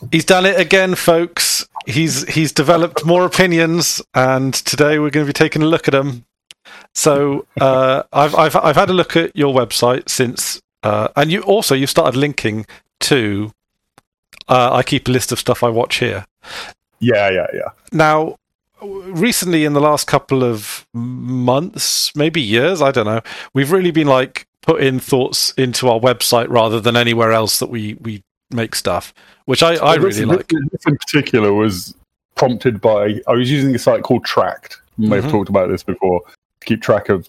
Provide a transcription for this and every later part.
He's done it again, folks. He's developed more opinions, and today we're going to be taking a look at them. So I've had a look at your website since, and you started linking to. I keep a list of stuff I watch here. Yeah. Now, recently, in the last couple of months, maybe years, I don't know, we've really been like putting thoughts into our website rather than anywhere else that we make stuff, which I really like. This in particular was prompted by, I was using a site called Tracked. We may have talked about this before, to keep track of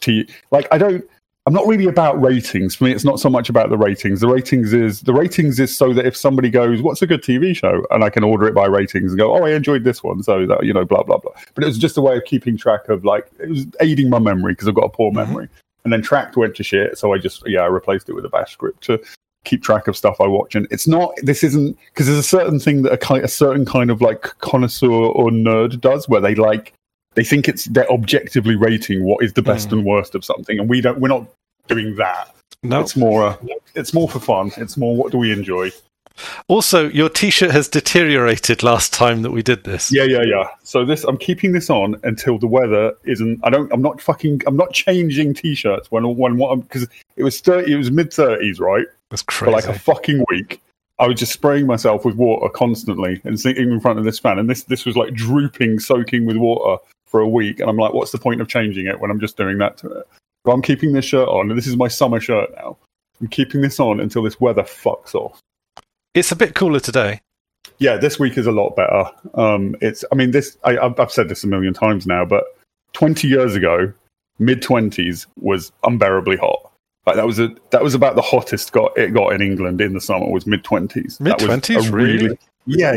I'm not really about ratings. For me, it's not so much about the ratings. The ratings is so that if somebody goes, "What's a good TV show?" and I can order it by ratings and go, "Oh, I enjoyed this one," so that, blah blah blah. But it was just a way of keeping track of, it was aiding my memory because I've got a poor memory. And then Tracked went to shit, so I replaced it with a Bash script to keep track of stuff I watch. And this isn't because there's a certain thing that a certain kind of like connoisseur or nerd does, where they think they're objectively rating what is the best and worst of something, and we're not doing that. No, it's more for fun. It's more, what do we enjoy? Also, your T-shirt has deteriorated last time that we did this. Yeah. So I'm keeping this on until the weather isn't. I'm not changing T-shirts because it was mid-30s, right? That's crazy. For like a fucking week. I was just spraying myself with water constantly and sitting in front of this fan, and this was like drooping, soaking with water for a week, and I'm like, what's the point of changing it when I'm just doing that to it? So I'm keeping this shirt on, and this is my summer shirt now. I'm keeping this on until this weather fucks off. It's a bit cooler today. Yeah, this week is a lot better. I've said this a million times now, but 20 years ago, mid-20s was unbearably hot. Like that was about the hottest it got in England in the summer, was mid-20s. Mid-20s, really? Yeah.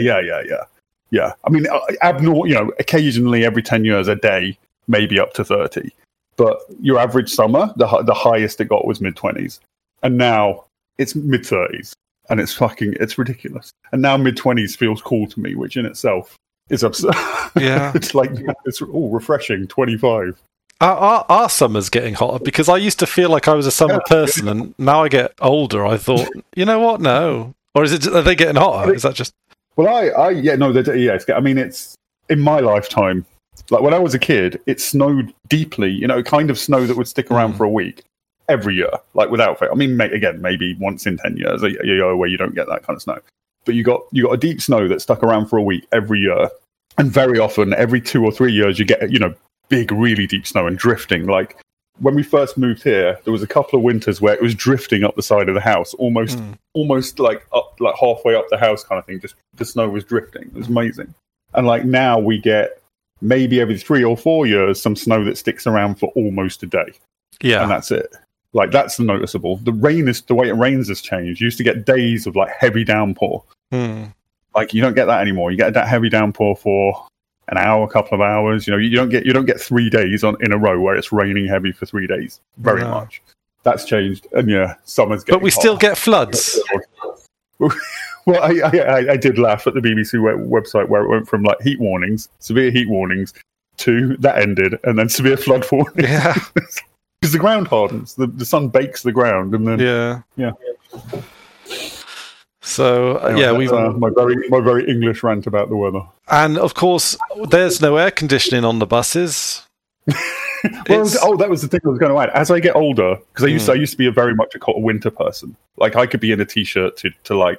I mean, abnormal. Occasionally every 10 years, a day, maybe up to 30. But your average summer, the highest it got was mid-20s, and now it's mid-30s, and it's ridiculous. And now mid-20s feels cool to me, which in itself is absurd. Yeah, it's refreshing. 25. Our summer's getting hotter because I used to feel like I was a summer person, and now I get older. I thought, you know what? No, or are they getting hotter? Is that just? Well, it's in my lifetime. Like when I was a kid, it snowed deeply, kind of snow that would stick around for a week every year, like without fail. I mean, again, maybe once in 10 years, a year where you don't get that kind of snow. But you got a deep snow that stuck around for a week every year. And very often, every 2 or 3 years, you get, big, really deep snow and drifting. Like when we first moved here, there was a couple of winters where it was drifting up the side of the house, almost like up, like halfway up the house kind of thing. Just the snow was drifting. It was amazing. And like now we get maybe every 3 or 4 years some snow that sticks around for almost a day. Yeah, and that's it. Like that's noticeable. The way it rains has changed. You used to get days of like heavy downpour. Like you don't get that anymore. You get that heavy downpour for an hour, a couple of hours. You don't get 3 days in a row where it's raining heavy for 3 days. Very much. That's changed. And summer's getting But we still get floods. Well, I did laugh at the BBC website where it went from like severe heat warnings, to that ended, and then severe flood warnings. Yeah, because the ground hardens, the sun bakes the ground, and then yeah. So anyway, we've my very English rant about the weather. And of course, there's no air conditioning on the buses. That was the thing I was going to add. As I get older, because I used to be very much a winter person. Like I could be in a t-shirt to like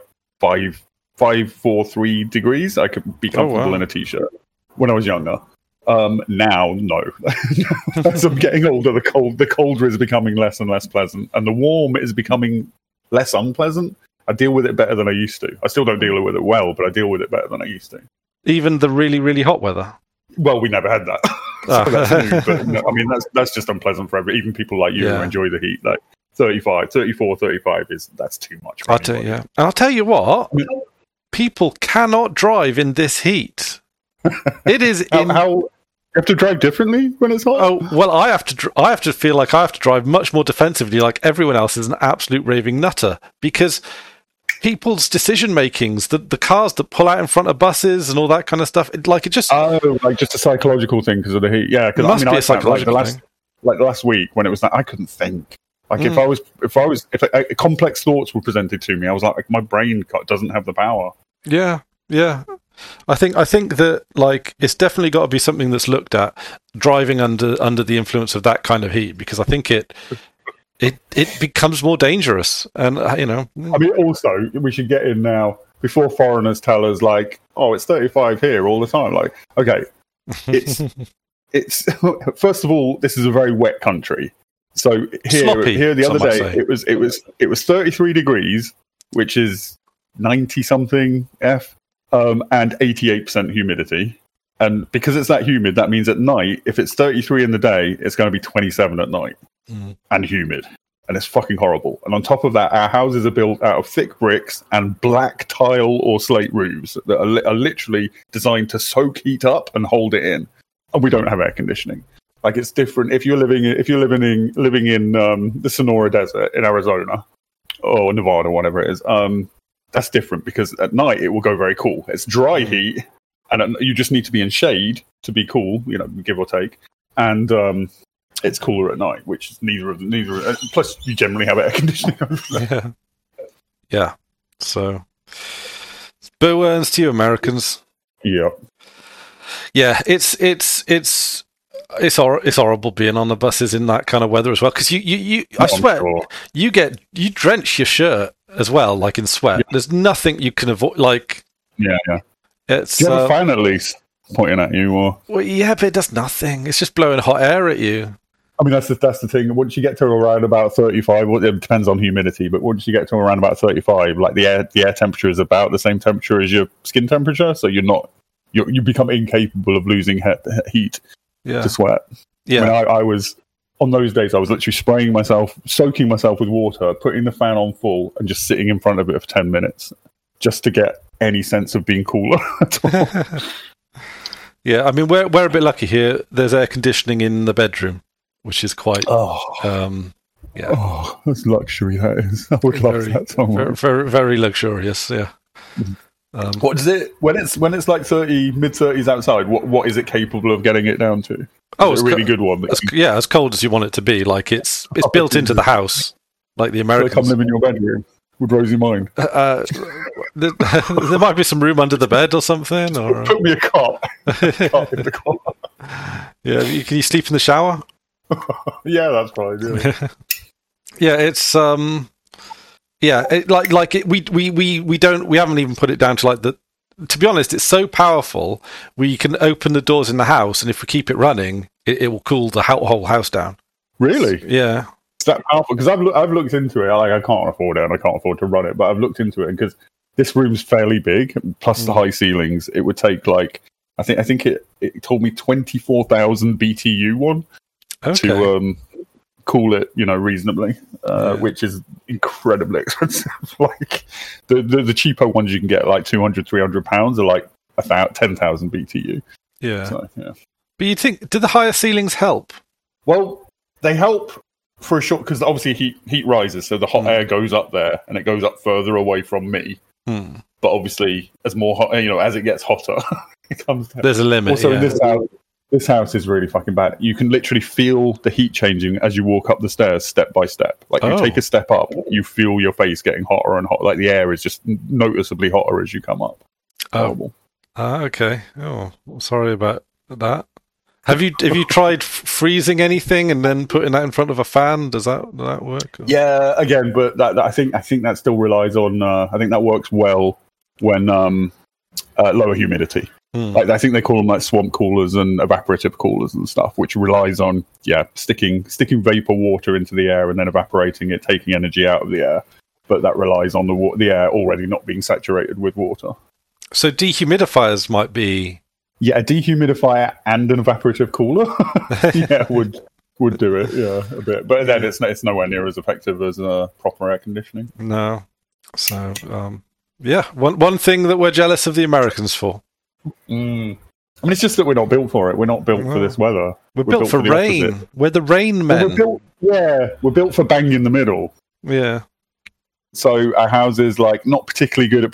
3 degrees. I could be comfortable in a t-shirt when I was younger. Now, no. As I'm getting older, the colder is becoming less and less pleasant, and the warm is becoming less unpleasant. I deal with it better than I used to. I still don't deal with it well, but I deal with it better than I used to. Even the really, really hot weather? Well, we never had that. So that's new, but no, I mean, that's just unpleasant for even people like you who enjoy the heat. Like 34, 35 that's too much. And I'll tell you what, people cannot drive in this heat. It is how you have to drive differently when it's hot. Oh well, I have to feel like I have to drive much more defensively, like everyone else is an absolute raving nutter, because people's decision makings, the cars that pull out in front of buses and all that kind of stuff, just a psychological thing because of the heat. Yeah, because be a psychological thing. Like last week when it was that, I couldn't think. Like if complex thoughts were presented to me, I was like my brain doesn't have the power. Yeah. Yeah. I think that like it's definitely got to be something that's looked at driving under the influence of that kind of heat, because I think it becomes more dangerous. And I mean, also we should get in now before foreigners tell us like, oh, it's 35 here all the time. Like, okay, it's first of all, this is a very wet country. So here the other day it was 33 degrees, which is 90 something F. And 88% humidity. And because it's that humid, that means at night, if it's 33 in the day, it's going to be 27 at night and humid. And it's fucking horrible. And on top of that, our houses are built out of thick bricks and black tile or slate roofs that are literally designed to soak heat up and hold it in. And we don't have air conditioning. Like, it's different if you're living in the Sonora Desert in Arizona or Nevada, whatever it is. That's different because at night it will go very cool. It's dry heat, and you just need to be in shade to be cool, give or take. And it's cooler at night, which is neither. Plus, you generally have air conditioning over there. Yeah. So, Boo earns to you, Americans. Yeah. Yeah, it's horrible being on the buses in that kind of weather as well, because I swear you drench your shirt as well, like in sweat. Yeah. There's nothing you can avoid. Like, yeah. It's, do you have a fan at least pointing at you, or? Well, yeah, but it does nothing. It's just blowing hot air at you. I mean, that's the thing. Once you get to around about 35, well, it depends on humidity, but once you get to around about 35, like the air temperature is about the same temperature as your skin temperature, so you become incapable of losing heat to sweat. Yeah, I mean, I was. On those days, I was literally soaking myself with water, putting the fan on full, and just sitting in front of it for 10 minutes, just to get any sense of being cooler at all. Yeah, I mean, we're a bit lucky here. There's air conditioning in the bedroom, which is quite... that's luxury, that is. I would love that so much. Very, very luxurious, yeah. What does it... When it's like mid-30s outside, what is it capable of getting it down to? It's a really good one. As cold as you want it to be. Like it's built into the house, like the Americans. So come live in your bedroom. Would Rosie mind? There might be some room under the bed or something. Or put me a cot. In the corner. Yeah, can you sleep in the shower? Yeah, that's fine. Yeah, yeah, it's we haven't even put it down to like the. To be honest, it's so powerful. We can open the doors in the house, and if we keep it running, it will cool the whole house down. Really? Yeah. It's that powerful, because I've looked into it. Like, I can't afford it, and I can't afford to run it, but I've looked into it, because this room's fairly big, plus the high ceilings. It would take like I think it told me 24,000 BTU one to cool it, reasonably, which is incredibly expensive. Like the cheaper ones you can get, like 200, 300 pounds, are like 10,000 BTU. Yeah. So, yeah. But you think, do the higher ceilings help? Well, they help for a short, because obviously heat rises, so the hot air goes up there, and it goes up further away from me. But obviously, as more hot, as it gets hotter, it comes down. There's a limit. Also, in this house is really fucking bad. You can literally feel the heat changing as you walk up the stairs, step by step. Like, you take a step up, you feel your face getting hotter and hotter. Like, the air is just noticeably hotter as you come up. Horrible. Okay. Oh, sorry about that. Have you tried freezing anything and then putting that in front of a fan? Does that work? Yeah, again, but I think that still relies on. I think that works well when lower humidity. Like, I think they call them like swamp coolers and evaporative coolers and stuff, which relies on sticking vapor water into the air and then evaporating it, taking energy out of the air. But that relies on the air already not being saturated with water. So dehumidifiers might be. Yeah, a dehumidifier and an evaporative cooler, would do it. Yeah, a bit, but then it's nowhere near as effective as proper air conditioning. No, so one thing that we're jealous of the Americans for. I mean, it's just that we're not built for it. We're not built for this weather. We're built for rain. Opposite. We're the rain men. We're built for bang in the middle. Yeah. So our house is like not particularly good at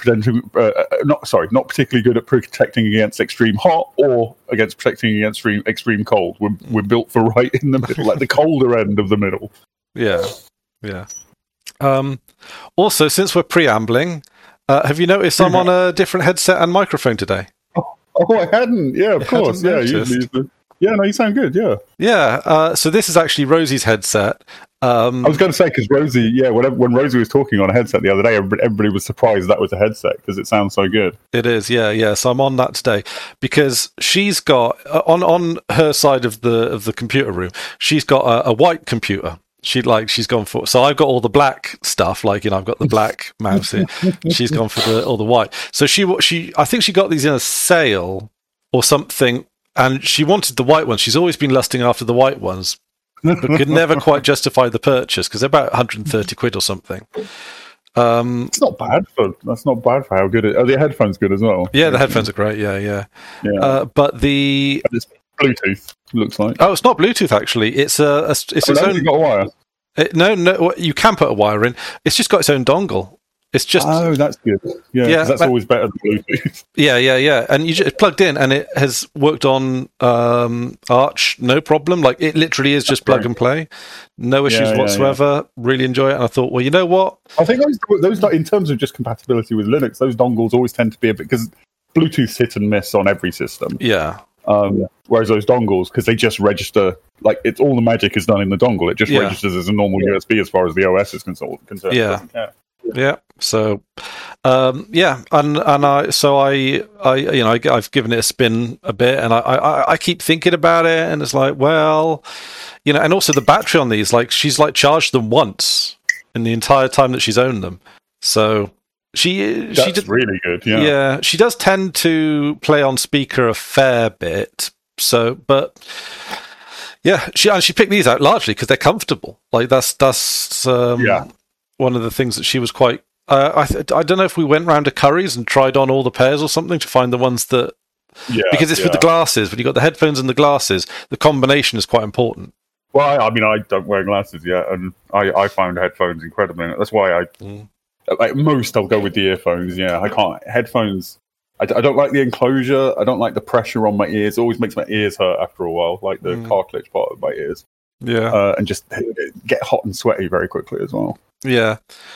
not particularly good at protecting against extreme hot or against protecting against extreme cold. We're built for right in the middle, like the colder end of the middle. Yeah, yeah. Also, since we're preambling, Have you noticed I'm on a different headset and microphone today? Oh, I hadn't. Yeah, of course. Yeah, yeah. No, you sound good. Yeah. Yeah. So this is actually Rosie's headset. I was going to say because Rosie, when Rosie was talking on a headset the other day, everybody was surprised that was a headset because it sounds so good. It is, yeah. So I'm on that today because she's got on her side of the computer room. She's got a white computer. She's gone for. So I've got all the black stuff, I've got the black mouse here. She's gone for all the white. So I think she got these in a sale or something, and she wanted the white ones. She's always been lusting after the white ones, but could never quite justify the purchase because they're about 130 quid or something. It's not bad that's not bad for how good it. Are the headphones good as well? Yeah, the headphones are great. Yeah. But it's Bluetooth. Looks like. Oh, it's not Bluetooth actually. It's its own. Got a wire. No, you can put a wire in. It's just got its own dongle. It's just. Oh, that's good. Yeah, that's always better than Bluetooth. Yeah. And you just plugged in, and it has worked on Arch, no problem. Like it literally is just plug and play, no issues whatsoever. Really enjoy it. And I thought, well, you know what? I think those in terms of just compatibility with Linux, those dongles always tend to be a bit because Bluetooth's hit and miss on every system. Yeah. Whereas those dongles, because they just register, like it's all the magic is done in the dongle. It just registers as a normal USB as far as the OS is concerned. Yeah. So, and I've given it a spin a bit, and I keep thinking about it, and it's like, well, and also the battery on these, like she's charged them once in the entire time that she's owned them, so. That's really good. Yeah, she does tend to play on speaker a fair bit. So, but yeah, she picked these out largely because they're comfortable. Like that's one of the things that she was quite. I don't know if we went round to Curry's and tried on all the pairs or something to find the ones that. Yeah, because it's with the glasses. When you got the headphones and the glasses, the combination is quite important. Well, I don't wear glasses yet, and I find headphones incredibly. That's why Like most, I'll go with the earphones. Yeah, I can't. Headphones, I don't like the enclosure. I don't like the pressure on my ears. It always makes my ears hurt after a while, like the cartilage part of my ears. Yeah. And just get hot and sweaty very quickly as well. Yeah.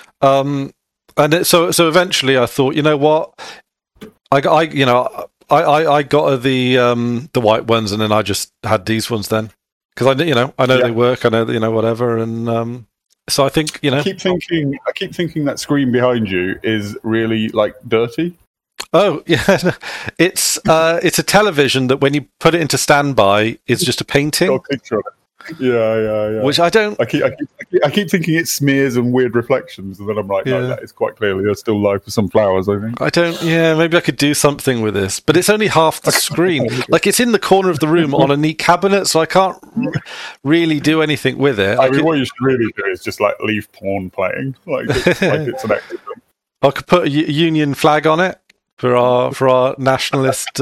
So eventually I thought, you know what? I got the white ones, and then I just had these ones then. Because I know they work, I know whatever, and so I think I keep thinking that screen behind you is really dirty. Oh yeah, it's a television that when you put it into standby, it's just a painting. Got a picture of it. Yeah. Which I don't. I keep thinking it smears and weird reflections, and then I'm like, no, that is quite clearly there's still life for some flowers. I think. I don't. Yeah, maybe I could do something with this, but it's only half the screen. It's in the corner of the room on a neat cabinet, so I can't really do anything with it. I mean, what you should really do is just leave porn playing, it's an extra thing. I could put a Union flag on it for our nationalist.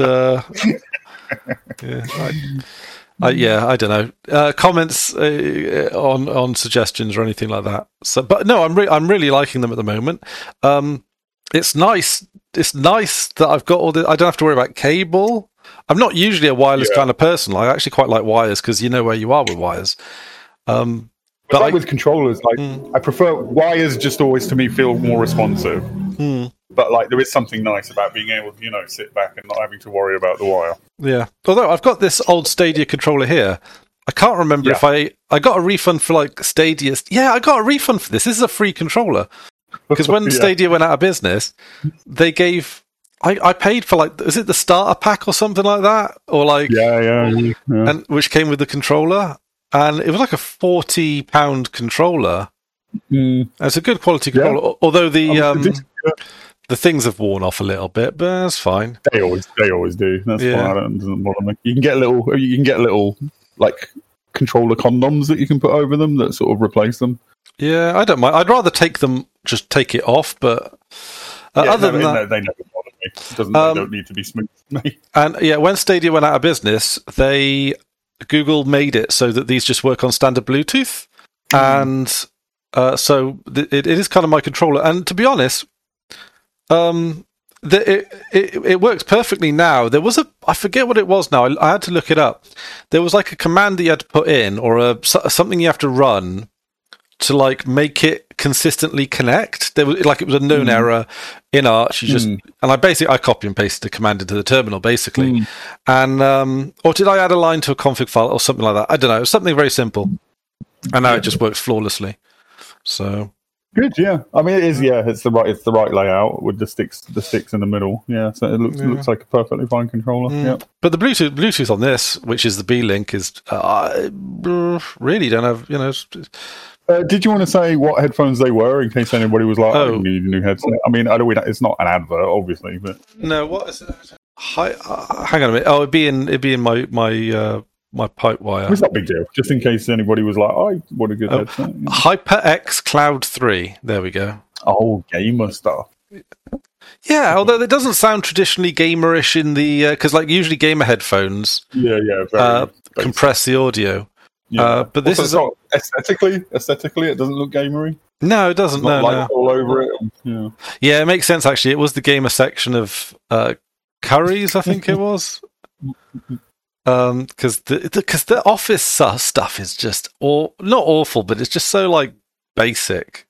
I don't know. Comments on suggestions or anything like that. So, but no, I'm really liking them at the moment. It's nice. It's nice that I've got all the. I don't have to worry about cable. I'm not usually a wireless kind of person. I actually quite like wires because you know where you are with wires. But with controllers, I prefer wires. Just always to me feel more responsive. But there is something nice about being able to, sit back and not having to worry about the wire. Yeah. Although I've got this old Stadia controller here. I can't remember if I got a refund for Stadia. Yeah, I got a refund for this. This is a free controller. Because when Stadia went out of business, they gave... I paid for is it the starter pack or something like that? Or Yeah. And which came with the controller. And it was a £40 controller. It's a good quality controller. Although the things have worn off a little bit, but that's fine. They always do. That's fine. It doesn't bother me. You can get little controller condoms that you can put over them that sort of replace them. Yeah, I don't mind. I'd rather take it off, but other than that, they never bother me. They don't need to be smooth to me. And when Stadia went out of business, Google made it so that these just work on standard Bluetooth, and so it is kind of my controller. And to be honest. It works perfectly now. There was I forget what it was now. I had to look it up. There was a command that you had to put in, or something you have to run to like make it consistently connect. There was it was a known error in Arch. You just and I copy and pasted the command into the terminal basically, and or did I add a line to a config file or something like that? I don't know. It was something very simple, and now it just works flawlessly. So good, yeah. I mean, it is, yeah. It's the right layout with the sticks in the middle. Yeah, so it looks like a perfectly fine controller. Yeah. But the Bluetooth on this, which is the B-Link, is really don't have did you want to say what headphones they were in case anybody was like, "Oh, need a new headset"? I mean, it's not an advert, obviously, but no. What is it? Hang on a minute. Oh, it'd be in my pipe wire. It's not a big deal. Just in case anybody was like, "Oh, what a good headset." Yeah. HyperX Cloud 3. There we go. Oh, gamer stuff. Yeah, although it doesn't sound traditionally gamerish in the because usually gamer headphones, very compress the audio. Yeah. But this is not aesthetically, it doesn't look gamery. No, it doesn't. No. All over it. Yeah, it makes sense actually. It was the gamer section of Curry's, I think it was. Because the Office stuff is just not awful, but it's just so basic.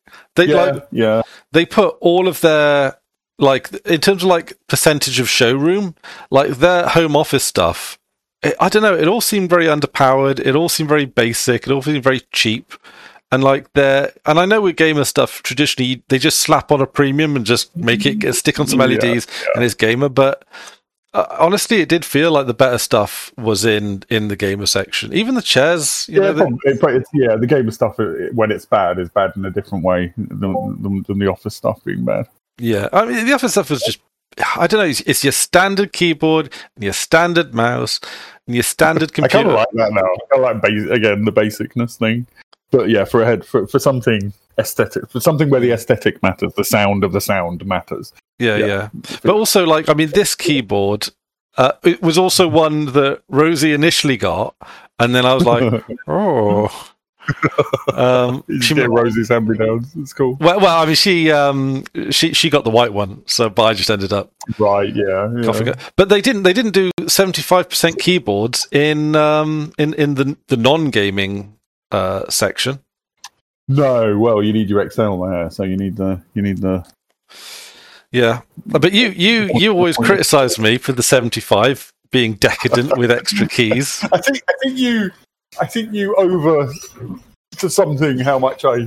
They put all of their in terms of percentage of showroom, their home office stuff. I don't know. It all seemed very underpowered. It all seemed very basic. It all seemed very cheap. And and I know with gamer stuff, traditionally they just slap on a premium and just make it stick on some LEDs and it's gamer. But honestly, it did feel like the better stuff was in the gamer section. Even the chairs, the gamer stuff when it's bad is bad in a different way than the Office stuff being bad. Yeah, I mean the Office stuff was just. I don't know. It's your standard keyboard, and your standard mouse, and your standard computer. I kind of like that now. I like the basicness thing. But yeah, for something aesthetic, for something where the aesthetic matters, the sound of the sound matters. Yeah. But also, this keyboard, it was also one that Rosie initially got, and then I was like, oh. She get Rosie's hand-me-downs. It's cool. Well, I mean, she got the white one, but I just ended up yeah. But they didn't do 75% keyboards in the non-gaming section. No, well, you need your external there, so you need the. Yeah, but you always criticise me for the 75 being decadent with extra keys. I think you over to something how much I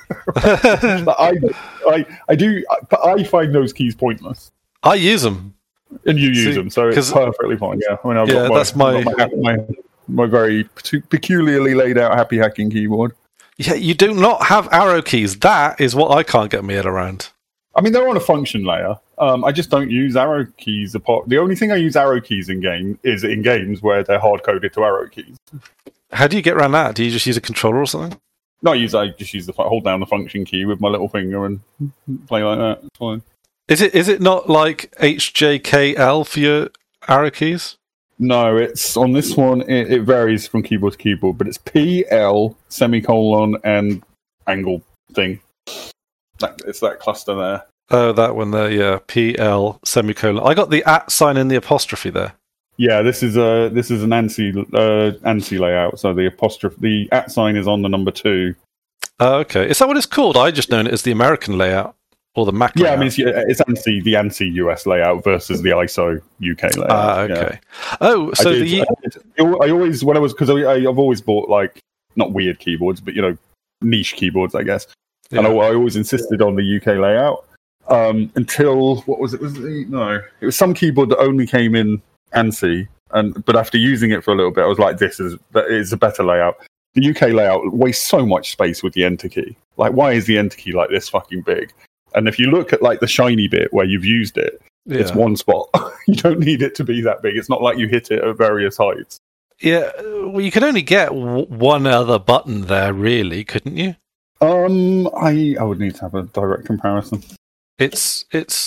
do, but I find those keys pointless. I use them, and you use them, so it's perfectly fine. Yeah, I mean, I've got my very peculiarly laid out happy hacking keyboard. Yeah, you do not have arrow keys. That is what I can't get my head around. I mean, they're on a function layer. I just don't use arrow keys. The only thing I use arrow keys in games where they're hard coded to arrow keys. How do you get around that? Do you just use a controller or something? No, I just use hold down the function key with my little finger and play like that. It's fine. Is it not like HJKL for your arrow keys? No, it's on this one. It varies from keyboard to keyboard, but it's PL semicolon and angle thing. It's that cluster there. Oh, that one there. Yeah, PL semicolon. I got the @ sign and the apostrophe there. Yeah, this is an ANSI layout. So the @ sign is on the number 2. Oh, okay. Is that what it's called? I just known it as the American layout or the Mac layout. Yeah, I mean it's ANSI, the ANSI US layout versus the ISO UK layout. Ah, okay. Yeah. Oh, so I always I've always bought not weird keyboards, but niche keyboards, I guess. Yeah. And I always insisted on the UK layout until what was it? It was some keyboard that only came in ANSI, but after using it for a little bit, I was like, "This is a better layout." The UK layout wastes so much space with the Enter key. Why is the Enter key this fucking big? And if you look at the shiny bit where you've used it, it's one spot. You don't need it to be that big. It's not like you hit it at various heights. Yeah, well, you could only get one other button there, really, couldn't you? I would need to have a direct comparison. It's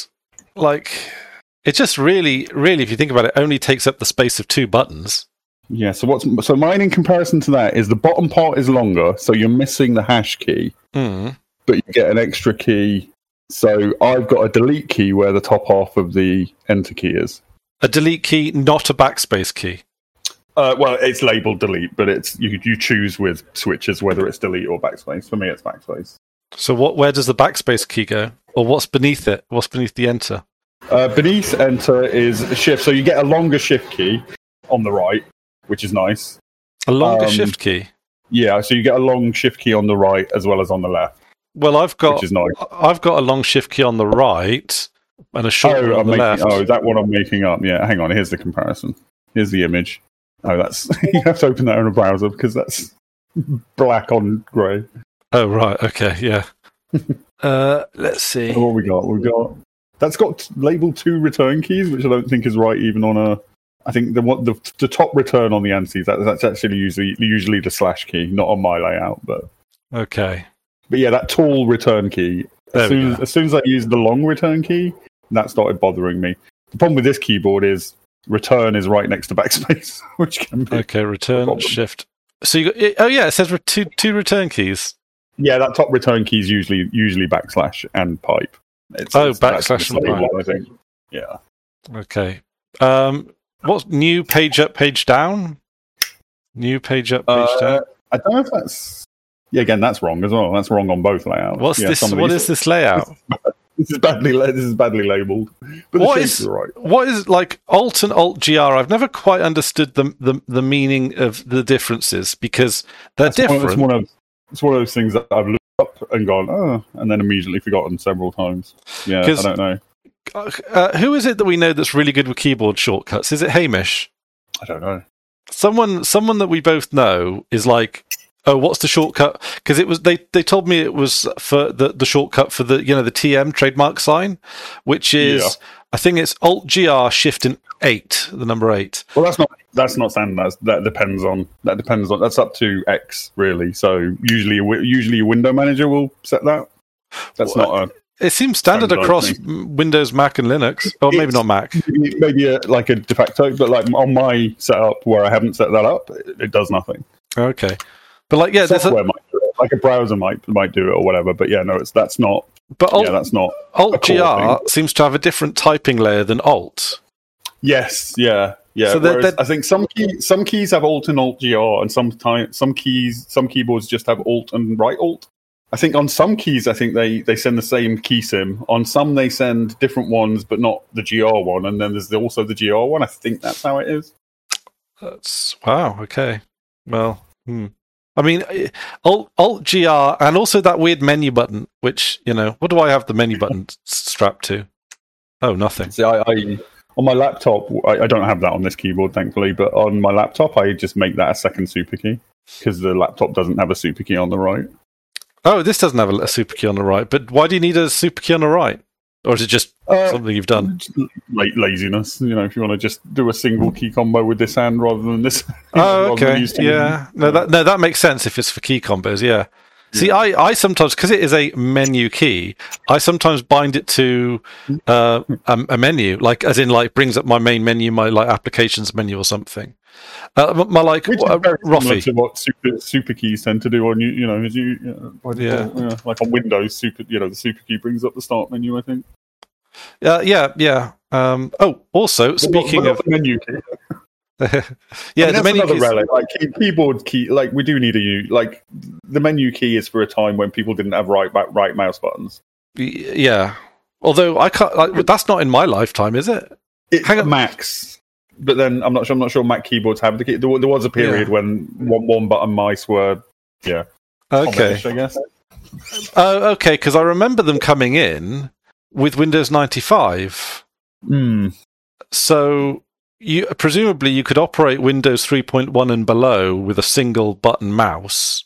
it just really, if you think about it, only takes up the space of 2 buttons. Yeah, so mine in comparison to that is the bottom part is longer, so you're missing the hash key, but you get an extra key. So I've got a delete key where the top half of the Enter key is. A delete key, not a backspace key. Well, it's labeled delete, but it's you choose with switches whether it's delete or backspace. For me, it's backspace. So where does the backspace key go? Or what's beneath it? What's beneath the enter? Beneath enter is a shift, so you get a longer shift key on the right, which is nice. A longer shift key? Yeah, so you get a long shift key on the right as well as on the left. Well, which is nice. I've got a long shift key on the right and a short one on the left. Oh, is that what I'm making up? Yeah, hang on. Here's the comparison. Here's the image. Oh, that's you have to open that in a browser because that's black on grey. Oh, right. Okay, yeah. Let's see. What we got? That's got labeled 2 return keys, which I don't think is right even on a... I think the top return on the ANSIs, that's actually usually the slash key, not on my layout. But okay. But yeah, that tall return key, as soon as I used the long return key, that started bothering me. The problem with this keyboard is return is right next to backspace, which can be return, shift. So you got, it says two return keys. Yeah, that top return key is usually backslash and pipe. It's backslash and pipe. I think. Yeah. Okay. What's new page up, page down? New page up, page down. I don't know if that's... Yeah, again, that's wrong as well. That's wrong on both layouts. What is this layout? This is badly labelled. But what is like Alt and Alt GR? I've never quite understood the meaning of the differences because they're different. It's one of those things that I've looked up and gone, and then immediately forgotten several times. Yeah, I don't know. Who is it that we know that's really good with keyboard shortcuts? Is it Hamish? I don't know. Someone that we both know is like, oh, what's the shortcut? Because it was they told me it was for the shortcut for the the TM trademark sign, which is I think it's Alt GR Shift and 8, the number 8. Well, that's not standard. That depends on that's up to X really. So usually a window manager will set that. That's not a... It seems standard across Windows, Mac, and Linux. Or maybe not Mac. Maybe like a de facto, but like on my setup where I haven't set that up, it does nothing. Okay. But like, yeah, software might do it. Like a browser might do it or whatever. But yeah, no, that's not. But that's not. Alt GR seems to have a different typing layer than Alt. Yes, yeah. So I think some keys have Alt and Alt GR, and some keyboards just have Alt and right Alt. I think on some keys, they send the same key sim. On some, they send different ones, but not the GR one. And then there's also the GR one. I think that's how it is. Wow. Okay. Well, I mean, Alt GR and also that weird menu button, which, what do I have the menu button strapped to? Oh, nothing. See, I on my laptop, I don't have that on this keyboard, thankfully, but on my laptop, I just make that a second super key because the laptop doesn't have a super key on the right. Oh, this doesn't have a super key on the right, but why do you need a super key on the right? Or is it just something you've done? Laziness, if you want to just do a single key combo with this hand rather than this. Oh, okay, yeah. No, that makes sense if it's for key combos, yeah. See, I sometimes, because it is a menu key, I sometimes bind it to a menu, like as in like brings up my main menu, my like applications menu or something. My like Roffy. To what super keys tend to do on like on Windows, the super key brings up the start menu, I think. Yeah. Also speaking of the menu key. The menu another relic. Like keyboard key, like we do need like the menu key is for a time when people didn't have right mouse buttons. Yeah, although I can't. Like, that's not in my lifetime, is it? Hang on, Macs. But then I'm not sure Mac keyboards have the key. There was a period when one button mice were okay. I guess. Okay, because I remember them coming in with Windows 95. So presumably you could operate Windows 3.1 and below with a single button mouse.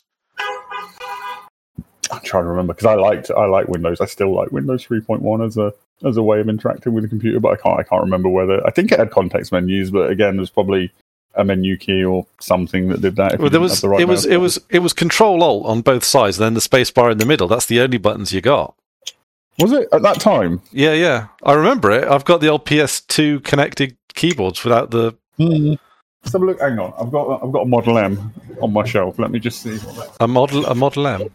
I'm trying to remember because I like Windows. I still like Windows 3.1 as a way of interacting with the computer, but I can't remember whether I think it had context menus, but again, there's probably a menu key or something that did that. It was Control Alt on both sides, and then the space bar in the middle. That's the only buttons you got. Was it at that time? Yeah. I remember it. I've got the old PS2 connected keyboards without the. Let's have a look. Hang on, I've got a Model M on my shelf. Let me just see. A Model M.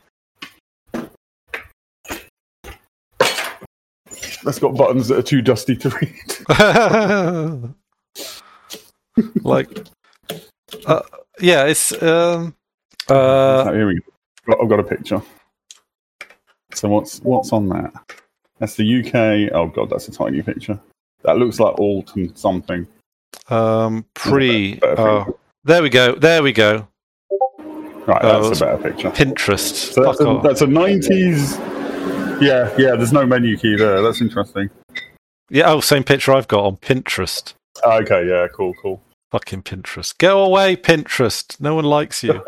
That's got buttons that are too dusty to read. Like, Yeah, it's. Here we go. I've got a picture. So what's on that? That's the UK. Oh god, that's a tiny picture. That looks like Alton something. There we go. Right, that's a better picture. Pinterest. So that's a 90s. Yeah. There's no menu key there. That's interesting. Yeah. Oh, same picture I've got on Pinterest. Okay. Yeah. Cool. Fucking Pinterest. Go away, Pinterest. No one likes you.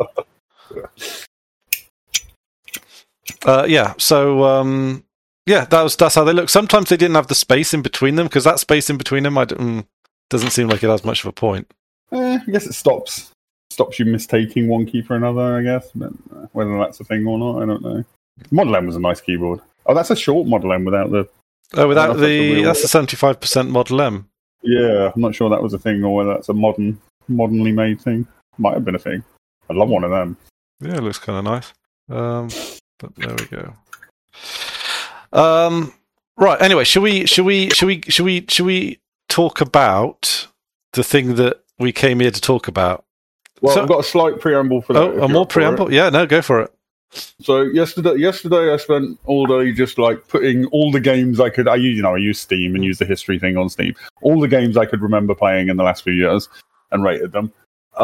Yeah. So, that's how they look. Sometimes they didn't have the space in between them because that space in between them doesn't seem like it has much of a point. I guess it stops you mistaking one key for another, I guess. But whether that's a thing or not, I don't know. Model M was a nice keyboard. Oh, that's a short Model M without the... Oh, that's a 75% Model M. Yeah, I'm not sure that was a thing or whether that's a modernly made thing. Might have been a thing. I'd love one of them. Yeah, it looks kind of nice. But there we go. Right. Anyway, should we talk about the thing that we came here to talk about? Well, I've got a slight preamble for that. Oh, a more preamble? Yeah, no, go for it. So yesterday I spent all day just like putting all the games I could. I use Steam and use the history thing on Steam. All the games I could remember playing in the last few years and rated them.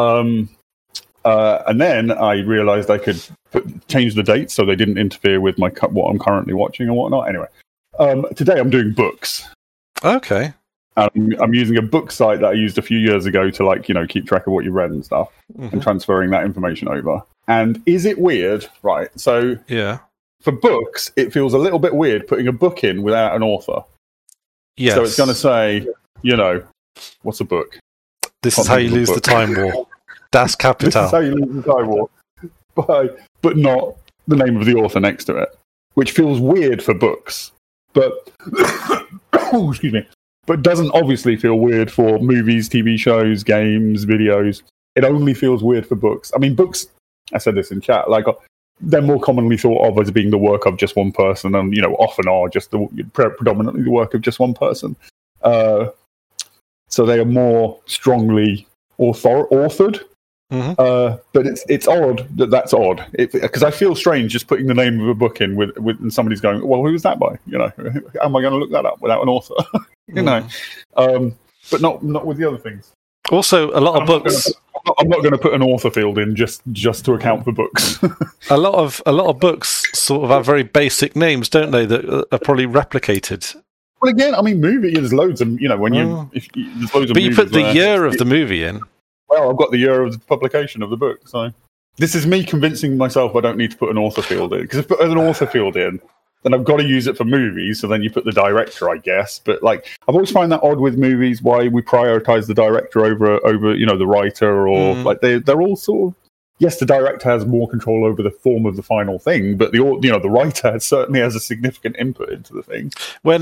And then I realized I could change the dates so they didn't interfere with what I'm currently watching and whatnot. Anyway, today I'm doing books. Okay. I'm using a book site that I used a few years ago to keep track of what you read and stuff, and transferring that information over. And is it weird? Right. So yeah, for books, it feels a little bit weird putting a book in without an author. Yes. So it's going to say, what's a book? This is how you lose the Time War. Das Kapital. This is how you lose the Time War. But not the name of the author next to it, which feels weird for books. But excuse me. But doesn't obviously feel weird for movies, TV shows, games, videos. It only feels weird for books. I mean, books, I said this in chat, they're more commonly thought of as being the work of just one person and, often are just predominantly the work of just one person. So they are more strongly authored. Mm-hmm. But it's odd that's odd. Because I feel strange just putting the name of a book in with and somebody's going, well, who was that by? How am I going to look that up without an author? But not with the other things. Also, a lot of books. I'm not going to put an author field in just to account for books. a lot of books sort of have very basic names, don't they? That are probably replicated. Well, again, I mean, there's loads of there's loads of. But you put the year of the movie in. Well, I've got the year of the publication of the book, so this is me convincing myself I don't need to put an author field in. Because if I put an author field in, then I've got to use it for movies, so then you put the director, I guess. But I've always found that odd with movies, why we prioritize the director over the writer, or they're all sort of, yes, the director has more control over the form of the final thing, but the writer certainly has a significant input into the thing.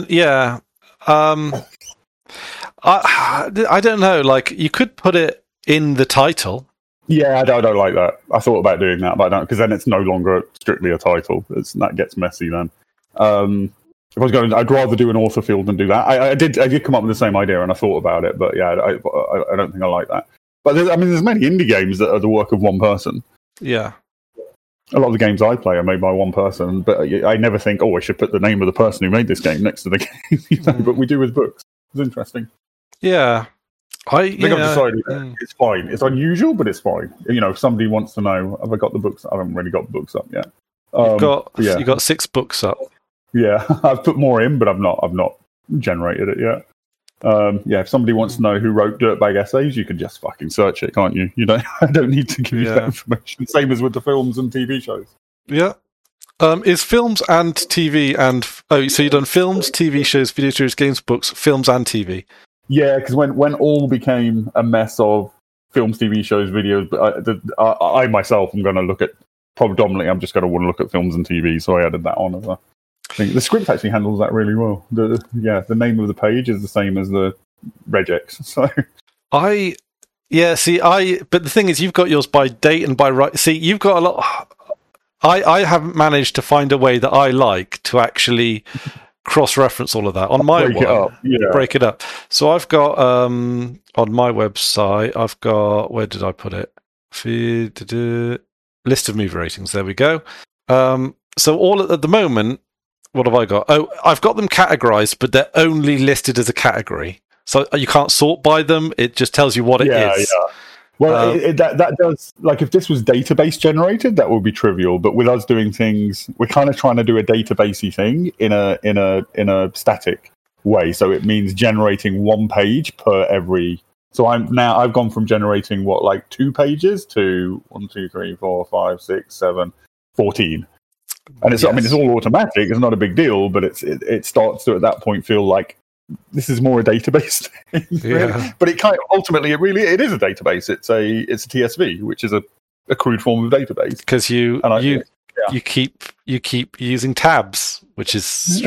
I don't know, you could put it in the title. Yeah, I don't like that. I thought about doing that, but I don't, because then it's no longer strictly a title. That gets messy then. If I was going, I'd rather do an author field than do that. I did come up with the same idea, and I thought about it, but yeah, I don't think I like that. But there's many indie games that are the work of one person. Yeah. A lot of the games I play are made by one person, but I never think, I should put the name of the person who made this game next to the game. But we do with books. It's interesting. Yeah. I think I've decided it's fine. It's unusual, but it's fine. If somebody wants to know, have I got the books? I haven't really got the books up yet. You've got 6 books up. Yeah, I've put more in, but I've not generated it yet. If somebody wants to know who wrote Dirtbag Essays, you can just fucking search it, can't you? I don't need to give you that information. Same as with the films and TV shows. Yeah. Is films and TV so you've done films, TV shows, video series, games, books, films and TV? Yeah, because when all became a mess of films, TV shows, videos, but I myself am going to look at, predominantly, I'm just going to want to look at films and TV, so I added that on as well. I think the script actually handles that really well. The name of the page is the same as the regex. So but the thing is, you've got yours by date and by right. See, you've got a lot. I haven't managed to find a way that I like to actually cross-reference all of that on my break it up. Yeah. Break it up. So I've got on my website. I've got, where did I put it? List of movie ratings. There we go. So all at the moment, what have I got? Oh, I've got them categorized, but they're only listed as a category. So you can't sort by them. It just tells you what it is. Yeah. Well, that does, like, if this was database generated, that would be trivial. But with us doing things, we're kind of trying to do a databasey thing in a static way. So it means generating one page per every. So I've gone from generating 2 pages to 1, 2, 3, 4, 5, 6, 7, 14. And it's, yes. I mean, it's all automatic. It's not a big deal, but it starts to at that point feel like this is more a database thing. Really. Yeah. But it kind of ultimately it is a database. It's a TSV, which is a crude form of database. Because you keep using tabs, which is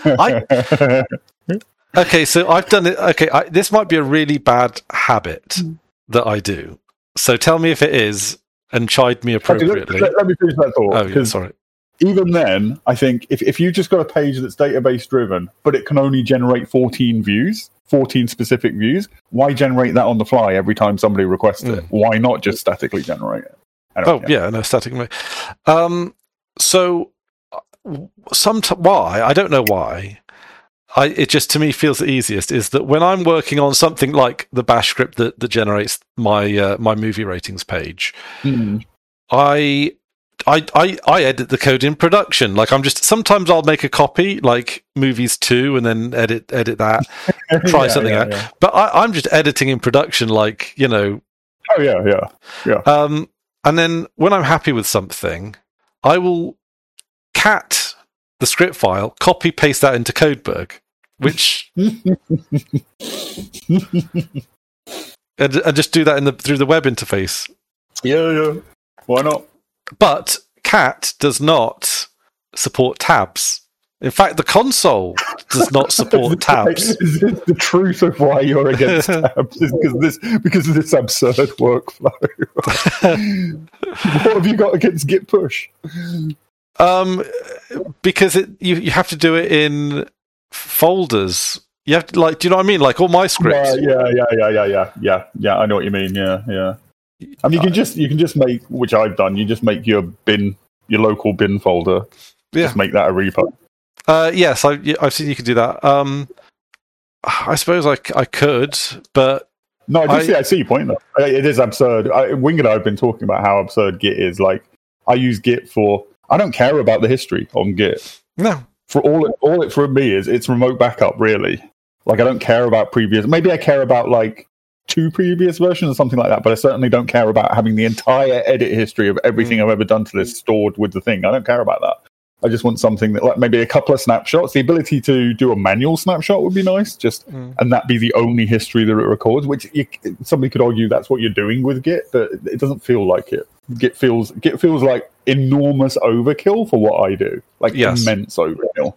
okay. So I've done it. Okay, this might be a really bad habit that I do. So tell me if it is, and chide me appropriately. Let me finish that thought. Oh, yeah, sorry. Even then, I think if you just got a page that's database driven, but it can only generate 14 views, 14 specific views, why generate that on the fly every time somebody requests it? Why not just statically generate it? Anyway, statically. So, why? I don't know why. It just, to me, feels the easiest is that when I'm working on something like the bash script that generates my my movie ratings page, I edit the code in production. Like sometimes I'll make a copy, like Movies 2, and then edit that, try something out. Yeah. But I'm just editing in production, like, you know. Oh yeah. And then when I'm happy with something, I will cat the script file, copy paste that into Codeberg, which and just do that through the web interface. Yeah. Why not? But Cat does not support tabs. In fact, the console does not support tabs. Is this the truth of why you're against tabs? Is because of this absurd workflow? What have you got against Git push? Because you have to do it in folders. You have to, do you know what I mean? Like all my scripts. Yeah. I know what you mean. Yeah. I mean, you can just make, which I've done. You just make your local bin folder. Yeah. Just make that a repo. Yes, I've seen you can do that. I suppose I could, but no, I see your point though. It is absurd. Wing and I have been talking about how absurd Git is. Like, I use Git I don't care about the history on Git. No, for all it for me is it's remote backup. Really, like I don't care about previous. Maybe I care about like 2 previous versions or something like that, but I certainly don't care about having the entire edit history of everything I've ever done to this stored with the thing. I don't care about that. I just want something that, like, maybe a couple of snapshots. The ability to do a manual snapshot would be nice, and that be the only history that it records, which somebody could argue that's what you're doing with Git, but it doesn't feel like it. Git feels like enormous overkill for what I do, like immense overkill.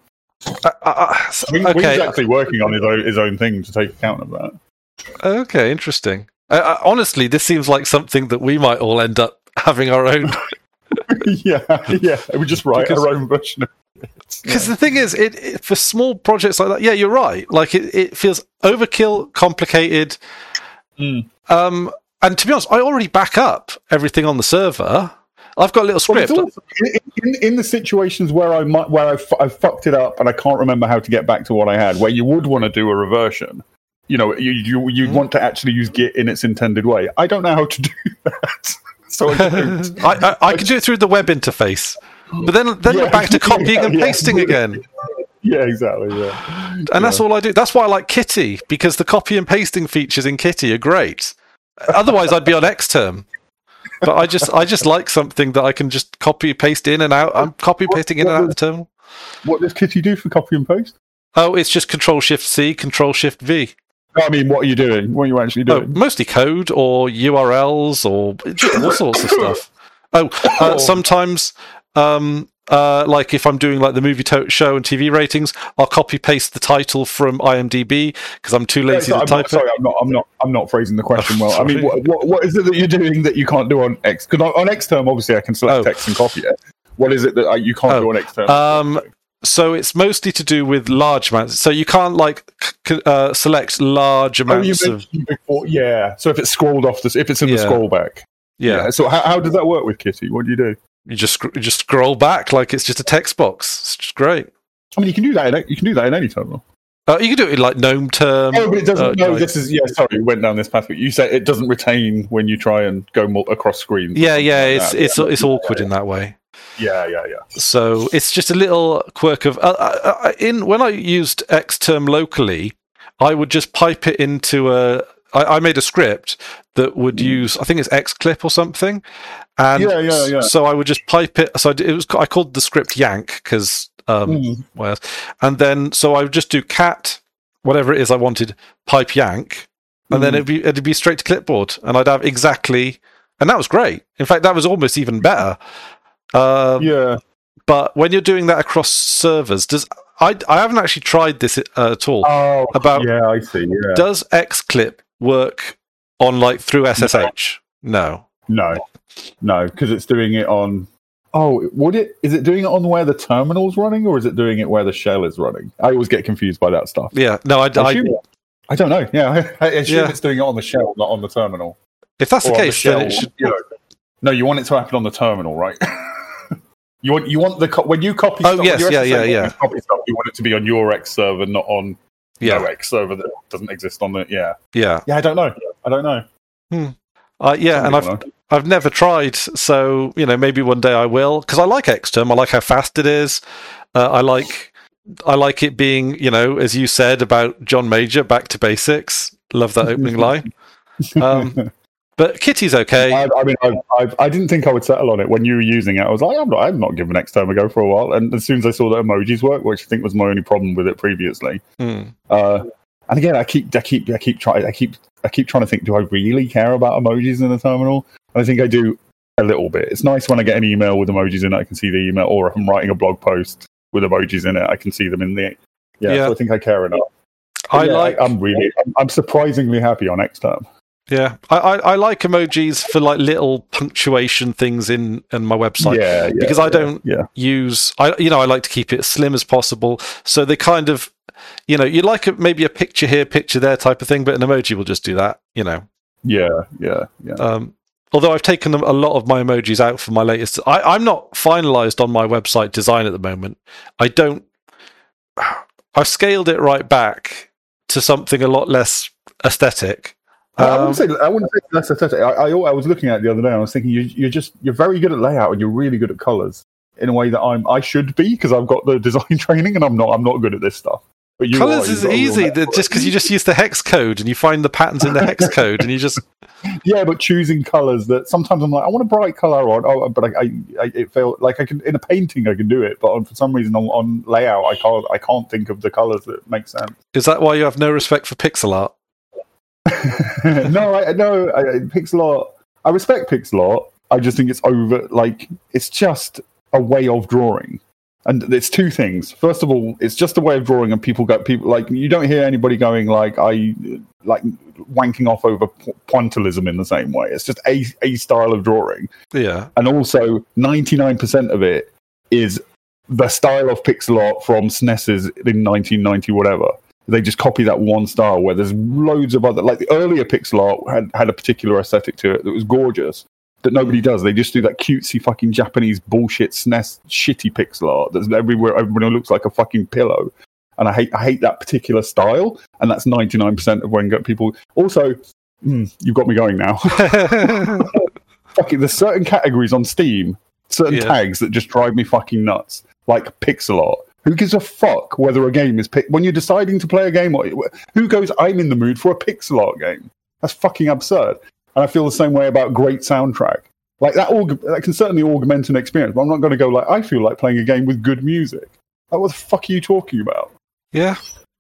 Wing's actually working on his own thing to take account of that. Okay, interesting. Honestly, this seems like something that we might all end up having our own. yeah. We just write our own version of it. Because the thing is, it for small projects like that, you're right. Like it feels overkill, complicated. And to be honest, I already back up everything on the server. I've got a little script. In the situations where I fucked it up and I can't remember how to get back to what I had, where you would want to do a reversion. You know, you'd want to actually use Git in its intended way. I don't know how to do that, so I don't. I can do it through the web interface, but then you're back to copying and pasting again. Yeah, exactly. Yeah, and that's all I do. That's why I like Kitty, because the copy and pasting features in Kitty are great. Otherwise, I'd be on Xterm. But I just like something that I can just copy paste in and out. I'm copy pasting in and out of the terminal. What does Kitty do for copy and paste? Oh, it's just Control-Shift-C, Control-Shift-V. I mean, what are you doing? What are you actually doing? Mostly code or URLs or just all sorts of stuff. Sometimes, like if I'm doing like the movie show and TV ratings, I'll copy paste the title from IMDb because I'm too lazy to type it. Sorry, I'm not phrasing the question well. I mean, what is it that you're doing that you can't do on X? Because on Xterm, obviously, I can select text and copy it. What is it that you can't do on Xterm? So it's mostly to do with large amounts. So you can't select large amounts of. Before, yeah. So if it's scrolled off, if it's in the scroll back. Yeah. So how does that work with Kitty? What do you do? You just scroll back like it's just a text box. It's just great. I mean, you can do that. You can do that in any terminal. You can do it in like GNOME term. Oh, but it doesn't. No, this is sorry, we went down this path. But you say it doesn't retain when you try and go across screens. Yeah. It's awkward in that way. Yeah. So it's just a little quirk of when I used Xterm locally, I would just pipe it into I made a script that would use, I think it's Xclip or something, and so I would just pipe it. So I called the script Yank because and then so I would just do cat whatever it is I wanted pipe Yank, and then it'd be straight to clipboard, and I'd have exactly, and that was great. In fact, that was almost even better. But when you're doing that across servers, I haven't actually tried this at all. Oh, I see. Yeah. Does Xclip work on through SSH? No, because it's doing it on. Oh, is it doing it on where the terminal's running, or is it doing it where the shell is running? I always get confused by that stuff. Yeah, no, I don't know. Yeah, I assume it's doing it on the shell, not on the terminal. If that's the case, then it should. No, you want it to happen on the terminal, right? You want when you copy. Oh yes, yeah. Copy stuff, you want it to be on your X server, not on no X server that doesn't exist on the. Yeah. I don't know. And I've never tried, so maybe one day I will, because I like Xterm. I like how fast it is. I like it being as you said about John Major, back to basics. Love that opening line. But Kitty's okay. I didn't think I would settle on it when you were using it. I was like, I'm not giving Xterm a go for a while. And as soon as I saw that emojis work, which I think was my only problem with it previously, and again, I keep trying to think: do I really care about emojis in the terminal? And I think I do a little bit. It's nice when I get an email with emojis in it. I can see the email, or if I'm writing a blog post with emojis in it, I can see them in the. So I think I care enough. I'm surprisingly happy on Xterm. Yeah, I like emojis for little punctuation things in my website. Because I don't use. I like to keep it as slim as possible. So they kind of, you like maybe a picture here, picture there type of thing, but an emoji will just do that. Yeah. Although I've taken a lot of my emojis out for my latest. I'm not finalized on my website design at the moment. I've scaled it right back to something a lot less aesthetic. I wouldn't say less aesthetic. I was looking at it the other day and I was thinking you're very good at layout and you're really good at colours in a way that I should be, because I've got the design training and I'm not good at this stuff. But colours is easy, just because you just use the hex code and you find the patterns in the hex code and you just but choosing colours that sometimes I'm like, I want a bright colour but it felt like I can in a painting I can do it, but for some reason on layout I can't think of the colours that make sense. Is that why you have no respect for pixel art? No, pixel art. I respect pixel art. I just think it's over. It's just a way of drawing, and it's two things. First of all, it's just a way of drawing, and people you don't hear anybody going wanking off over pointillism in the same way. It's just a style of drawing. Yeah, and also 99% of it is the style of pixel art from SNES's in 1990 whatever. They just copy that one style where there's loads of other, the earlier pixel art had a particular aesthetic to it that was gorgeous that nobody does. They just do that cutesy fucking Japanese bullshit SNES shitty pixel art that's everywhere. Everybody looks like a fucking pillow. And I hate that particular style. And that's 99% of when people. Also, you've got me going now. Fucking, there's certain categories on Steam, certain tags that just drive me fucking nuts, like pixel art. Who gives a fuck whether a game is when you're deciding to play a game? Who goes, I'm in the mood for a pixel art game? That's fucking absurd. And I feel the same way about great soundtrack. That can certainly augment an experience, but I'm not going to go I feel like playing a game with good music. What the fuck are you talking about? Yeah.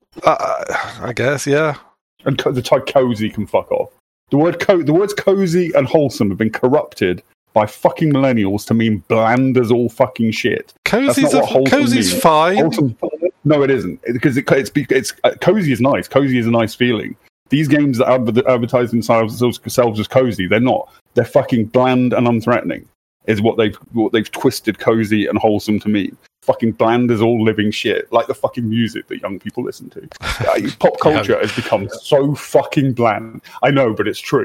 I guess, yeah. And the type cozy can fuck off. The words cozy and wholesome have been corrupted by fucking millennials to mean bland as all fucking shit. Cozy's fine. Wholesome, no, it isn't, because it's cozy is nice. Cozy is a nice feeling. These games that advertise themselves as cozy, they're not. They're fucking bland and unthreatening. Is what they've twisted cozy and wholesome to mean. fucking bland as all living shit, like the fucking music that young people listen to. Pop culture has become so fucking bland. I know, but it's true.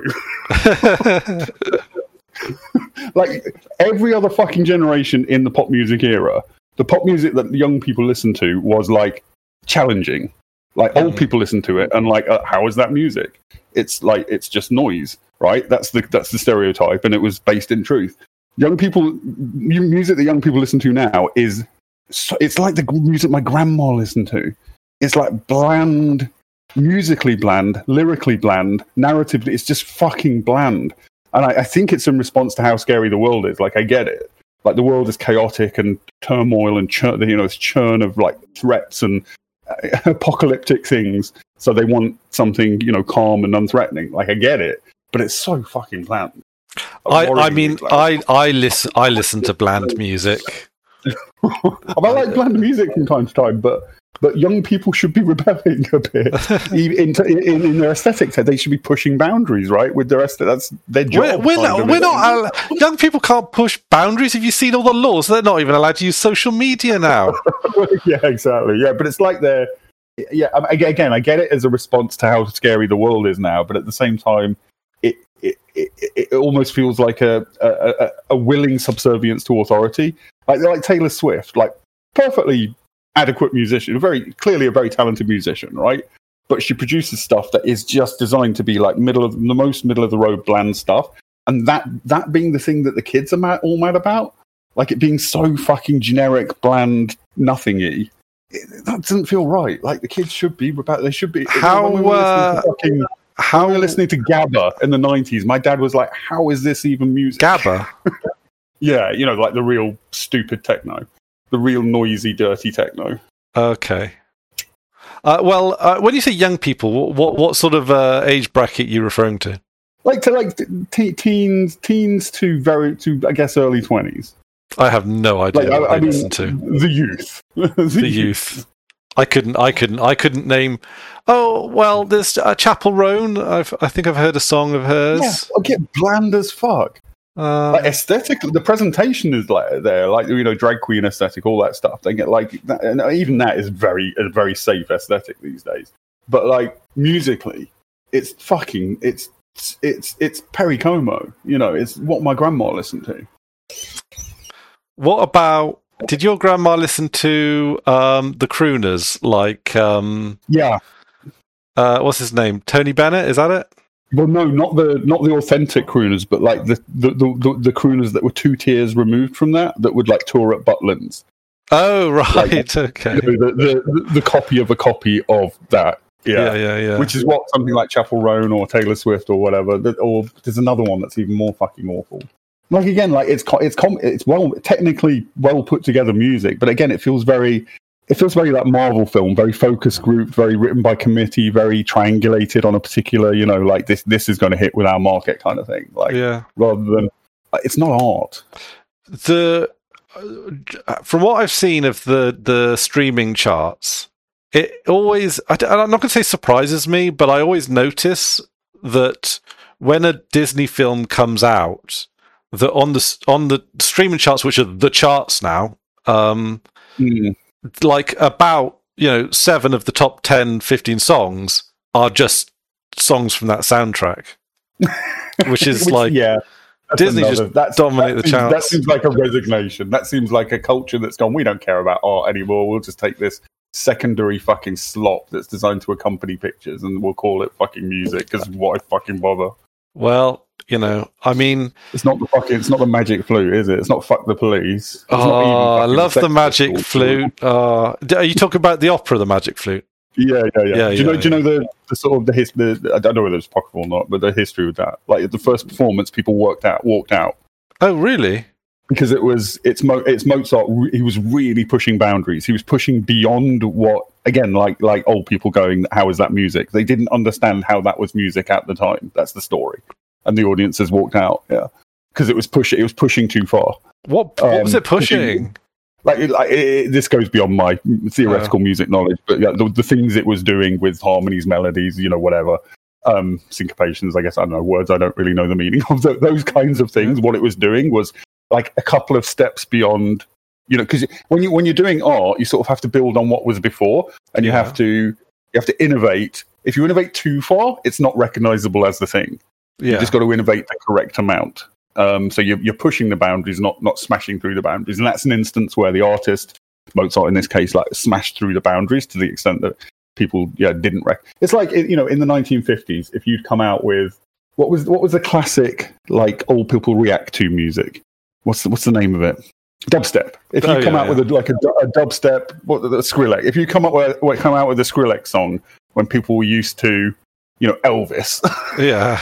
Like every other fucking generation in the pop music era, the pop music that young people listen to was like challenging. Like old people listen to it and like, how is that music? It's like, it's just noise, right? That's the stereotype, and it was based in truth. Young people, music that young people listen to now is, it's like the music my grandma listened to. It's like bland, musically bland, lyrically bland, narratively. It's just fucking bland. And I think it's in response to how scary the world is. Like, I get it. Like, the world is chaotic and turmoil and this churn of like threats and apocalyptic things. So they want something, calm and unthreatening. Like, I get it, but it's so fucking bland. I mean, I listen to bland music. I like bland music from time to time, but young people should be rebelling a bit in their aesthetics. They should be pushing boundaries, right? With their aesthetic, that's their job. We're not. Young people can't push boundaries. Have you seen all the laws? They're not even allowed to use social media now. Yeah, exactly. Yeah, but it's like they're. Yeah, again, I get it as a response to how scary the world is now, but at the same time, it almost feels like a willing subservience to authority. Like Taylor Swift, like perfectly adequate musician, very clearly a very talented musician, right? But she produces stuff that is just designed to be like the most middle of the road bland stuff, and that being the thing that the kids are all mad about, like it being so fucking generic, bland, nothingy. That doesn't feel right. Like the kids should be about. They should be. How we were listening to Gabba in the 90s, my dad was like, "How is this even music?" Gabba. Yeah, like the real stupid techno. The real noisy, dirty techno. Okay. When you say young people, what sort of age bracket are you referring to? Teens to I guess early 20s. I have no idea what I listen to. The youth. The youth. I couldn't name. Oh well, there's Chapel Roan. I think I've heard a song of hers. Yeah, I'll get bland as fuck. Like aesthetically, the presentation is like there, like drag queen aesthetic, all that stuff. They get like that, and even that is a very safe aesthetic these days. But like musically, it's Perry Como. It's what my grandma listened to. What about? Did your grandma listen to the crooners? Like, yeah. What's his name? Tony Bennett? Is that it? Well, no, not the authentic crooners, but like the crooners that were 2 tiers removed from that would like tour at Butlins. Oh, right, like, okay. The copy of a copy of that. Yeah. Which is what something like Chapel Roan or Taylor Swift or whatever, or there's another one that's even more fucking awful. Like again, like it's technically well put together music, but again, it feels very like Marvel film, very focus grouped, very written by committee, very triangulated on a particular, like this is going to hit with our market kind of thing. Like, rather than it's not art. From what I've seen of the streaming charts, it always, I'm not going to say surprises me, but I always notice that when a Disney film comes out, that on the streaming charts, which are the charts now, like about 7 of the top 10, 15 songs are just songs from that soundtrack, which is Disney just dominate the charts. That seems like a resignation. That seems like a culture that's gone, we don't care about art anymore. We'll just take this secondary fucking slop that's designed to accompany pictures and we'll call it fucking music because why fucking bother? Well, I mean, it's not the Magic Flute, is it? It's not Fuck the Police. I love the Magic Flute. Are you talking about the opera, the Magic Flute? Yeah. Do you know the sort of the history? I don't know whether it's apocryphal or not, but the history with that. Like the first performance, people walked out. Oh, really? Because it's Mozart. He was really pushing boundaries. He was pushing beyond what, again, like old people going, "How is that music?" They didn't understand how that was music at the time. That's the story. And the audiences walked out, because it was pushing too far. What was it pushing? This goes beyond my theoretical music knowledge, but the things it was doing with harmonies, melodies, whatever, syncopations. I guess I don't know words. I don't really know the meaning of those kinds of things. What it was doing was like a couple of steps beyond You know, because when you're doing art, you sort of have to build on what was before, and you have to innovate. If you innovate too far, it's not recognizable as the thing. You just got to innovate the correct amount. So you're pushing the boundaries, not smashing through the boundaries. And that's an instance where the artist, Mozart in this case, like smashed through the boundaries to the extent that people didn't it's like, you know, in the 1950s, if you'd come out with what was the classic like old people react to music? What's the name of it? Dubstep. If you come out with a dubstep, the Skrillex. If you come out with a Skrillex song when people were used to, you know, Elvis. Yeah.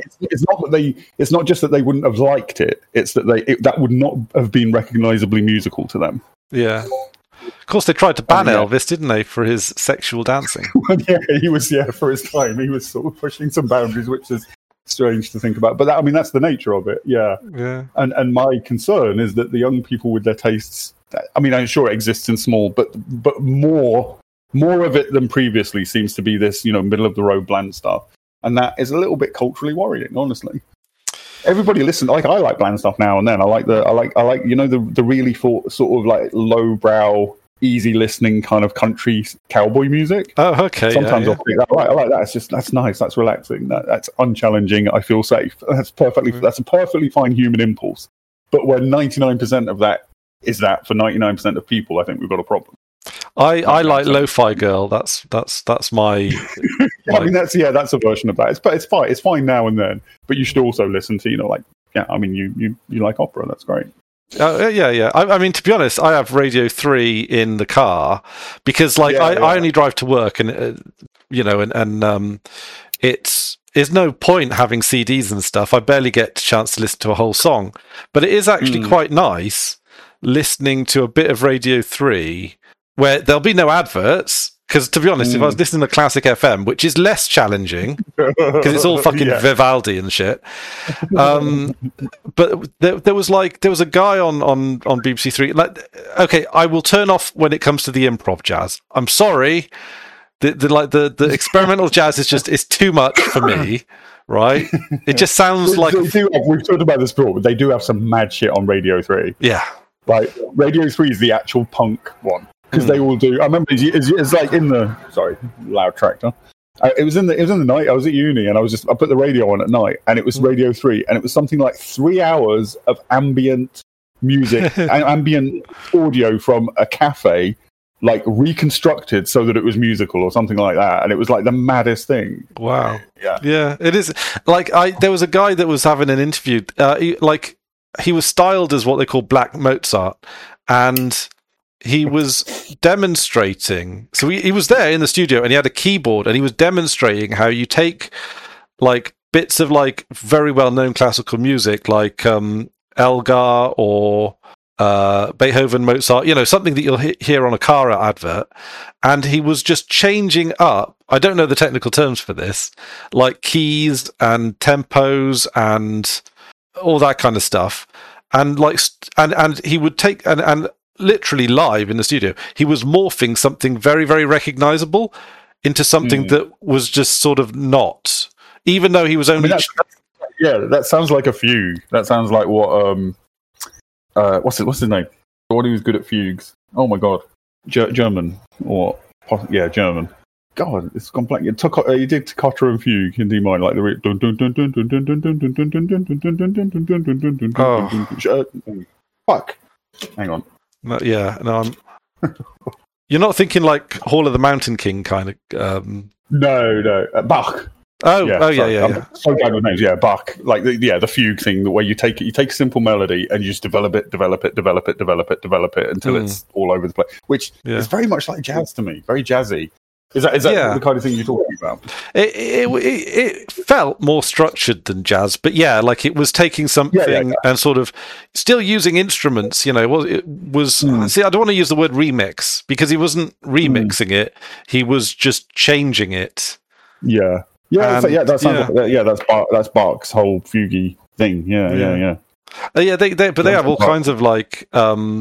It's not just that they wouldn't have liked it. It's that that would not have been recognizably musical to them. Yeah. Of course, they tried to ban Elvis, didn't they, for his sexual dancing? He was. For his time, he was sort of pushing some boundaries, which is strange to think about. But that's the nature of it. Yeah. And my concern is that the young people with their tastes. I mean, I'm sure it exists in small, but more of it than previously seems to be this, you know, middle of the road bland stuff, and that is a little bit culturally worrying, honestly. Everybody listen. Like, I like bland stuff now and then. I like you know, the really sort of like lowbrow, easy listening kind of country cowboy music. Oh, okay. Sometimes I'll think that. I like that. That's nice. That's relaxing. That's unchallenging. I feel safe. That's a perfectly fine human impulse. But when 99% of that is that for 99% of people, I think we've got a problem. I like Lo-Fi Girl. That's my. I mean, that's a version of that. It's fine. It's fine now and then. But you should also listen to, you know, like, I mean, you like opera. That's great. Yeah. I mean, to be honest, I have Radio 3 in the car because, like, I only drive to work, and you know, and there's no point having CDs and stuff. I barely get a chance to listen to a whole song, but it is actually quite nice listening to a bit of Radio 3 where there'll be no adverts. Because, to be honest, if I was listening to Classic FM, which is less challenging, because it's all fucking Vivaldi and shit. But there was a guy on BBC Three. Like, okay, I will turn off when it comes to the improv jazz. I'm sorry, the experimental jazz is too much for me. Right? It just sounds like we've talked about this before, but they do have some mad shit on Radio 3. Yeah, like Radio 3 is the actual punk one. Because they all do. I remember it's like in the loud tractor. It was in the night. I was at uni and I put the radio on at night, and it was Radio 3, and it was something like 3 hours of ambient music and ambient audio from a cafe, like reconstructed so that it was musical or something like that, and it was like the maddest thing. Wow. Yeah. It is like there was a guy that was having an interview. He was styled as what they call Black Mozart, and he was demonstrating. So he was there in the studio, and he had a keyboard, and he was demonstrating how you take like bits of like very well known classical music, like Elgar or Beethoven, Mozart, you know, something that you'll hear on a car advert, and he was just changing up. I don't know the technical terms for this, like keys and tempos and all that kind of stuff, and like and he would take and literally live in the studio, he was morphing something very, very recognizable into something that was just sort of not, even though he was only. That sounds like a fugue. That sounds like what what's his name? What he was good at fugues. Oh my god, German or German. God, it's complex. You did Toccata and Fugue in D minor, like the dun dun dun dun dun dun dun dun dun dun dun dun dun dun dun dun. Fuck. Hang on. No, you're not thinking like Hall of the Mountain King kind of. No, Bach. Yeah. So bad with names. Yeah, Bach. Like the fugue thing, where you take a simple melody and you just develop it until it's all over the place. Which is very much like jazz to me. Very jazzy. Is that the kind of thing you're talking about? It felt more structured than jazz, but like it was taking something and sort of still using instruments. You know, it was. See, I don't want to use the word remix because he wasn't remixing it; he was just changing it. Yeah. That sounds like, that's Bach's whole fugue thing. Yeah. They have all kinds of like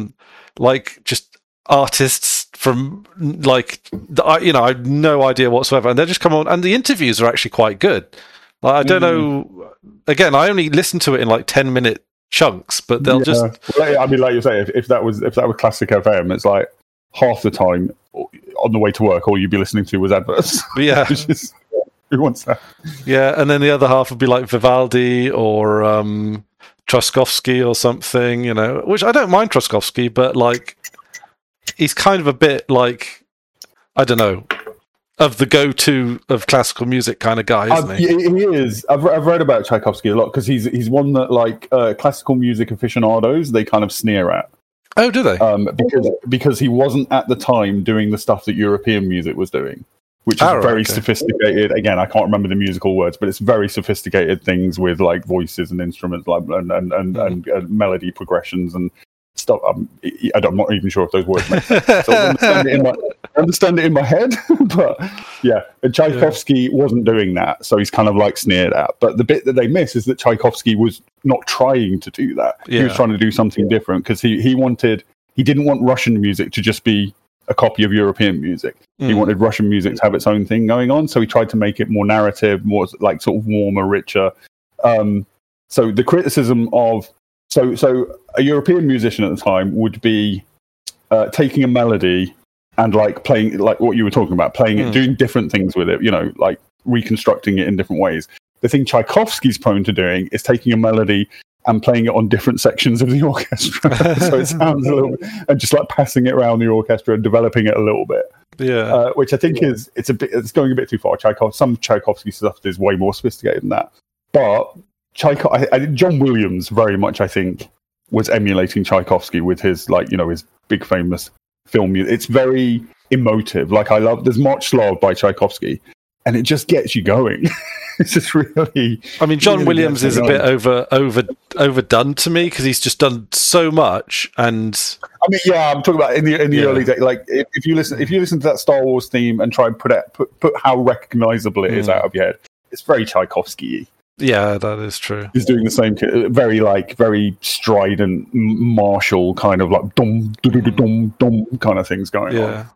just artists from like, you know, I have no idea whatsoever, and they just come on, and the interviews are actually quite good. Like, I don't know. Again, I only listened to it in like 10-minute chunks, but they'll just. I mean, like you say, if that was classic FM, it's like half the time on the way to work, all you'd be listening to was adverts. Yeah. Who wants that? Yeah, and then the other half would be like Vivaldi or Truskowski or something, you know, which I don't mind Truskowski, but like he's kind of a bit like, I don't know, of the go-to of classical music kind of guy, isn't he? He is. I've read about Tchaikovsky a lot because he's one that like classical music aficionados, they kind of sneer at. Oh, do they? Because he wasn't at the time doing the stuff that European music was doing, which is very sophisticated. Again, I can't remember the musical words, but it's very sophisticated things with like voices and instruments, like and melody progressions and stuff. I'm not even sure if those words make sense. So I understand it in my head, but yeah, Tchaikovsky wasn't doing that, so he's kind of like sneered at. But the bit that they miss is that Tchaikovsky was not trying to do that. He was trying to do something different because he didn't want Russian music to just be a copy of European music. He wanted Russian music to have its own thing going on, so he tried to make it more narrative, more like sort of warmer, richer. So the criticism of so a European musician at the time would be taking a melody and like playing like what you were talking about, playing it, doing different things with it, you know, like reconstructing it in different ways. The thing Tchaikovsky's prone to doing is taking a melody and playing it on different sections of the orchestra, so it sounds a little bit, and just like passing it around the orchestra and developing it a little bit. Yeah, which I think it's going a bit too far. Some Tchaikovsky stuff is way more sophisticated than that, but John Williams very much, I think, was emulating Tchaikovsky with his, like, you know, his big famous film music. It's very emotive. Like, there's March Slav by Tchaikovsky, and it just gets you going. It's just really. I mean, John Williams is a bit overdone to me because he's just done so much. And I mean, yeah, I'm talking about in the early days. Like, if you listen to that Star Wars theme and try and put how recognizable it is out of your head, it's very Tchaikovsky-y. Yeah, that is true. He's doing the same, very strident, martial kind of like dum dum dum kind of things going on.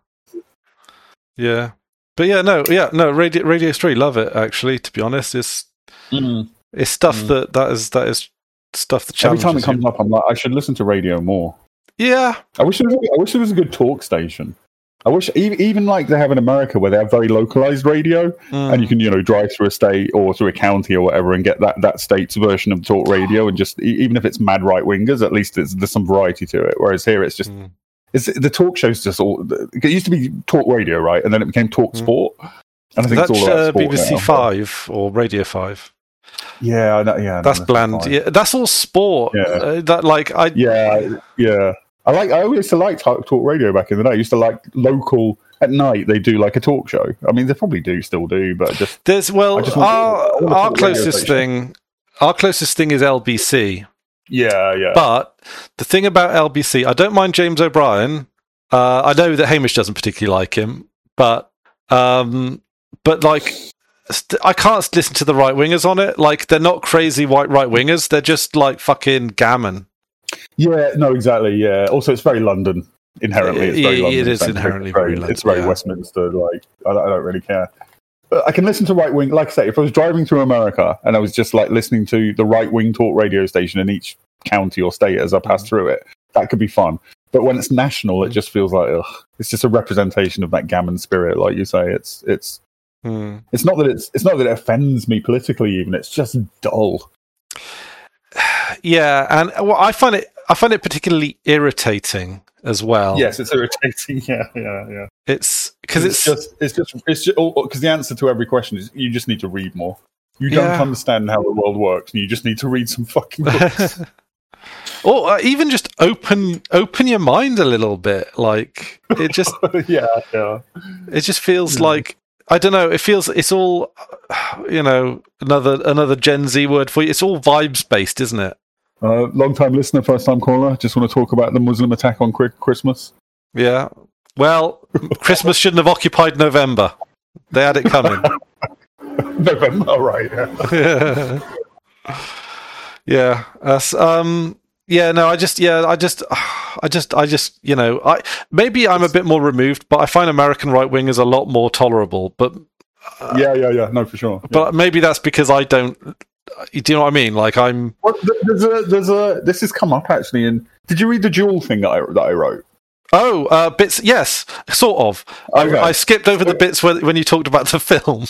Yeah, but no. Radio Street, love it. Actually, to be honest, it's stuff that is stuff that challenges. Every time it comes up, I'm like, I should listen to radio more. Yeah, I wish there was a good talk station. I wish even like they have in America where they have very localized radio and you can, you know, drive through a state or through a county or whatever and get that state's version of talk radio, and just even if it's mad right wingers, at least there's some variety to it. Whereas here it's just the talk shows just all. It used to be talk radio, right, and then it became talk sport. And I think it's all about sport BBC now. 5 or Radio 5 Yeah, I know, yeah, that's bland. Yeah, that's all sport. Yeah. I used to like talk radio back in the day. I used to like local at night. They do like a talk show. I mean, they probably still do, but just our closest thing. Our closest thing is LBC. Yeah. But the thing about LBC, I don't mind James O'Brien. I know that Hamish doesn't particularly like him, but like. I can't listen to the right wingers on it. Like, they're not crazy white right wingers. They're just like fucking gammon. Yeah, no, exactly. Yeah. Also, it's very London inherently. It's very London. It is inherently very London. It's very Westminster. Like, I don't really care. But I can listen to right wing. Like I say, if I was driving through America and I was just like listening to the right wing talk radio station in each county or state as I pass through it, that could be fun. But when it's national, it just feels like it's just a representation of that gammon spirit, like you say. It's not that it offends me politically. Even it's just dull. Yeah, and I find it particularly irritating as well. Yes, it's irritating. Yeah. It's because because the answer to every question is you just need to read more. You don't understand how the world works, and you just need to read some fucking books. Or even just open your mind a little bit. Like, it just yeah. It just feels like, I don't know. It's all, you know, another Gen Z word for you. It's all vibes based, isn't it? Long time listener, first time caller. Just want to talk about the Muslim attack on Christmas. Yeah. Well, Christmas shouldn't have occupied November. They had it coming. November, all right? Yeah. Yeah. I just, you know, maybe I'm a bit more removed, but I find American right wingers a lot more tolerable. But yeah, no, for sure. But maybe that's because I don't do you know what I mean? Like I'm. Well, this has come up actually. And did you read the Duel thing that I wrote? Oh, bits. Yes, sort of. Okay. I skipped over the bits when you talked about the film.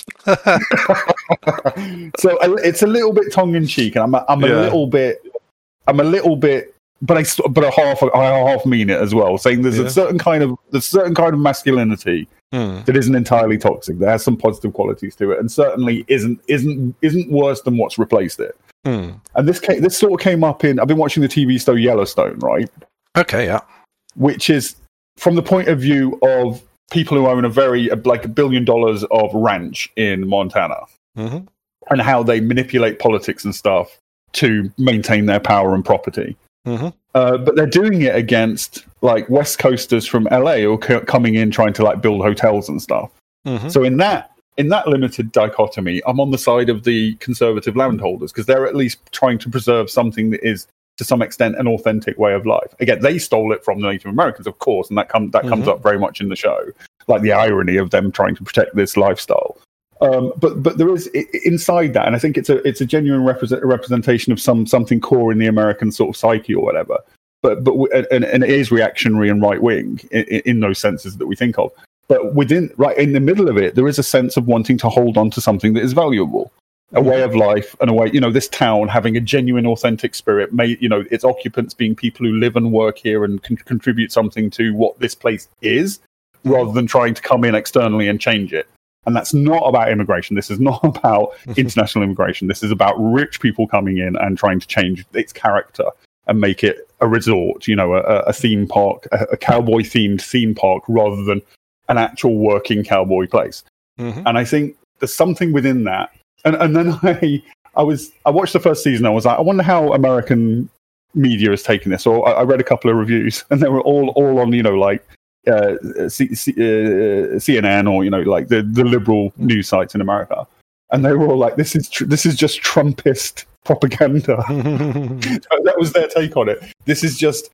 So it's a little bit tongue in cheek, and I'm a little bit, but I half mean it as well, saying there's a certain kind of masculinity that isn't entirely toxic. That has some positive qualities to it, and certainly isn't worse than what's replaced it. And this sort of came up in. I've been watching the TV show Yellowstone, right? Okay, yeah. Which is from the point of view of people who own like $1 billion of ranch in Montana, and how they manipulate politics and stuff to maintain their power and property. But they're doing it against like West Coasters from LA who are coming in trying to like build hotels and stuff. So in that limited dichotomy, I'm on the side of the conservative landholders because they're at least trying to preserve something that is to some extent an authentic way of life. Again, they stole it from the Native Americans, of course, and that comes up very much in the show, like the irony of them trying to protect this lifestyle. But there is inside that, and I think it's a genuine representation of something core in the American sort of psyche or whatever. But and it is reactionary and right wing in those senses that we think of. But right in the middle of it, there is a sense of wanting to hold on to something that is valuable. A way of life and a way, this town having a genuine, authentic spirit, its occupants being people who live and work here and can contribute something to what this place is, rather than trying to come in externally and change it. And that's not about immigration. This is not about international immigration. This is about rich people coming in and trying to change its character and make it a resort, a theme park, a cowboy-themed theme park, rather than an actual working cowboy place. And I think there's something within that. And then I watched the first season. I was like, I wonder how American media has taken this. Or I read a couple of reviews, and they were all on, like CNN or like the liberal news sites in America, and they were all like, "This is just Trumpist propaganda." That was their take on it. This is just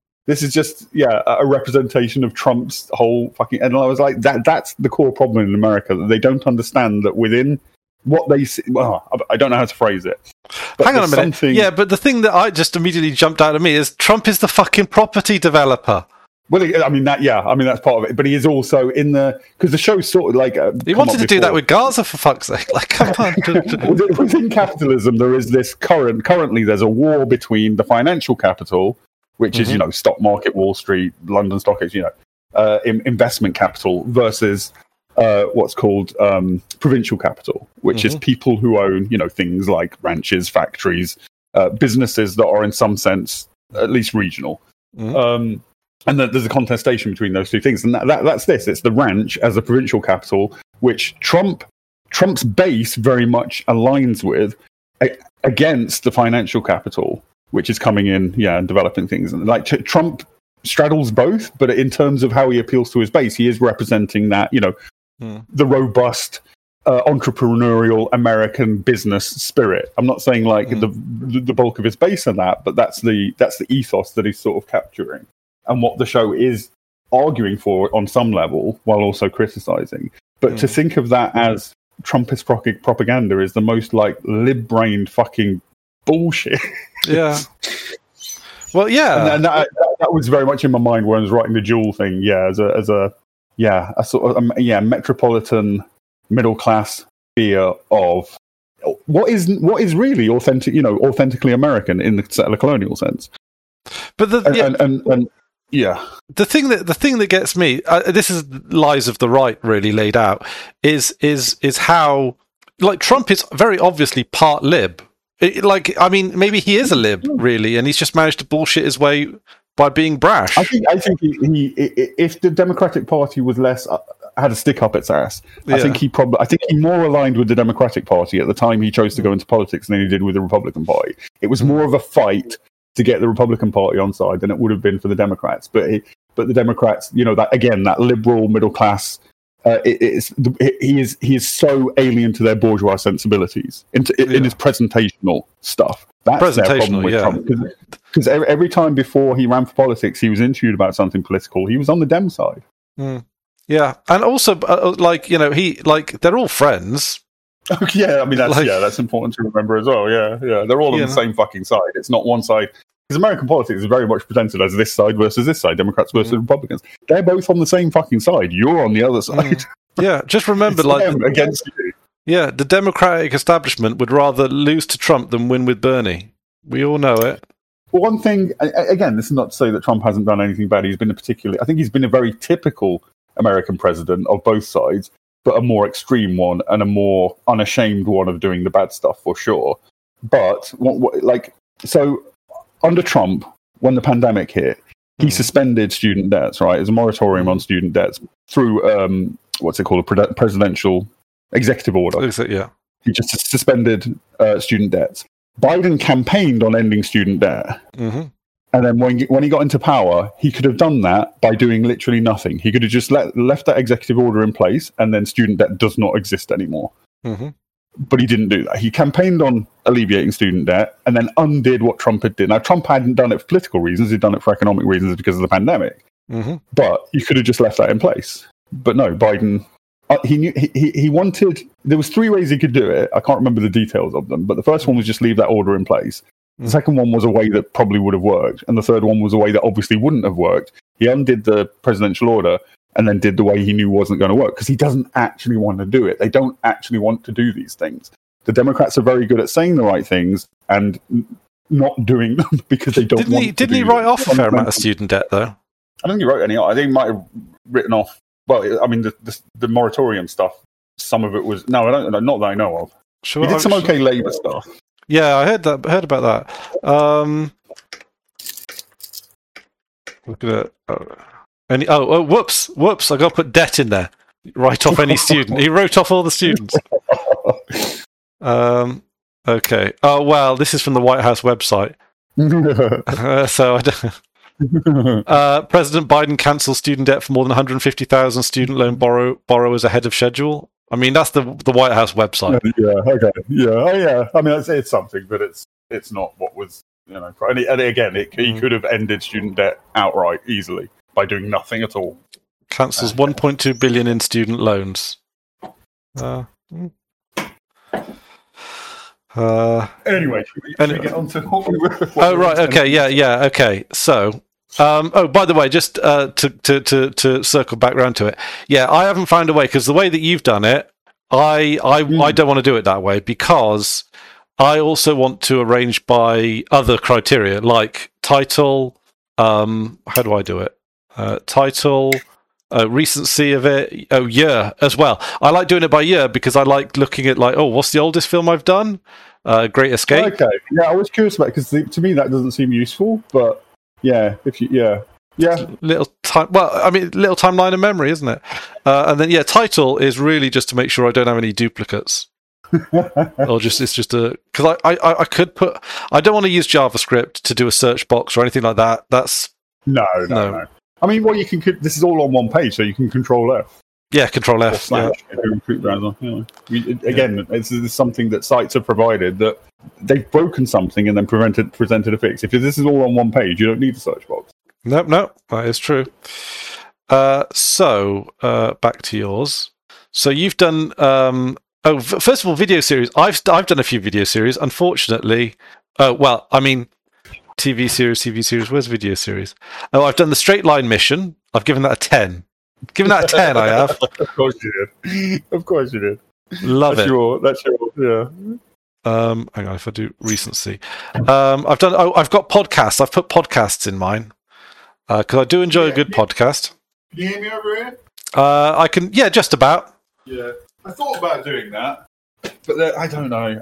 a representation of Trump's whole fucking. And I was like, that's the core problem in America, that they don't understand that within what they see. Well, I don't know how to phrase it. Hang on a minute. Yeah, but the thing that I just immediately jumped out at me is Trump is the fucking property developer. Well, that's part of it. But he is also because the show's sort of like he wanted to do that with Gaza, for fuck's sake. Like, come on. Within capitalism, there is this currently there's a war between the financial capital, which is stock market, Wall Street, London Stock Exchange, investment capital, versus what's called provincial capital, which is people who own, things like ranches, factories, businesses that are in some sense at least regional. And there's a contestation between those two things. And that's this. It's the ranch as a provincial capital, which Trump's base very much aligns with, against the financial capital, which is coming in, and developing things. And like Trump straddles both, but in terms of how he appeals to his base, he is representing that, the robust, entrepreneurial American business spirit. I'm not saying like the bulk of his base are that, but that's the ethos that he's sort of capturing, and what the show is arguing for on some level, while also criticizing. But to think of that as Trumpist propaganda is the most like lib-brained fucking bullshit. Yeah. Well, yeah, and that was very much in my mind when I was writing the Duel thing. Yeah, as a sort of metropolitan middle class fear of what is really authentic, authentically American in the settler colonial sense. But the thing that gets me, this is lies of the right really laid out, is how like Trump is very obviously part lib. Maybe he is a lib really, and he's just managed to bullshit his way by being brash. I think he if the Democratic Party was less had a stick up its ass, I think he more aligned with the Democratic Party at the time he chose to go into politics than he did with the Republican Party. It was more of a fight to get the Republican Party on side than it would have been for the Democrats. But the Democrats, that liberal middle class, he is so alien to their bourgeois sensibilities in his presentational stuff. That's their problem with Trump. Because every time before he ran for politics, he was interviewed about something political. He was on the Dem side. Yeah, and also they're all friends. Yeah, I mean that's important to remember as well. Yeah, they're all on the same fucking side. It's not one side, because American politics is very much presented as this side versus this side, Democrats versus Republicans. They're both on the same fucking side. You're on the other side. Yeah, just remember, them against you. Yeah, the Democratic establishment would rather lose to Trump than win with Bernie. We all know it. Well, one thing, again, this is not to say that Trump hasn't done anything bad. I think he's been a very typical American president of both sides, but a more extreme one and a more unashamed one of doing the bad stuff, for sure. But, so under Trump, when the pandemic hit, he suspended student debts, right? As a moratorium on student debts through, what's it called, a presidential executive order. Yeah. He just suspended student debts. Biden campaigned on ending student debt. And then when he got into power, he could have done that by doing literally nothing. He could have just left that executive order in place, and then student debt does not exist anymore. But he didn't do that. He campaigned on alleviating student debt and then undid what Trump had did. Now, Trump hadn't done it for political reasons. He'd done it for economic reasons because of the pandemic. But he could have just left that in place. But no, Biden... he wanted. There was 3 ways he could do it. I can't remember the details of them, but the first one was just leave that order in place. The second one was a way that probably would have worked, and the third one was a way that obviously wouldn't have worked. He undid the presidential order and then did the way he knew wasn't going to work, because he doesn't actually want to do it. They don't actually want to do these things. The Democrats are very good at saying the right things and not doing them because they don't. Didn't he write off a fair amount of student debt though? I don't think he wrote any. I think he might have written off. Well, I mean, the moratorium stuff, some of it was... No, I don't, not that I know of. Sure, he did some okay Labour stuff. Yeah, I heard about that. Look at it. Whoops, I got to put debt in there. Write off any student. He wrote off all the students. Okay. Oh, well, this is from the White House website. So I don't... President Biden cancels student debt for more than 150,000 student loan borrowers ahead of schedule. I mean, that's the White House website. Yeah. I mean, it's something, but it's not what was, And again, he could have ended student debt outright easily by doing nothing at all. Cancels 1.2 billion in student loans. Anyway, should we get on to what we were... Oh, right. Okay. Yeah. Okay. So... by the way, just to circle back around to it, I haven't found a way, because the way that you've done it, I don't want to do it that way, because I also want to arrange by other criteria, like title. How do I do it? Title, recency of it. Year as well. I like doing it by year because I like looking at what's the oldest film I've done? Great Escape. Okay, I was curious about it, because to me that doesn't seem useful, but. Little timeline of memory, isn't it? And then title is really just to make sure I don't have any duplicates, or it's just a, because I could put, I don't want to use JavaScript to do a search box or anything like that. That's no. I mean, you can. This is all on one page, so you can Control F. Yeah, Control F. Again, it's something that sites have provided, that they've broken something and then presented a fix. If this is all on one page, you don't need the search box. No, that is true. So back to yours. So you've done. First of all, video series. I've done a few video series. Unfortunately, TV series. Where's video series? Oh, I've done the Straight Line Mission. I've given that a 10. Given that a 10, I have. Of course you did. Love it. That's your. Hang on, if I do recency, I've got podcasts. I've put podcasts in mine because I do enjoy a good podcast. Can you hear me over here? I can, just about. Yeah, I thought about doing that, but I don't know.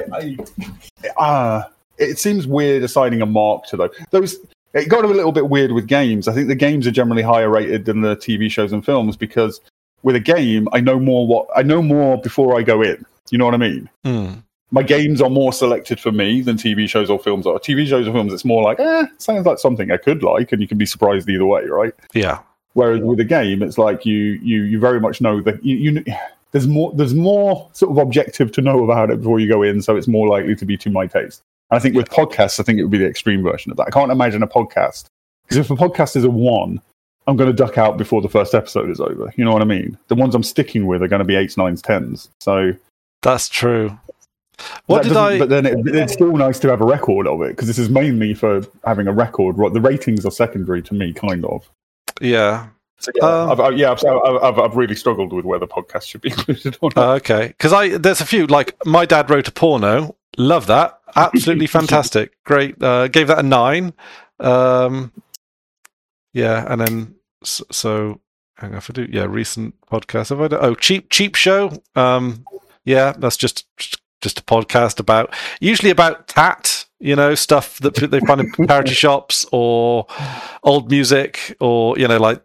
It seems weird assigning a mark to those. It got a little bit weird with games. I think the games are generally higher rated than the TV shows and films, because with a game, I know more before I go in. You know what I mean? My games are more selected for me than TV shows or films are. TV shows or films, it's more like, sounds like something I could like, and you can be surprised either way, right? Yeah. Whereas with a game, it's like you very much know that there's more sort of objective to know about it before you go in, so it's more likely to be to my taste. And I think with podcasts, I think it would be the extreme version of that. I can't imagine a podcast, because if a podcast is a 1, I'm going to duck out before the first episode is over. You know what I mean? The ones I'm sticking with are going to be 8s, 9s, 10s. So That's true. But then it's still nice to have a record of it, because this is mainly for having a record. Right, the ratings are secondary to me, kind of. Yeah. So, I've really struggled with whether podcasts should be included or not. Okay, because there's a few, like My Dad Wrote a Porno. Love that. Absolutely fantastic. Great. Gave that a 9. Yeah, and then so hang on, if I do recent podcast. Have I done, Cheap Show. Yeah, that's just a podcast usually about tat, stuff that they find in charity shops or old music or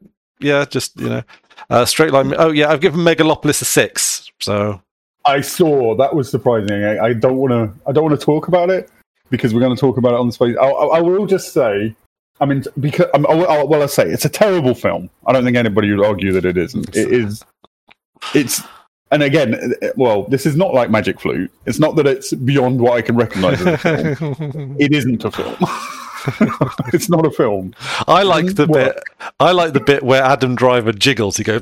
Straight Line. Oh yeah, I've given Megalopolis a 6. So I saw that was surprising. I don't want to talk about it because we're going to talk about it on the space. I will just say, I mean, because I say it's a terrible film. I don't think anybody would argue that it isn't. It is. It's. And again, well, this is not like Magic Flute. It's not that it's beyond what I can recognise as a film. It isn't a film. It's not a film. I like the bit where Adam Driver jiggles. He goes.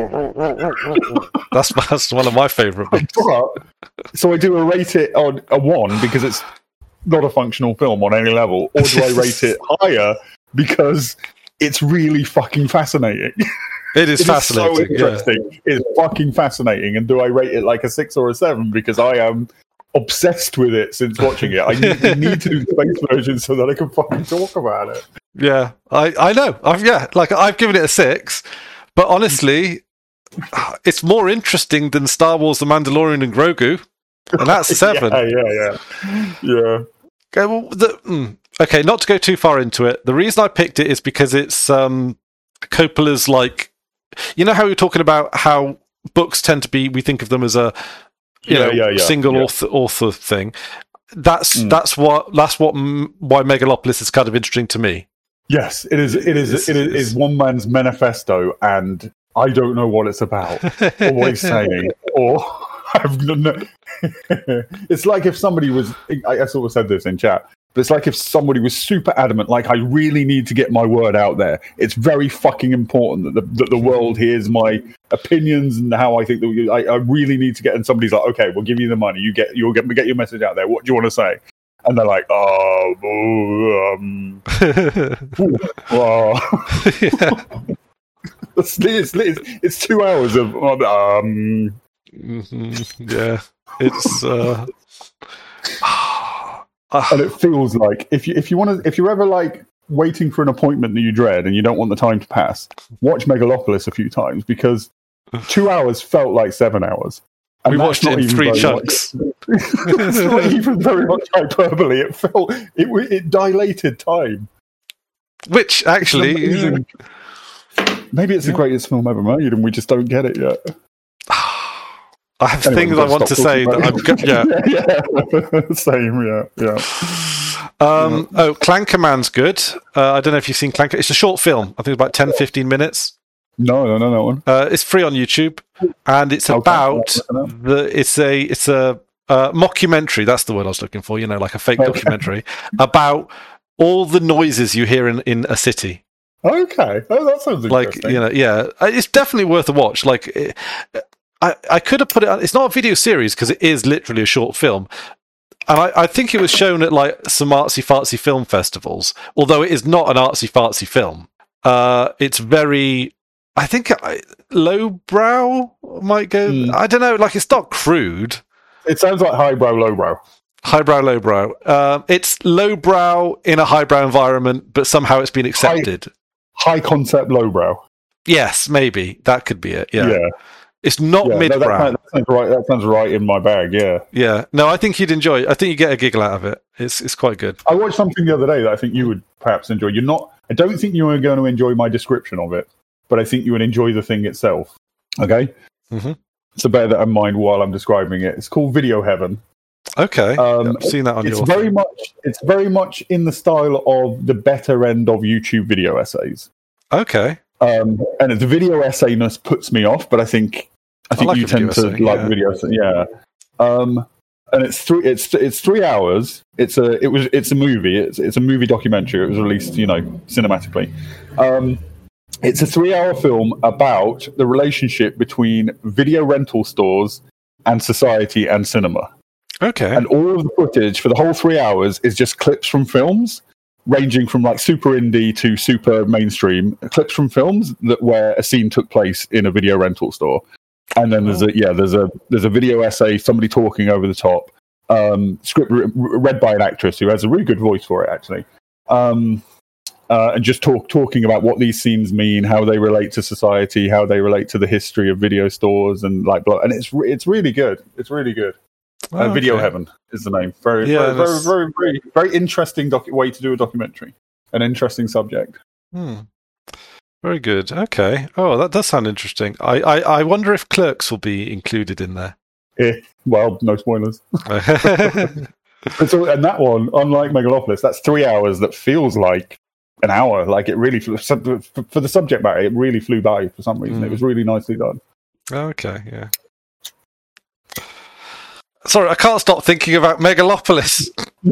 That's one of my favourite bits. So I do rate it on a 1 because it's not a functional film on any level, or do I rate it higher because it's really fucking fascinating? It is fascinating. So interesting. Yeah. It's fucking fascinating. And do I rate it like a 6 or a 7 because I am obsessed with it since watching it? I need to do the space version so that I can fucking talk about it. Yeah, I know. I've given it a 6, but honestly, it's more interesting than Star Wars: The Mandalorian and Grogu, and that's a 7. Yeah. Okay, well, okay, not to go too far into it. The reason I picked it is because it's Coppola's like. You know how you're talking about how books tend to be, we think of them as a single author thing. That's why Megalopolis is kind of interesting to me. Yes, it is. It is one man's manifesto, and I don't know what it's about or what he's saying, or it's like if somebody was. I sort of said this in chat. But it's like if somebody was super adamant, like, I really need to get my word out there. It's very fucking important that the world hears my opinions and how I think that I really need to get. And somebody's like, okay, we'll give you the money. You'll get your message out there. What do you want to say? And they're like, it's 2 hours of yeah, it's. And it feels like if you're ever like waiting for an appointment that you dread and you don't want the time to pass, watch Megalopolis a few times, because 2 hours felt like 7 hours. And we watched it in 3 chunks. It's not even very much hyperbole. It felt it dilated time. Which actually, maybe it's the greatest film ever made, and we just don't get it yet. I have things I want to say that Same, yeah. Clankerman's good. I don't know if you've seen Clanker. It's a short film. I think it's about 10-15 minutes. No, that one. It's free on YouTube, and it's about it's a mockumentary. That's the word I was looking for. Like a fake documentary about all the noises you hear in a city. Okay, that sounds interesting. It's definitely worth a watch. Like. I could have put it on. It's not a video series because it is literally a short film. And I think it was shown at like some artsy-fartsy film festivals, although it is not an artsy-fartsy film. It's very, I think, lowbrow might go. I don't know, like it's not crude. It sounds like highbrow, lowbrow. Highbrow, lowbrow. It's lowbrow in a highbrow environment, but somehow it's been accepted. High concept, lowbrow. Yes, maybe. That could be it, yeah. It's not mid-brow. That sounds right in my bag, yeah. Yeah. No, I think you'd enjoy it. I think you get a giggle out of it. It's quite good. I watched something the other day that I think you would perhaps enjoy. I don't think you are going to enjoy my description of it, but I think you would enjoy the thing itself. Okay? Mm-hmm. So bear that in mind while I'm describing it. It's called Video Heaven. Okay. I've seen that on your thing. It's very much in the style of the better end of YouTube video essays. Okay. And the video essayness puts me off, but I think you tend to like video essay. Yeah. And it's 3 hours. It's a movie. It's a movie documentary. It was released, cinematically. It's a 3 hour film about the relationship between video rental stores and society and cinema. Okay. And all of the footage for the whole 3 hours is just clips from films, ranging from like super indie to super mainstream, clips from films where a scene took place in a video rental store. And then there's a video essay, somebody talking over the top, script read by an actress who has a really good voice for it, actually. And just talking about what these scenes mean, how they relate to society, how they relate to the history of video stores, and it's really good. It's really good. Video Heaven is the name. Very interesting way to do a documentary. An interesting subject. Very good. Okay. Oh, that does sound interesting. I wonder if Clerks will be included in there. Well, no spoilers. And that one, unlike Megalopolis, that's 3 hours that feels like an hour. Like it really, for the subject matter, it really flew by for some reason. It was really nicely done. Okay, yeah. Sorry, I can't stop thinking about Megalopolis.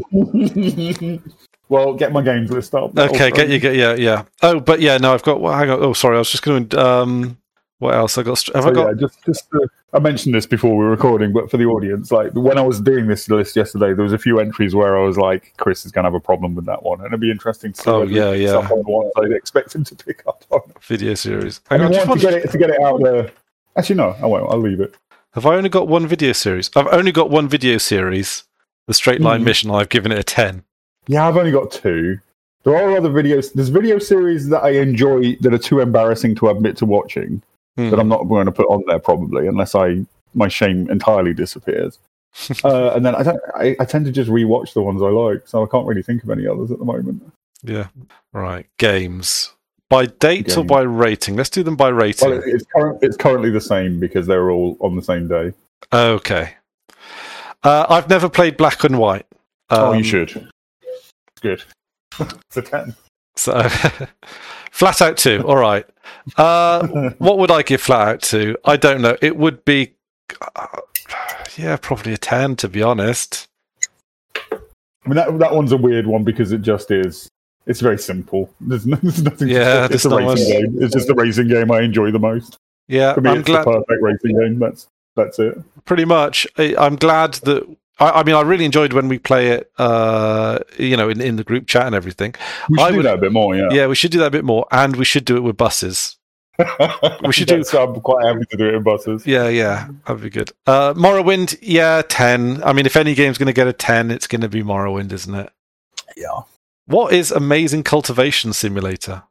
Well, get my games list up. Okay, yeah. Oh, but yeah, no, I've got. Well, hang on. Oh, sorry, I was just going to. What else? I got. I mentioned this before we were recording, but for the audience, like when I was doing this list yesterday, there was a few entries where I was like, "Chris is going to have a problem with that one," and it'd be interesting to see. Oh yeah. Stuff on the ones I'd expect him to pick up on. Video series. I want to get it out there. Actually, no, I won't. I'll leave it. Have I only got one video series? I've only got one video series. The Straight Line Mission. I've given it a 10. Yeah, I've only got 2. There are other videos. There's video series that I enjoy that are too embarrassing to admit to watching that I'm not going to put on there probably unless my shame entirely disappears. And then I tend to just rewatch the ones I like, so I can't really think of any others at the moment. Yeah, right. Games by date or by rating? Let's do them by rating. Well, it's currently the same because they're all on the same day. Okay. I've never played Black and White. You should. Good. It's a 10. So, Flat Out 2. All right. What would I give Flat Out 2? I don't know. It would be, probably a 10, to be honest. I mean, that one's a weird one because it just is. It's very simple. There's nothing. Yeah, it's a racing game. It's just the racing game I enjoy the most. Yeah, for me, it's the perfect racing game. That's it. Pretty much. I'm glad that. I mean, I really enjoyed when we play it, in the group chat and everything. We should do that a bit more, yeah. Yeah, we should do that a bit more, and we should do it with buses. We should do. So I'm quite happy to do it in buses. Yeah, that'd be good. Morrowind, 10. I mean, if any game's going to get a 10, it's going to be Morrowind, isn't it? Yeah. What is Amazing Cultivation Simulator?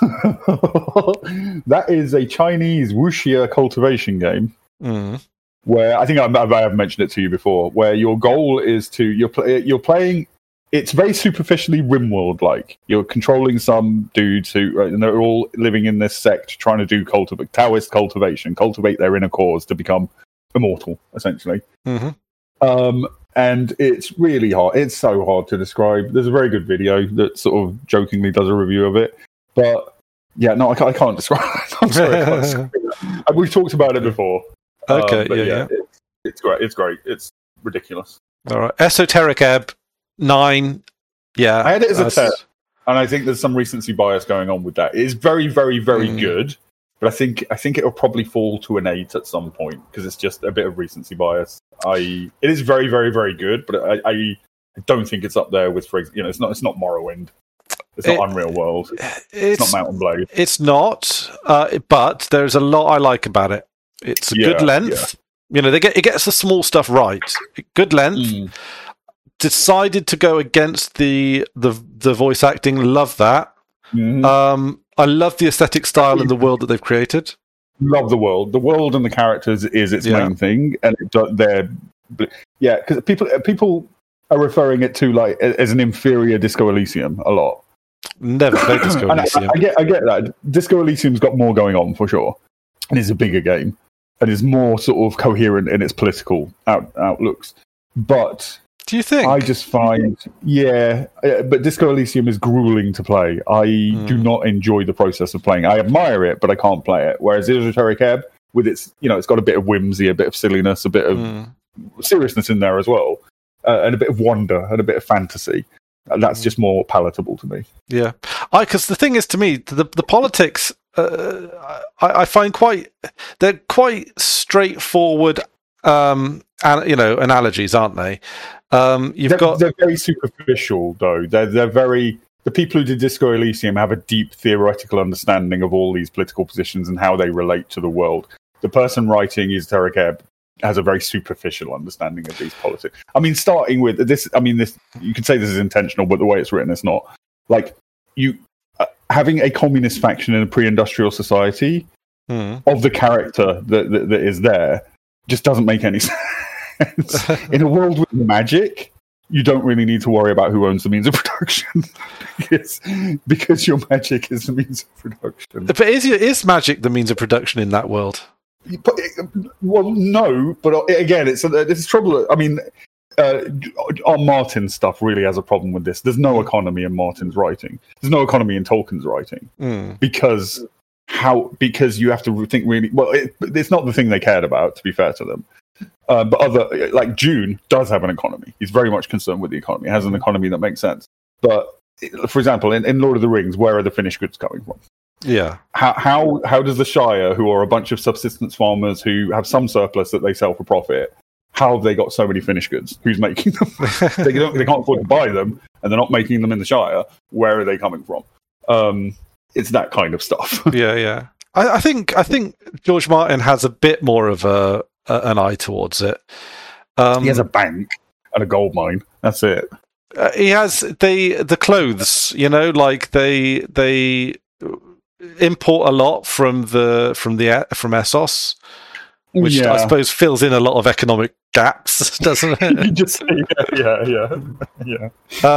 That is a Chinese wuxia cultivation game. Where I think I have mentioned it to you before, where your goal is you're playing. It's very superficially RimWorld like. You're controlling some dudes and they're all living in this sect trying to do Taoist cultivation, cultivate their inner cores to become immortal, essentially. And it's really hard. It's so hard to describe. There's a very good video that sort of jokingly does a review of it, but yeah, no, I can't describe it. I'm sorry, I can't describe it. We've talked about it before. Okay, it's great. It's great. It's ridiculous. All right, Esoteric Ebb 9. Yeah, I had it as a 10, and I think there's some recency bias going on with that. It is very, very, very good, but I think it'll probably fall to an 8 at some point because it's just a bit of recency bias. It is very, very, very good, but I don't think it's up there with, for example, it's not Morrowind. It's not Unreal World. It's not Mountain Blade. It's not, but there's a lot I like about it. It's a good length. Yeah. It gets the small stuff right. Good length. Decided to go against the voice acting. Love that. I love the aesthetic style and the world that they've created. Love the world. The world and the characters is its main thing, and because people are referring it to like as an inferior Disco Elysium a lot. Never played Disco Elysium. I get that. Disco Elysium's got more going on for sure, and it's a bigger game, and is more sort of coherent in its political outlooks. But do you think? I just find, but Disco Elysium is grueling to play. I do not enjoy the process of playing. I admire it, but I can't play it. Whereas Esoteric Ebb, with its, it's got a bit of whimsy, a bit of silliness, a bit of seriousness in there as well, and a bit of wonder and a bit of fantasy. That's just more palatable to me. Yeah, because the thing is, to me, the politics, I find they're quite straightforward analogies, aren't they? They're very superficial, though. They're very. The people who did Disco Elysium have a deep theoretical understanding of all these political positions and how they relate to the world. The person writing Esoteric Ebb has a very superficial understanding of these politics. I mean, starting with this. I mean, this you could say this is intentional, but the way it's written, it's not. Like you having a communist faction in a pre-industrial society of the character that is there just doesn't make any sense. In a world with magic, you don't really need to worry about who owns the means of production because your magic is the means of production. But is magic the means of production in that world? Well, no. But again, it's trouble. I mean, Martin's stuff really has a problem with this. There's no economy in Martin's writing. There's no economy in Tolkien's writing because you have to think really. Well, it's not the thing they cared about, to be fair to them. But other like Dune does have an economy. He's very much concerned with the economy. It has an economy that makes sense. But for example, in Lord of the Rings, where are the finished goods coming from? Yeah. How does the Shire, who are a bunch of subsistence farmers who have some surplus that they sell for profit, how have they got so many finished goods? Who's making them? They can't afford to buy them, and they're not making them in the Shire. Where are they coming from? It's that kind of stuff. Yeah. I think George Martin has a bit more of an eye towards it. He has a bank and a gold mine. That's it. He has the clothes. Like they import a lot from Essos, which I suppose fills in a lot of economic gaps, doesn't it? You just yeah.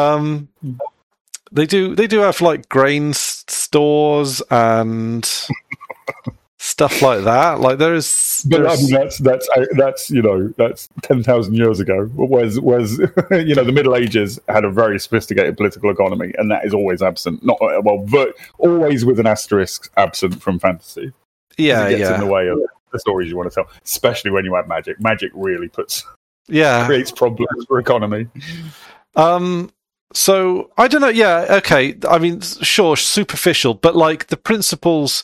They do have like grain stores and stuff like that. Like there's I mean, that's 10,000 years ago. Whereas the Middle Ages had a very sophisticated political economy, and that is always absent. Always with an asterisk, absent from fantasy. Yeah, it gets in the way of the stories you want to tell, especially when you add magic. Magic really creates problems for economy. So I don't know. Yeah, okay. I mean, sure, superficial, but like the principles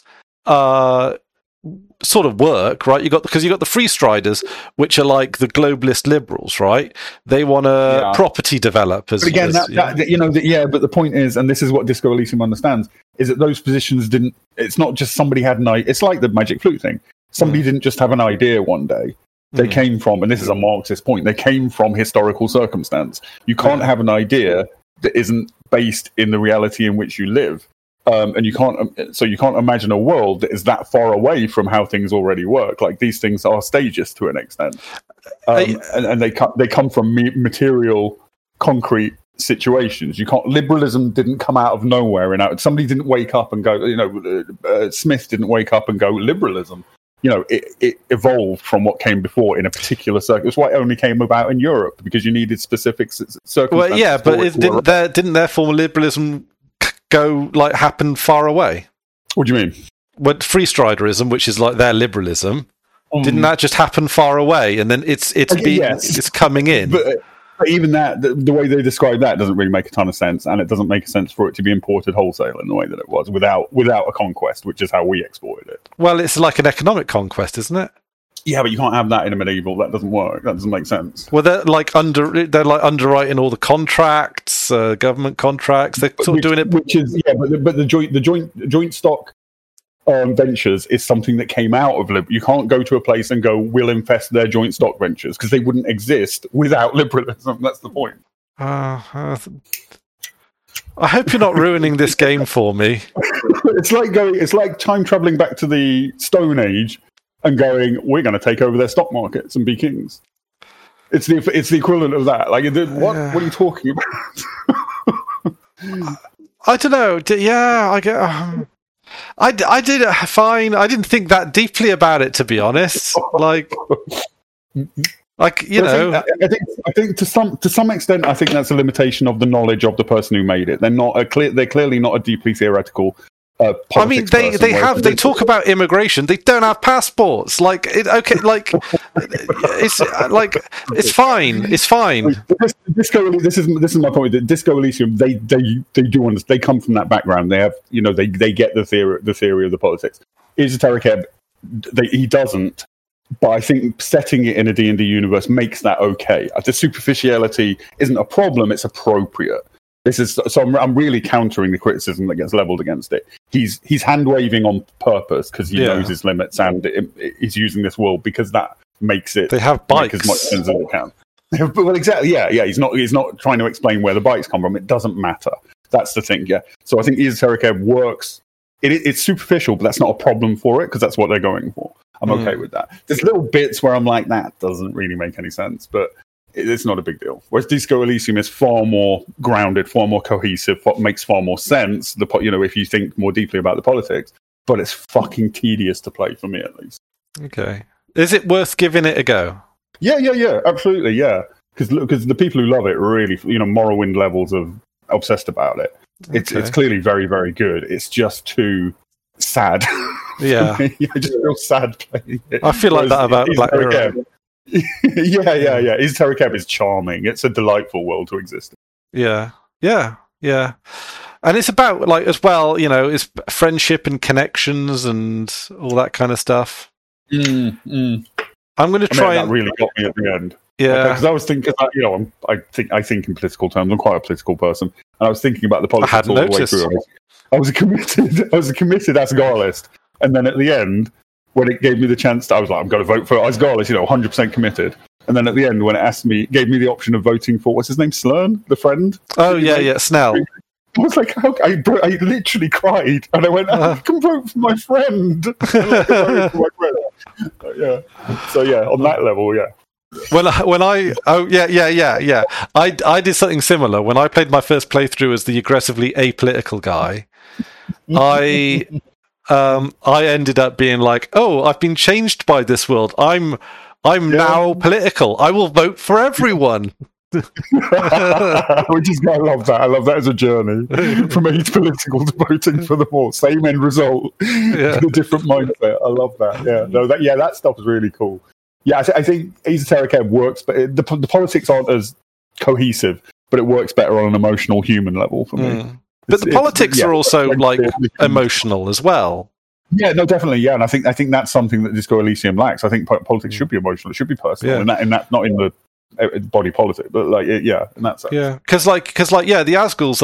sort of work, right? Because you got the Free Striders, which are like the globalist liberals, right? They want to property developers. But again, but the point is, and this is what Disco Elysium understands, is that those positions didn't. It's not just somebody had an idea. It's like the magic flute thing. Somebody didn't just have an idea one day. They came from, and this is a Marxist point, they came from historical circumstance. You can't have an idea that isn't based in the reality in which you live. And you can't imagine a world that is that far away from how things already work. Like these things are stages to an extent, and they come from material, concrete situations. Liberalism didn't come out of nowhere. Somebody didn't wake up and go. Smith didn't wake up and go liberalism. It evolved from what came before in a particular circle. That's why it only came about in Europe, because you needed specific circumstances. Well, yeah, but didn't therefore liberalism go happen far away? What do you mean? What Free Striderism, which is like their liberalism, didn't that just happen far away, and then it's coming in? But even that, the way they describe that doesn't really make a ton of sense, and it doesn't make sense for it to be imported wholesale in the way that it was without a conquest, which is how we exported it. Well, it's like an economic conquest, isn't it? Yeah, but you can't have that in a medieval. That doesn't work. That doesn't make sense. Well, they're underwriting all the contracts, government contracts. They're sort of doing it, which is but the joint stock ventures is something that came out of you can't go to a place and go, we'll infest their joint stock ventures, because they wouldn't exist without liberalism. That's the point. I hope you're not ruining this game for me. It's like time traveling back to the Stone Age and going, we're going to take over their stock markets and be kings. It's the equivalent of that. Like, what are you talking about? I don't know. Yeah, I get. I did fine. I didn't think that deeply about it, to be honest. I think to some extent, I think that's a limitation of the knowledge of the person who made it. They're clearly not a deeply theoretical. I mean, they talk about immigration. They don't have passports. It's fine. It's fine. This is my point. Disco Elysium, they do understand. They come from that background. They have, they get the theory of the politics. Esoteric Ebb, he doesn't. But I think setting it in a D&D universe makes that okay. The superficiality isn't a problem; it's appropriate. I'm really countering the criticism that gets leveled against it. He's hand waving on purpose because he knows his limits, and he's using this world because that makes it. They have bikes. Make as much sense as it can. Well, exactly. Yeah. He's not trying to explain where the bikes come from. It doesn't matter. That's the thing. Yeah. So I think Esoteric Ebb works. It's superficial, but that's not a problem for it because that's what they're going for. I'm okay with that. There's little bits where I'm like, that doesn't really make any sense, but it's not a big deal. Whereas Disco Elysium is far more grounded, far more cohesive, makes far more sense, if you think more deeply about the politics, but it's fucking tedious to play for me, at least. Okay. Is it worth giving it a go? Yeah, absolutely, yeah. Because the people who love it really, Morrowind levels of obsessed about it. It's clearly very, very good. It's just too sad. Yeah. I just feel sad playing it. I feel like that about Black Mirror. Yeah. Esoteric Ebb is charming. It's a delightful world to exist in. Yeah. And it's about, as well, it's friendship and connections and all that kind of stuff. I'm going to try that really got me at the end. Yeah. Because I was thinking, I think in political terms. I'm quite a political person. And I was thinking about the politics all the way through. I was a committed Asgarlist. And then at the end, when it gave me the chance, I was like, I'm going to vote for Asgarlist, 100% committed. And then at the end, when it gave me the option of voting for, what's his name, Slurn, the friend? Oh, yeah, Snell. I was like, I literally cried. And I went, I can vote for my friend. Yeah. So, on that level, yeah. I did something similar. When I played my first playthrough as the aggressively apolitical guy, I ended up being like, oh, I've been changed by this world. I'm now political. I will vote for everyone. I love that. I love that as a journey from apolitical to voting for them all. Same end result, a different mindset. I love that. Yeah, no, that stuff is really cool. Yeah, I think Esoteric Ebb works, but the politics aren't as cohesive. But it works better on an emotional, human level for me. But the politics are also emotional as well. Yeah, no, definitely. Yeah, and I think that's something that Disco Elysium lacks. I think politics should be emotional. It should be personal, and that not in the body politic, but in that sense. Yeah, because the Asgulls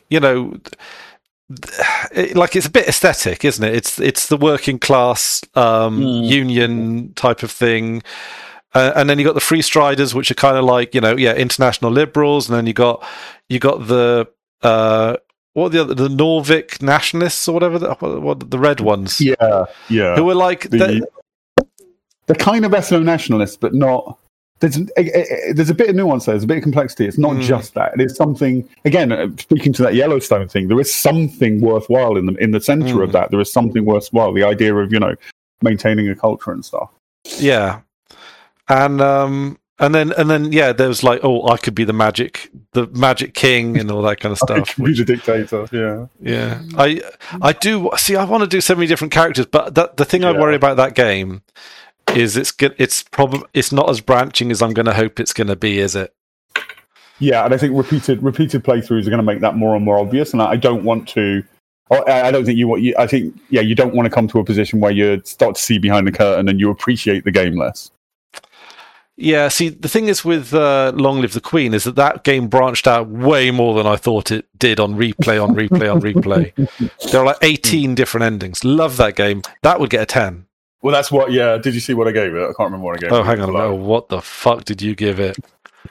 are it's a bit aesthetic, isn't it? It's the working class union type of thing. And then you got the Free Striders, which are kind of international liberals, and then you got the what are the Norvik nationalists or whatever, the red ones, who were like the kind of ethno-nationalists, but not. There's a bit of nuance there. There's a bit of complexity. It's not just that. It is something. Again, speaking to that Yellowstone thing, there is something worthwhile in the center of that. There is something worthwhile. The idea of maintaining a culture and stuff. Yeah. And then there was I could be the magic king and all that kind of stuff. I could be the dictator. Yeah. I do see. I want to do so many different characters, but the thing I worry about that game is it's not as branching as I'm going to hope it's going to be, is it? Yeah, and I think repeated playthroughs are going to make that more and more obvious. And I don't want to. I don't think you want. I think you don't want to come to a position where you start to see behind the curtain and you appreciate the game less. Yeah, see, the thing is with Long Live the Queen is that game branched out way more than I thought it did on replay. There are 18 different endings. Love that game. That would get a 10. Well, that's what, did you see what I gave it? I can't remember what I gave it. Oh, hang on. Oh, what the fuck did you give it?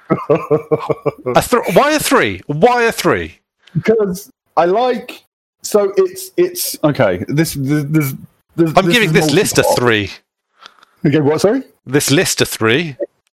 Why a 3? Why a 3? Because I like... So it's... Okay, I'm giving this list a 3. Okay, what, sorry? This list a 3.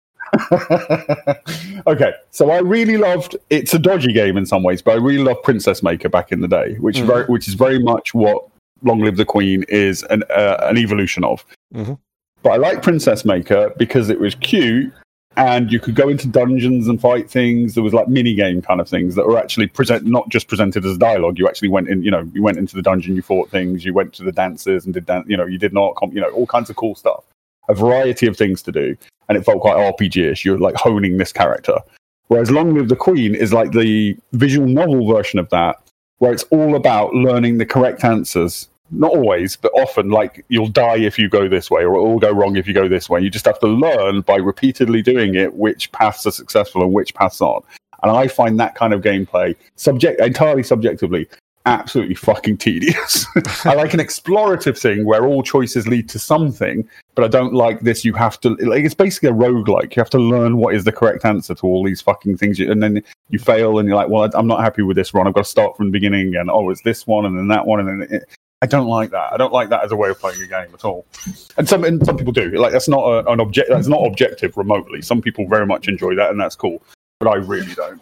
Okay, so I really loved. It's a dodgy game in some ways, but I really loved Princess Maker back in the day, which is very much what Long Live the Queen is an evolution of. Mm-hmm. But I like Princess Maker because it was cute, and you could go into dungeons and fight things. There was mini game kind of things that were actually not just presented as dialogue. You actually went in. You went into the dungeon, you fought things, you went to the dances and did you did not all kinds of cool stuff. A variety of things to do. And it felt quite RPG-ish. You're honing this character. Whereas Long Live the Queen is the visual novel version of that, where it's all about learning the correct answers not always, but often, like, you'll die if you go this way, or it will go wrong if you go this way. You just have to learn by repeatedly doing it which paths are successful and which paths aren't. And I find that kind of gameplay, entirely subjectively, absolutely fucking tedious. I like an explorative thing where all choices lead to something, but I don't like this. You have to, like, it's basically a roguelike. You have to learn what is the correct answer to all these fucking things, and then you fail, and you're like, well, I'm not happy with this run. I've got to start from the beginning again. Oh, it's this one, and then that one, and then I don't like that. I don't like that as a way of playing a game at all. And some people do. Like, that's not an object. That's not objective remotely. Some people very much enjoy that, and that's cool. But I really don't.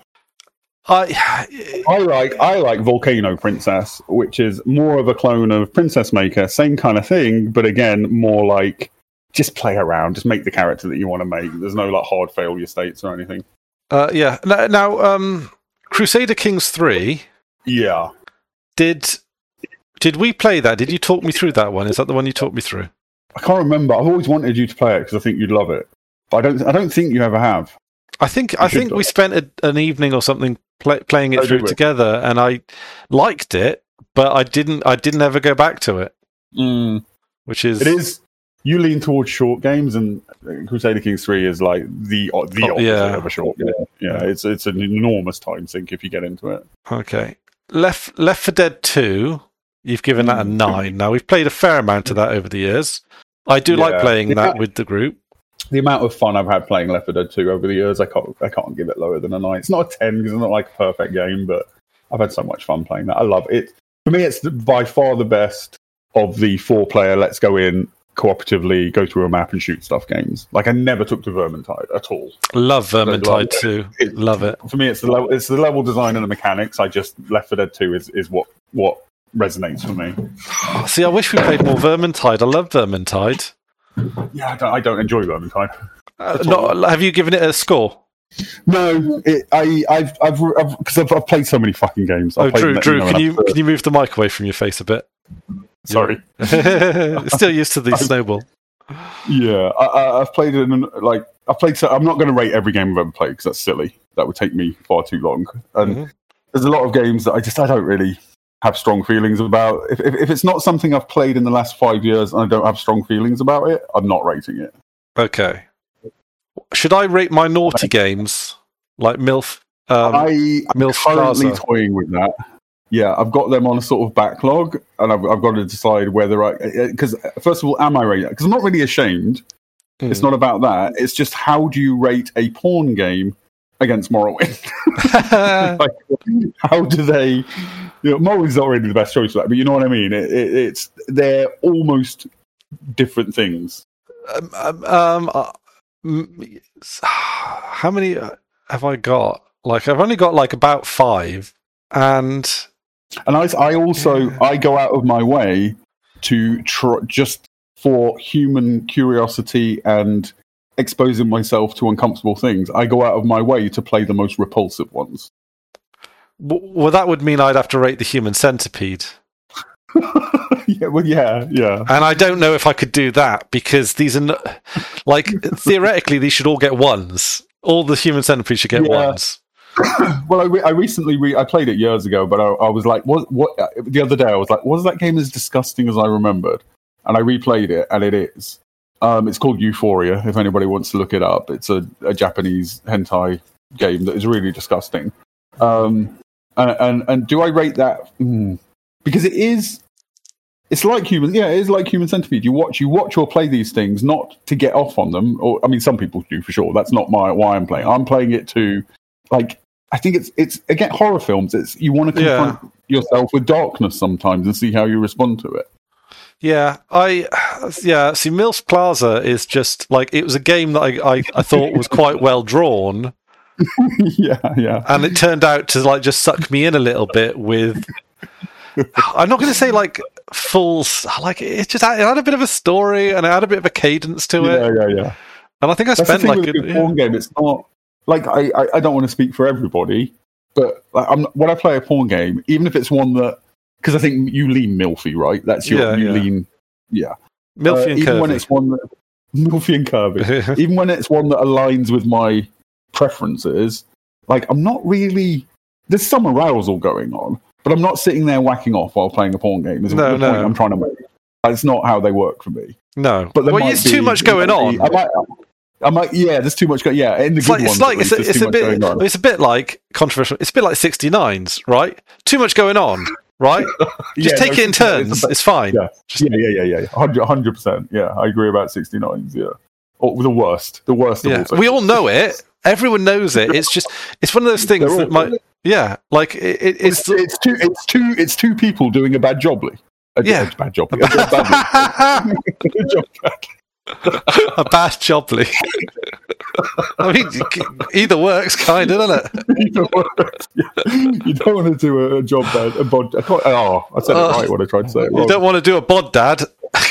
I like Volcano Princess, which is more of a clone of Princess Maker, same kind of thing, but again, more like just play around, just make the character that you want to make. There's no like hard failure states or anything. Yeah. Now, Crusader Kings 3. Yeah. Did we play that? Did you talk me through that one? Is that the one you talked me through? I can't remember. I've always wanted you to play it because I think you'd love it, but I don't think you ever have. I think we spent an evening or something playing it through together, and I liked it, but I didn't ever go back to it. Which is, it is, you lean towards short games, and Crusader Kings 3 is like the opposite of a short game. Yeah, it's an enormous time sink if you get into it. Okay, Left 4 Dead 2. You've given that a 9. Now, we've played a fair amount of that over the years. I do like playing that with the group. The amount of fun I've had playing Left 4 Dead 2 over the years, I can't give it lower than a 9. It's not a 10 because it's not like a perfect game, but I've had so much fun playing that. I love it. For me, it's by far the best of the 4-player, let's go in cooperatively, go through a map and shoot stuff games. Like, I never took to Vermintide at all. Love Vermintide too. Love it. For me, it's the level design and the mechanics. Left 4 Dead 2 is what resonates for me. See, I wish we played more Vermintide. I love Vermintide. Yeah, I don't enjoy Vermintide. Have you given it a score? No, I've played so many fucking games. Drew, can you move the mic away from your face a bit? Sorry, still used to the snowball. Yeah, I've played it. I'm not going to rate every game I've ever played because that's silly. That would take me far too long. And there's a lot of games that I don't really have strong feelings about. If it's not something I've played in the last 5 years and I don't have strong feelings about it, I'm not rating it. Okay. Should I rate my naughty games like MILF? I'm currently Plaza? Toying with that. Yeah, I've got them on a sort of backlog, and I've got to decide whether because first of all, am I rating? Because I'm not really ashamed. It's not about that. It's just, how do you rate a porn game against Morrowind? Like, how do they? Morrowind's not really the best choice for that, but you know what I mean. They're almost different things. How many have I got? Like, I've only got like about 5, and I also I go out of my way to just for human curiosity and exposing myself to uncomfortable things. I go out of my way to play the most repulsive ones. Well, that would mean I'd have to rate the Human Centipede. Yeah. And I don't know if I could do that, because these are like, theoretically these should all get 1s. All the Human Centipede should get 1s. Well, I recently I played it years ago, but I was like, what? The other day I was like, was that game as disgusting as I remembered? And I replayed it, and it is. It's called Euphoria. If anybody wants to look it up, it's a Japanese hentai game that is really disgusting. And do I rate that? Because it is. It's like human. Yeah, it is like Human Centipede. You watch or play these things not to get off on them. Or, I mean, some people do for sure. That's not why I'm playing. I'm playing it to, like, I think it's again, horror films. It's, you want to confront yourself with darkness sometimes and see how you respond to it. Yeah, see, MILF Plaza is just like, it was a game that I thought was quite well drawn. Yeah. And it turned out to like just suck me in a little bit with, I'm not going to say like full, like it had a bit of a story and it had a bit of a cadence to it. Yeah. And I think I spent like a porn game. It's not like I don't want to speak for everybody, but like, when I play a porn game, even if it's one that, because I think you lean MILFy, right? That's your lean, MILFy and even curvy. when it's one that MILFy and curvy, even when it's one that aligns with my preferences, like I'm not really. There's some arousal going on, But I'm not sitting there whacking off while playing a porn game. Is the point I'm trying to make. It's not how they work for me. No, but there's too much going on. There's too much. In the it's a bit like controversial. It's a bit like 69s, right? Too much going on, right? Just take it in turns. It's fine. Yeah, 100%. Yeah, I agree about 69s. Yeah, or the worst. Of all. We all know it. Everyone knows it. It's just one of those things that might. Yeah, like it's two people doing a bad jobly. A bad jobly. A bad jobly. I mean, either works, kind of, doesn't it? Either works. Yeah. You don't want to do a job dad. I said it right when I tried to say it wrong. You don't want to do a bod dad.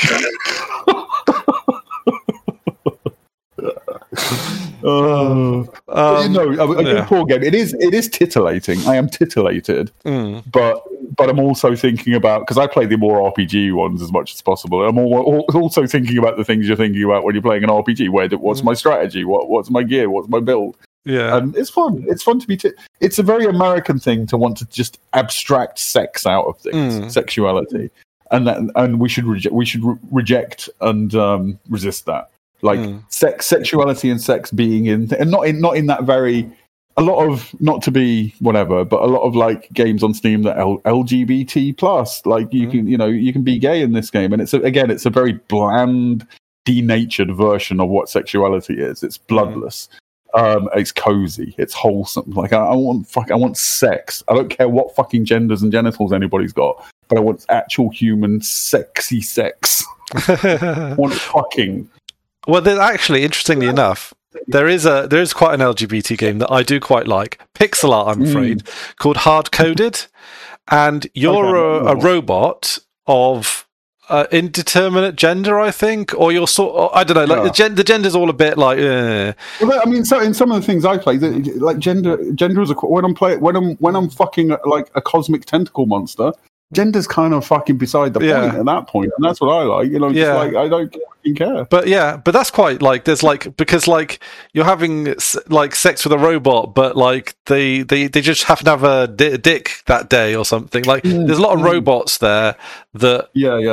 A good porn game. It is titillating. I am titillated, but I'm also thinking about, because I play the more RPG ones as much as possible. I'm also thinking about the things you're thinking about when you're playing an RPG. What's my strategy? What's my gear? What's my build? Yeah, and it's fun. It's fun to be. It's a very American thing to want to just abstract sex out of things, sexuality, and we should reject and resist that. Like sexuality and sex being in, and not in that very, a lot of, not to be whatever, but a lot of like games on Steam that LGBT plus, like you can be gay in this game, and it's a very bland, denatured version of what sexuality is. It's bloodless, it's cozy, it's wholesome. Like I want sex. I don't care what fucking genders and genitals anybody's got, but I want actual human sexy sex. I want fucking. Well, there's actually, interestingly enough, there is quite an LGBT game that I do quite like, pixel art, I'm afraid, called Hard Coded, and you're a robot of indeterminate gender, I think, or you're I don't know, like the gender's all a bit like. Well, I mean, so in some of the things I play, like gender is when I'm fucking like a cosmic tentacle monster. Gender's kind of fucking beside the point at that point, and that's what I like. Like I don't fucking care. But that's quite like there's like, because like you're having like sex with a robot, but like they just happen to have a dick that day or something. Like there's a lot of robots there that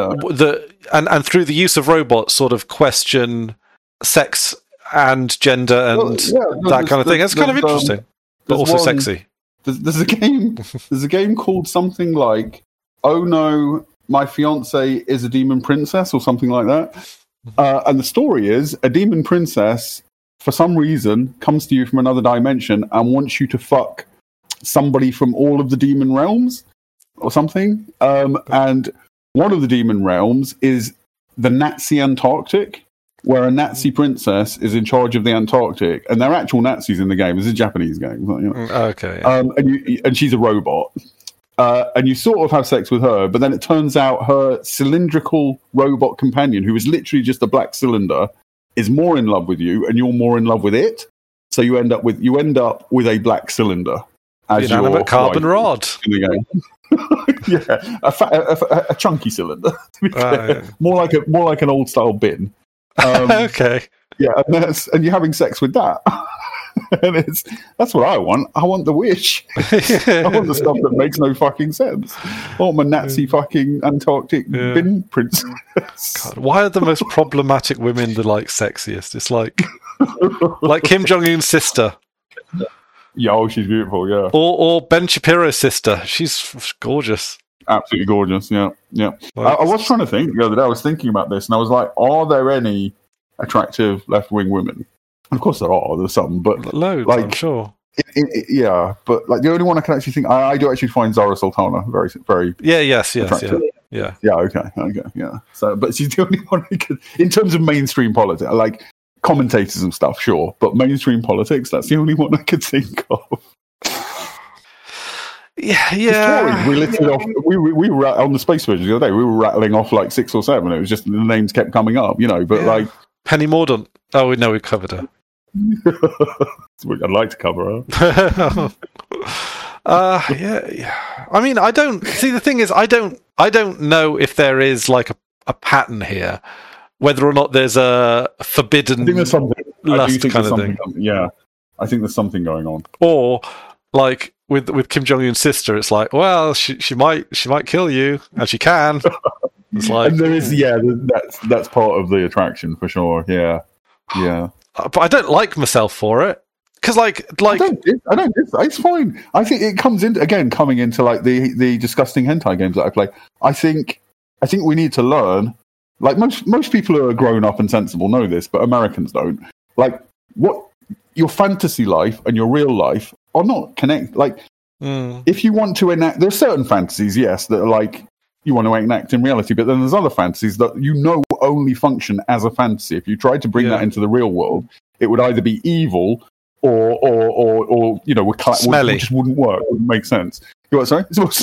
and through the use of robots, sort of question sex and gender and that kind of thing. It's kind of interesting, but also sexy. There's a game called something like, oh no, my fiance is a demon princess or something like that. And the story is a demon princess, for some reason, comes to you from another dimension and wants you to fuck somebody from all of the demon realms or something. And one of the demon realms is the Nazi Antarctic, where a Nazi princess is in charge of the Antarctic. And they're actual Nazis in the game. It's a Japanese game. Okay. And she's a robot. And you sort of have sex with her, but then it turns out her cylindrical robot companion, who is literally just a black cylinder, is more in love with you, and you're more in love with it. So you end up with a black cylinder as your inanimate carbon rod in the game. a chunky cylinder. More like an old style bin. Okay. Yeah, and you're having sex with that. And that's what I want. I want the wish. I want the stuff that makes no fucking sense. I want my Nazi fucking Antarctic bin princess. God, why are the most problematic women the sexiest? It's like Kim Jong-un's sister. Yeah, she's beautiful. Yeah. Or Ben Shapiro's sister. She's gorgeous. Absolutely gorgeous. Yeah. I was trying to think the other day. I was thinking about this, and I was like, are there any attractive left-wing women? Of course there are. There's some, but loads, I'm sure. But like the only one I can actually think, I do actually find Zara Sultana very, very attractive. Yeah. Okay, yeah. So, but she's the only one I could, in terms of mainstream politics, like commentators and stuff, sure, but mainstream politics, that's the only one I could think of. Yeah. We listed off. We were on the space version the other day. We were rattling off like 6 or 7. It was just the names kept coming up, But like Penny Mordaunt. Oh, no, we covered her. I'd like to cover her. Yeah. I mean, I don't see. The thing is, I don't know if there is like a pattern here, whether or not there's a forbidden. I think there's something. Lust kind of thing. Yeah, I think there's something going on. Or like with Kim Jong Un's sister, it's like, well, she might kill you, and she can. It's like, and there is, that's part of the attraction for sure. Yeah. But I don't like myself for it because, like, I don't. It's fine. I think it comes in again, coming into like the disgusting hentai games that I play. I think we need to learn. Like most people who are grown up and sensible know this, but Americans don't. Like, what your fantasy life and your real life are not connected. Like, if you want to enact, there's certain fantasies, yes, that are like you want to enact in reality, but then there's other fantasies that only function as a fantasy. If you tried to bring that into the real world, it would either be evil or smelly. Which just wouldn't work. Wouldn't make sense. You what? Sorry,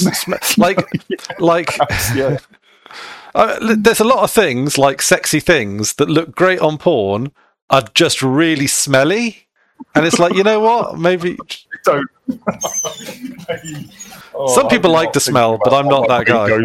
like yeah. There's a lot of things like sexy things that look great on porn are just really smelly, and it's like, you know what? Maybe don't. Some people like the smell, but I'm not that guy.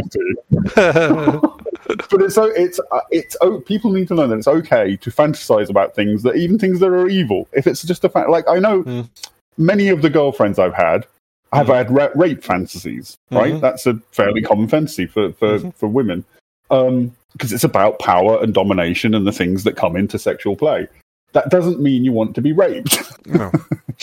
But it's people need to learn that it's okay to fantasize about things that are evil. If it's just a fact, like I know many of the girlfriends I've had have had rape fantasies. Right, that's a fairly common fantasy for women, because it's about power and domination and the things that come into sexual play. That doesn't mean you want to be raped. No.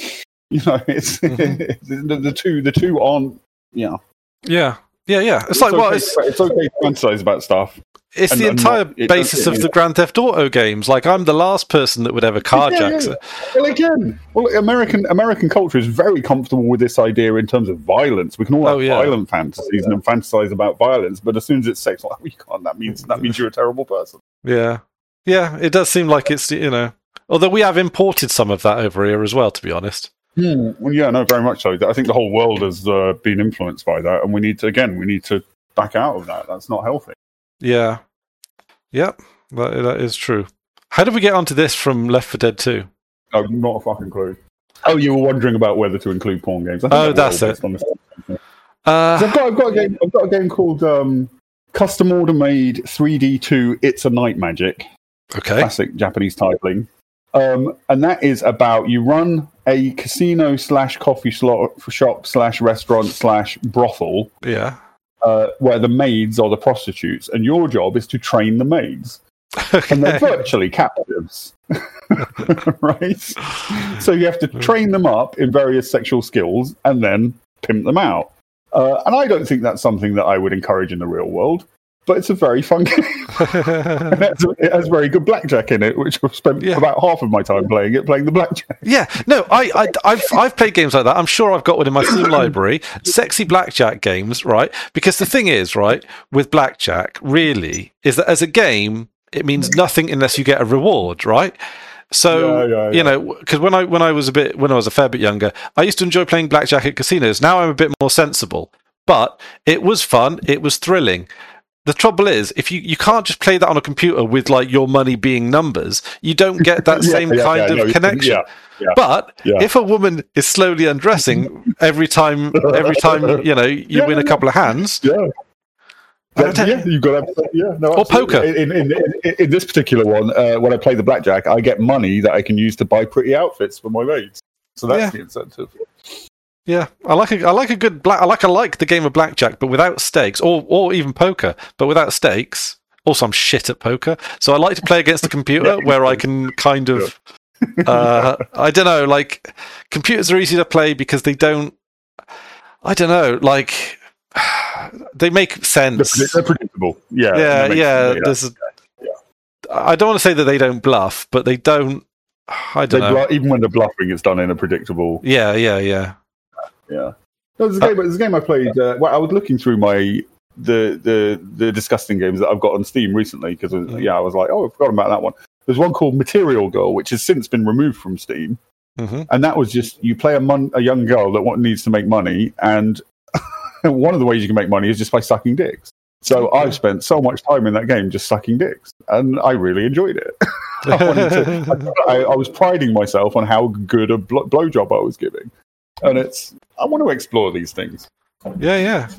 It's the two aren't. Yeah. It's like, well, it's okay to fantasize about stuff. It's the entire basis of the Grand Theft Auto games. Like, I'm the last person that would ever carjack. Well, American culture is very comfortable with this idea in terms of violence. We can all have violent fantasies and fantasize about violence, but as soon as it's sex, like, we can't. That means you're a terrible person. Yeah. It does seem like it's, although we have imported some of that over here as well, to be honest. Well, yeah, no, very much so. I think the whole world has been influenced by that, and we need to back out of that. That's not healthy. Yeah. Yep, that is true. How did we get onto this from Left 4 Dead 2? Oh, not a fucking clue. Oh, you were wondering about whether to include porn games. That's it. I've got a game called Custom Order Made 3D2 It's a Night Magic. Okay. Classic Japanese titling. And that is about, you run a casino / coffee shop / restaurant / brothel. Yeah. Where the maids are the prostitutes, and your job is to train the maids. Okay. And they're virtually captives. Right? So you have to train them up in various sexual skills and then pimp them out. And I don't think that's something that I would encourage in the real world. But it's a very fun game. It has very good blackjack in it, which I've spent about half of my time playing the blackjack. Yeah, no, I've played games like that. I'm sure I've got one in my Steam library. Sexy blackjack games, right? Because the thing is, right, with blackjack, really, is that as a game, it means nothing unless you get a reward, right? So because when I was a fair bit younger, I used to enjoy playing blackjack at casinos. Now I'm a bit more sensible, but it was fun. It was thrilling. The trouble is, if you can't just play that on a computer with like your money being numbers, you don't get that same kind of connection. But if a woman is slowly undressing every time you win a couple of hands, you've got to, or poker. In this particular one, when I play the blackjack, I get money that I can use to buy pretty outfits for my maids. So that's the incentive. Yeah, I like the game of blackjack, but without stakes, or even poker, but without stakes. Also, I'm shit at poker, so I like to play against the computer where I can kind of, I don't know, like computers are easy to play because they don't, I don't know, like they make sense. They're predictable. I don't want to say that they don't bluff, but they don't. I don't know. Even when they're bluffing, it's done in a predictable. Yeah. Yeah, there's a game I played. I was looking through the disgusting games that I've got on Steam recently because I was like, I forgot about that one. There's one called Material Girl, which has since been removed from Steam, and that was just you play a young girl that needs to make money, and one of the ways you can make money is just by sucking dicks. So I've spent so much time in that game just sucking dicks, and I really enjoyed it. I was priding myself on how good a blowjob I was giving. And I want to explore these things. Yeah.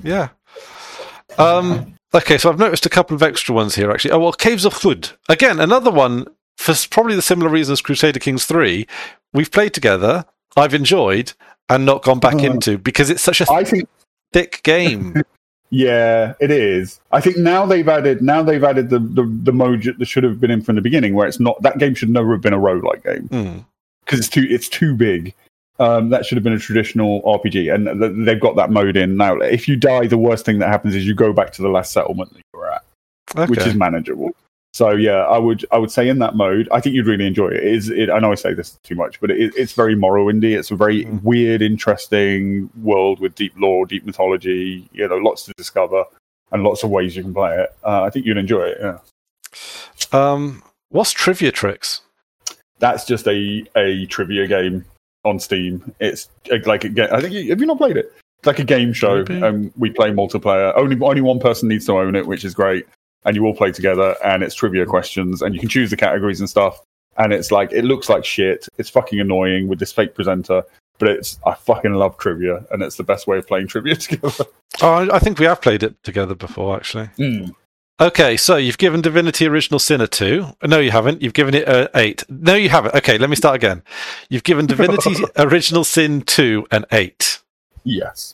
Okay, so I've noticed a couple of extra ones here, actually. Oh, well, Caves of Hood. Again, another one, for probably the similar reasons Crusader Kings 3. We've played together, I've enjoyed, and not gone back into because it's such a thick game. Yeah, it is. I think now they've added the mode that should have been in from the beginning, where it's not, that game should never have been a roguelike game because it's too big. That should have been a traditional RPG, and they've got that mode in now. If you die, the worst thing that happens is you go back to the last settlement that you were at, which is manageable. So yeah, I would say in that mode, I think you'd really enjoy it. I know I say this too much, but it's very Morrowindy. It's a very weird, interesting world with deep lore, deep mythology. Lots to discover and lots of ways you can play it. I think you'd enjoy it. Yeah. What's Trivia Tricks? That's just a trivia game on Steam. It's like have you not played it? It's like a game show, and we play multiplayer. Only one person needs to own it, which is great. And you all play together, and it's trivia questions, and you can choose the categories and stuff. And it's like, it looks like shit. It's fucking annoying with this fake presenter, but I fucking love trivia, and it's the best way of playing trivia together. Oh, I think we have played it together before, actually. Okay, so you've given Divinity Original Sin a 2. No, you haven't. You've given it an 8. No, you haven't. Okay, let me start again. You've given Divinity Original Sin 2 an 8. Yes.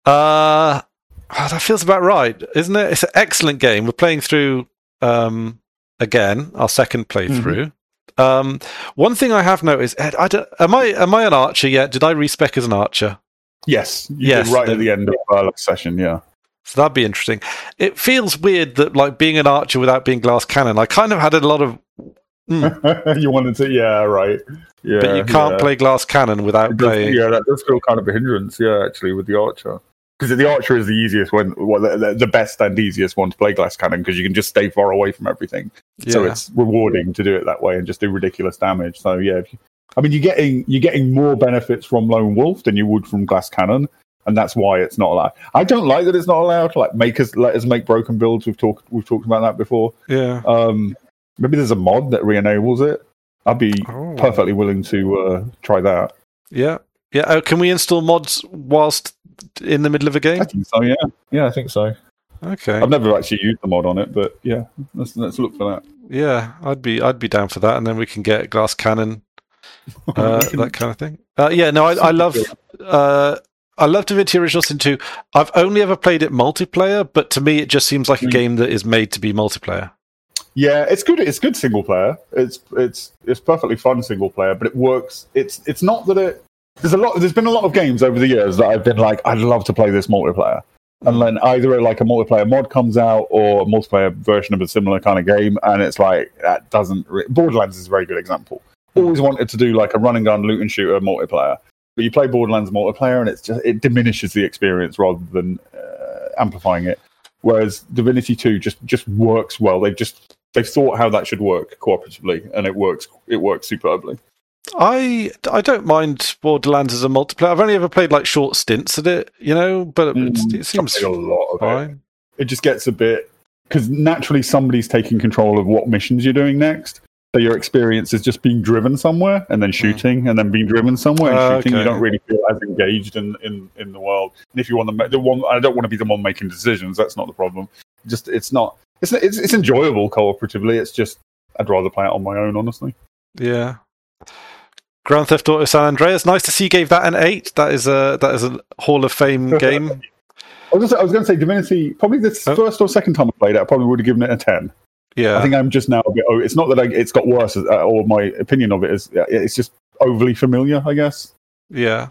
That feels about right, isn't it? It's an excellent game. We're playing through again, our second playthrough. One thing I have noticed, Ed, am I an archer yet? Did I respec as an archer? Yes. Did right at the end of our last session, yeah. So that'd be interesting. It feels weird that, like, being an archer without being glass cannon, I kind of had a lot of... You wanted to, yeah, right. Yeah, but you can't play glass cannon without playing... Yeah, that does feel kind of a hindrance, actually, with the archer. Because the archer is the easiest one, the best and easiest one to play glass cannon, because you can just stay far away from everything. Yeah. So it's rewarding to do it that way and just do ridiculous damage. So yeah, you're getting more benefits from Lone Wolf than you would from glass cannon, and that's why it's not allowed. I don't like that it's not allowed to let us make broken builds. We've talked about that before. Yeah. Maybe there's a mod that re-enables it. I'd be perfectly willing to try that. Yeah. Yeah. Can we install mods whilst in the middle of a game? I think so, yeah. Yeah, I think so. Okay. I've never actually used the mod on it, but yeah, let's look for that. Yeah, I'd be down for that, and then we can get glass cannon, that kind of thing. I love Divinity Original Sin 2. I've only ever played it multiplayer, but to me it just seems like a game that is made to be multiplayer. Yeah, it's good. It's good single player. It's perfectly fun single player, but it works. It's not that it. There's been a lot of games over the years that I've been like, I'd love to play this multiplayer. And then either like a multiplayer mod comes out or a multiplayer version of a similar kind of game, and it's like, that doesn't... Borderlands is a very good example. Always wanted to do like a run and gun loot and shooter multiplayer. But you play Borderlands multiplayer and it diminishes the experience rather than amplifying it. Whereas Divinity 2 just works well. They've thought how that should work cooperatively, and it works superbly. I don't mind Borderlands as a multiplayer. I've only ever played like short stints at it, but it seems a lot of fine. It just gets a bit, because naturally somebody's taking control of what missions you're doing next. So your experience is just being driven somewhere and then shooting and then being driven somewhere and shooting. Okay. You don't really feel as engaged in the world. And if you want I don't want to be the one making decisions. That's not the problem. Just it's enjoyable cooperatively. It's just I'd rather play it on my own, honestly. Yeah. Grand Theft Auto San Andreas. Nice to see you gave that an 8. That is a Hall of Fame game. I was going to say Divinity. Probably the first or second time I played it, I probably would have given it a 10. Yeah, I think I'm just now a bit. It's not that it's got worse, or my opinion of it is. It's just overly familiar, I guess. Yeah.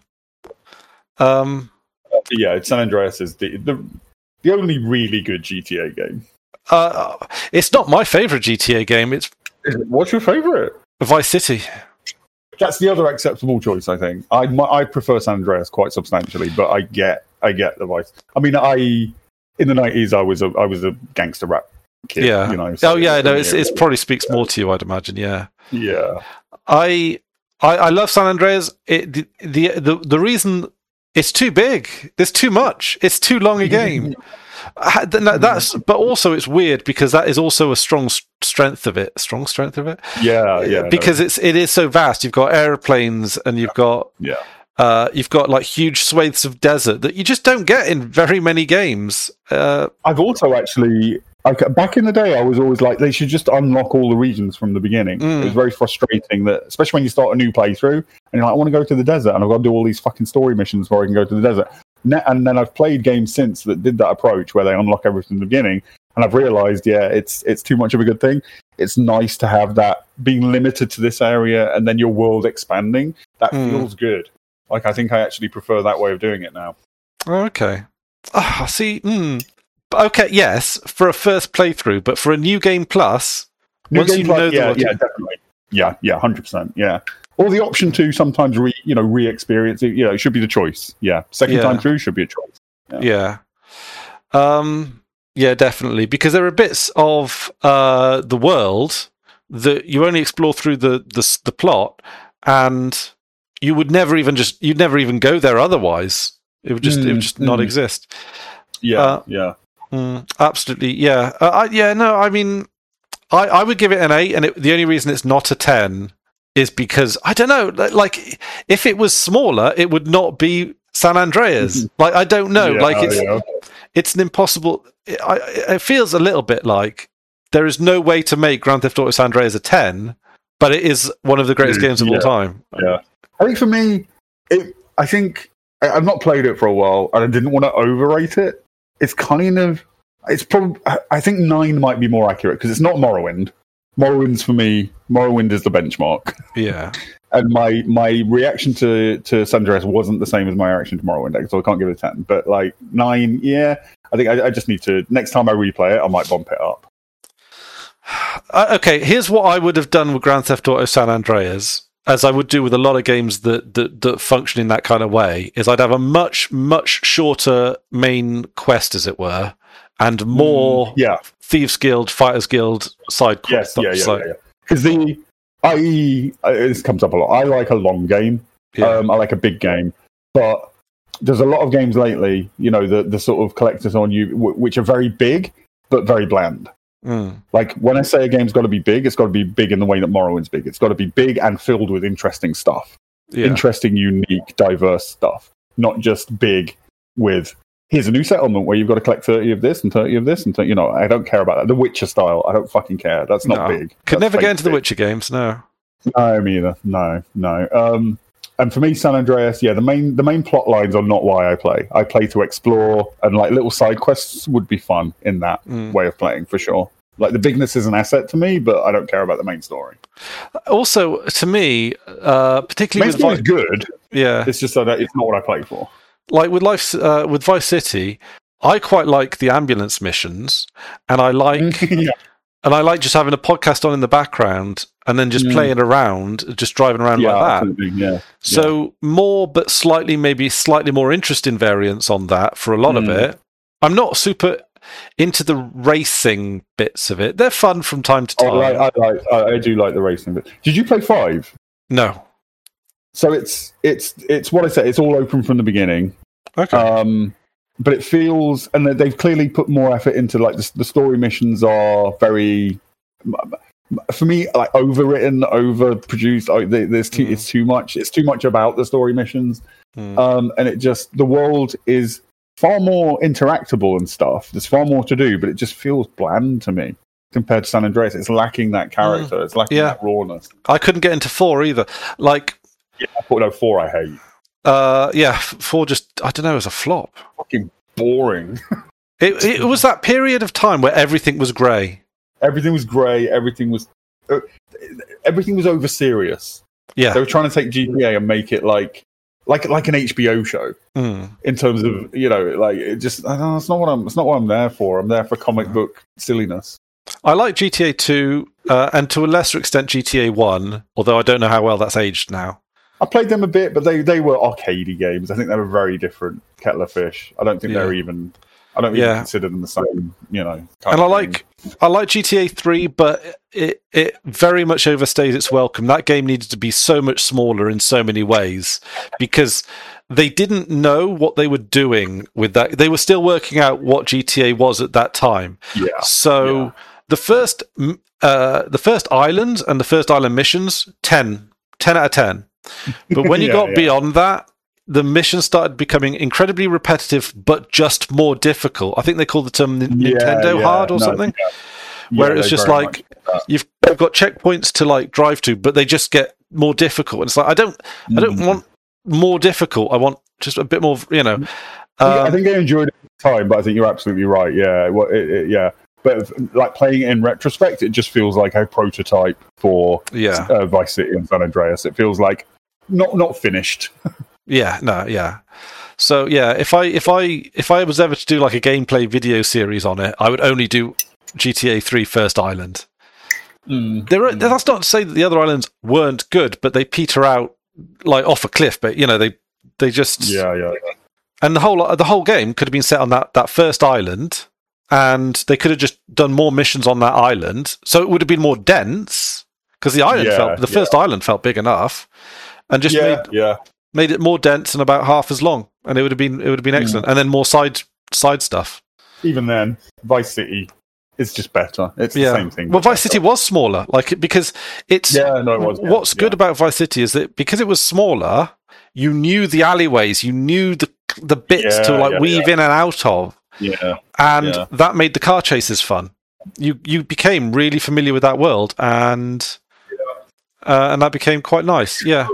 Yeah, San Andreas is the only really good GTA game. It's not my favorite GTA game. What's your favorite? Vice City. That's the other acceptable choice, I think. I prefer San Andreas quite substantially, but I get the Vice. I mean, in the 90s, I was a gangster rap kid. Yeah. So it probably speaks more to you, I'd imagine. Yeah. Yeah. I love San Andreas. The reason it's too big. There's too much. It's too long a game. But also it's weird because that is also a strong strength of it. Yeah. Because it is so vast. You've got airplanes and you've got like huge swathes of desert that you just don't get in very many games. I've also actually Back in the day, I was always like, they should just unlock all the regions from the beginning. It was very frustrating that, especially when you start a new playthrough and you're like, I want to go to the desert and I've got to do all these fucking story missions before I can go to the desert. And then I've played games since that did that approach where they unlock everything in the beginning, and I've realized, it's too much of a good thing. It's nice to have that being limited to this area and then your world expanding. That feels good. Like, I think I actually prefer that way of doing it now. Okay. See. Okay, yes, for a first playthrough, but for a new game plus, definitely. Yeah, 100%. Yeah. Or the option to sometimes re-experience it. It should be the choice. Yeah. Second time through should be a choice. Yeah. Yeah, definitely. Because there are bits of the world that you only explore through the plot, and you would never even go there otherwise. It would just not exist. Yeah. Absolutely. Yeah. I mean, I would give it an 8, and the only reason it's not a 10 is because I don't know. Like, if it was smaller, it would not be San Andreas. Like, I don't know. It's an impossible. It feels a little bit like there is no way to make Grand Theft Auto San Andreas a 10, but it is one of the greatest games of all time. Yeah. I think for me, I think I've not played it for a while, and I didn't want to overrate it. It's probably, I think 9 might be more accurate because it's not Morrowind. Morrowind is the benchmark. Yeah. And my reaction to San Andreas wasn't the same as my reaction to Morrowind, so I can't give it a 10. But like 9, I think I just need to, next time I replay it, I might bump it up. Okay, here's what I would have done with Grand Theft Auto San Andreas, as I would do with a lot of games that function in that kind of way, is I'd have a much, much shorter main quest, as it were, and more Thieves Guild, Fighters Guild side quests. Because this comes up a lot. I like a long game. I like a big game. But there's a lot of games lately, the sort of collectors on you, which are very big, but very bland. Like, when I say a game's got to be big, it's got to be big in the way that Morrowind's big. It's got to be big and filled with interesting stuff. Interesting, unique, diverse stuff. Not just big with, here's a new settlement where you've got to collect 30 of this and 30 of this. And I don't care about that. The Witcher style, I don't fucking care. That's not big. Could never get into the Witcher games, no. No, me either. No. And for me, San Andreas, the main plot lines are not why I play. I play to explore, and like little side quests would be fun in that way of playing, for sure. Like, the bigness is an asset to me, but I don't care about the main story. Also, to me, particularly main story is good. Yeah, it's just that it's not what I play for. Like with Vice City, I quite like the ambulance missions, and I like and I like just having a podcast on in the background and then just playing around, just driving around like that. Absolutely. So more, but slightly more interesting variants on that for a lot of it. I'm not super into the racing bits of it. They're fun from time to time. I do like the racing bit. Did you play 5? No. So it's what I said. It's all open from the beginning. Okay. But it feels, and they've clearly put more effort into, like, the story missions are very, for me, like, overwritten, overproduced. It's too much. It's too much about the story missions, and the world is far more interactable and stuff. There's far more to do, but it just feels bland to me compared to San Andreas. It's lacking that character. It's lacking that rawness. I couldn't get into 4 either. Like, 4 I hate. 4 just, I don't know, was a flop. Fucking boring. It was that period of time where everything was grey. Everything was grey. Everything was over serious. Yeah, they were trying to take GTA and make it like an HBO show in terms of it just. It's not what I'm there for. I'm there for comic book silliness. I like GTA 2 and to a lesser extent GTA 1, although I don't know how well that's aged now. I played them a bit, but they were arcadey games. I think they were very different kettle of fish. I don't think they're even. I don't even consider them the same. And I like GTA 3, but it very much overstays its welcome. That game needed to be so much smaller in so many ways because they didn't know what they were doing with that. They were still working out what GTA was at that time. Yeah. So the first island and the first island missions, 10 out of 10. But when you got beyond that, the missions started becoming incredibly repetitive, but just more difficult. I think they call the term Nintendo hard or something. Yeah. Where it's just like you've got checkpoints to like drive to, but they just get more difficult. And it's like I don't want more difficult. I want just a bit more, I think I enjoyed it at the time, but I think you're absolutely right. Yeah, yeah. But like playing it in retrospect, it just feels like a prototype for Vice City and San Andreas. It feels like not finished. So if I was ever to do like a gameplay video series on it, I would only do GTA 3 First Island. That's not to say that the other islands weren't good, but they peter out like off a cliff. But they just And the whole game could have been set on that first island, and they could have just done more missions on that island, so it would have been more dense because the first island felt big enough, and just made it more dense and about half as long, and it would have been excellent, and then more side stuff. Even then, Vice City is just better. It's the same thing. Well, Vice City was smaller, because it's it was. What's good about Vice City is that because it was smaller, you knew the alleyways, you knew the bits to weave in and out of. And that made the car chases fun. You became really familiar with that world, and that became quite nice. Yeah.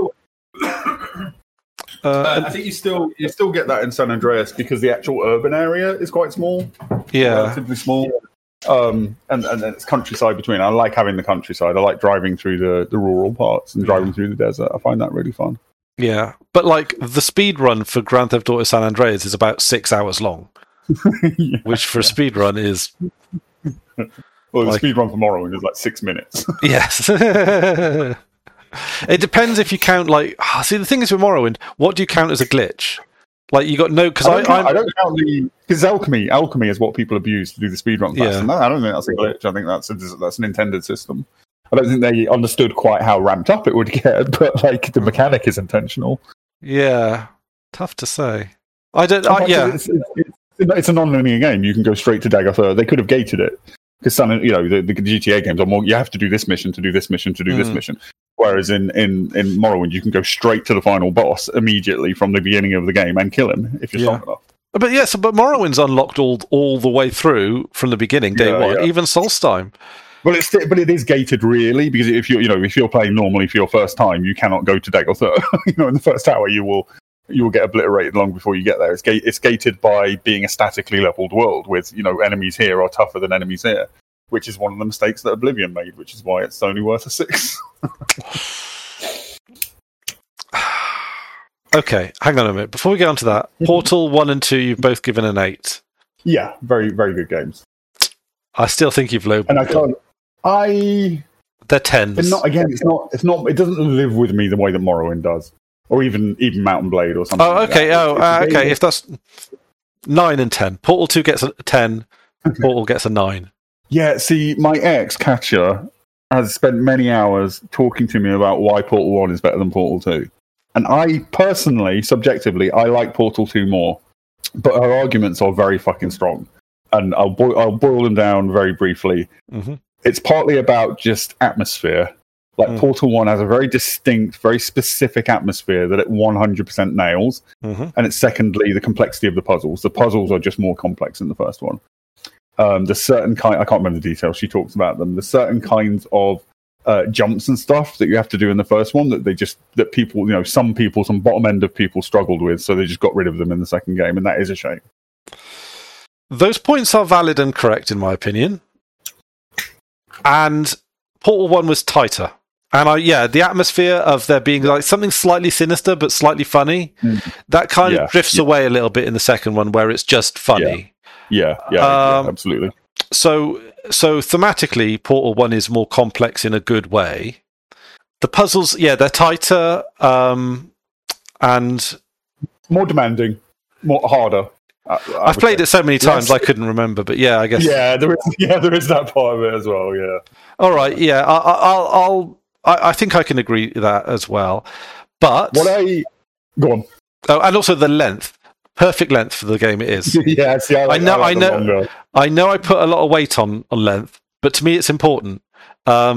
I think you still get that in San Andreas because the actual urban area is quite small. Yeah, relatively small. And it's countryside between. I like having the countryside. I like driving through the rural parts and driving through the desert. I find that really fun. Yeah, but like the speed run for Grand Theft Auto San Andreas is about 6 hours long, which for a speed run is. Well, the speed run for Morrowind is like 6 minutes. Yes. It depends if you count see the thing is with Morrowind, what do you count as a glitch? Like you got because I don't count because alchemy is what people abuse to do the speedrun fast. And I don't think that's a glitch. I think that's an intended system. I don't think they understood quite how ramped up it would get, but like the mechanic is intentional. Yeah, tough to say. I don't. It's a non-linear game. You can go straight to Daggerthur. They could have gated it because the GTA games are more. You have to do this mission to do this mission to do this mission. Whereas in Morrowind, you can go straight to the final boss immediately from the beginning of the game and kill him if you're strong enough. But Morrowind's unlocked all the way through from the beginning, day one, even Solstheim. Well, it is gated really because if you're playing normally for your first time, you cannot go to Daggerthur. In the first hour, you will get obliterated long before you get there. It's gated by being a statically leveled world with enemies here are tougher than enemies here. Which is one of the mistakes that Oblivion made, which is why it's only worth a 6. Okay, hang on a minute. Before we get on to that, Portal 1 and 2, you've both given an 8. Yeah, very, very good games. I still think you've low. And I can't. They're 10s. But not again. It's not. It doesn't live with me the way that Morrowind does, or even Mountain Blade or something. Oh, okay. Okay. If that's 9 and 10, Portal 2 gets a 10. Portal gets a 9. Yeah, see, my ex, Katja, has spent many hours talking to me about why Portal 1 is better than Portal 2. And I personally, subjectively, I like Portal 2 more. But her arguments are very fucking strong. And I'll boil them down very briefly. Mm-hmm. It's partly about just atmosphere. Like, Portal 1 has a very distinct, very specific atmosphere that it 100% nails. Mm-hmm. And it's secondly, the complexity of the puzzles. The puzzles are just more complex than the first one. There's certain I can't remember the details. She talks about them. There's certain kinds of jumps and stuff that you have to do in the first one that people, some bottom end of people struggled with, so they just got rid of them in the second game, and that is a shame. Those points are valid and correct, in my opinion. And Portal 1 was tighter. And the atmosphere of there being like something slightly sinister but slightly funny, that kind of drifts away a little bit in the second one, where it's just funny. Yeah, absolutely. So thematically, Portal 1 is more complex in a good way. The puzzles, they're tighter and more demanding, more harder. I've played it so many times I couldn't remember, but I guess there is that part of it as well. Yeah. All right. Yeah, I think I can agree with that as well. But go on. Oh, and also the length. Perfect length for the game it is. Yeah, see, I know I put a lot of weight on length, but to me it's important.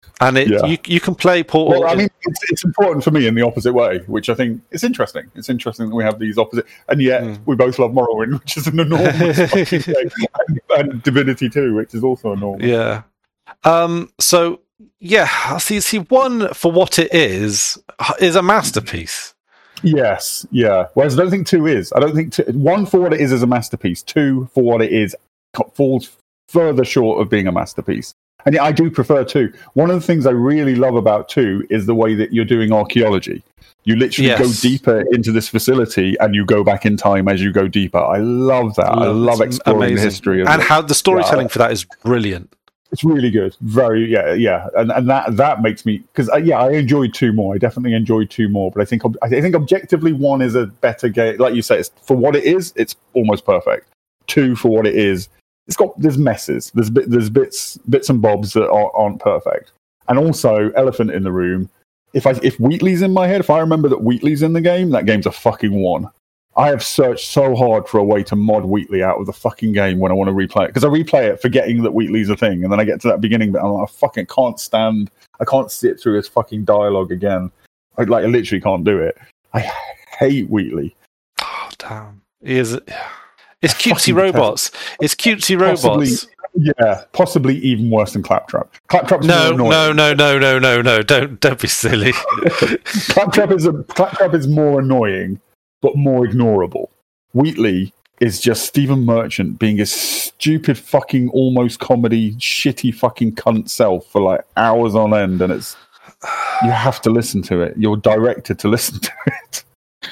And you can play Portal. Well, I mean, it's important for me in the opposite way, which I think is interesting. It's interesting that we have these opposite, and yet we both love Morrowind, which is an enormous fucking game, and Divinity 2, which is also enormous. Yeah. So yeah, see, one for what it is a masterpiece. Yes, yeah. Whereas I don't think 2 is. I don't think 1 for what it is a masterpiece. 2 for what it is falls further short of being a masterpiece. And yeah, I do prefer 2. One of the things I really love about 2 is the way that you're doing archaeology. You literally go deeper into this facility and you go back in time as you go deeper. I love that. I love exploring the history of and how the storytelling for that is brilliant. It's really good. Very, yeah. And that makes me, because I enjoyed 2 more. I definitely enjoyed 2 more. But I think objectively 1 is a better game. Like you say, it's, for what it is, it's almost perfect. 2 for what it is. There's messes. There's bits and bobs that aren't perfect. And also, elephant in the room. If Wheatley's in my head, if I remember that Wheatley's in the game, that game's a fucking 1. I have searched so hard for a way to mod Wheatley out of the fucking game when I want to replay it, because I replay it forgetting that Wheatley's a thing, and then I get to that beginning bit, and I'm like, I can't sit through his fucking dialogue again. I literally can't do it. I hate Wheatley. Oh damn! It's cutesy robots. It's cutesy robots. Possibly even worse than Claptrap. Claptrap's no. Don't be silly. Claptrap is more annoying, but more ignorable. Wheatley is just Stephen Merchant being his stupid fucking almost comedy, shitty fucking cunt self for like hours on end, and you have to listen to it. You're directed to listen to it.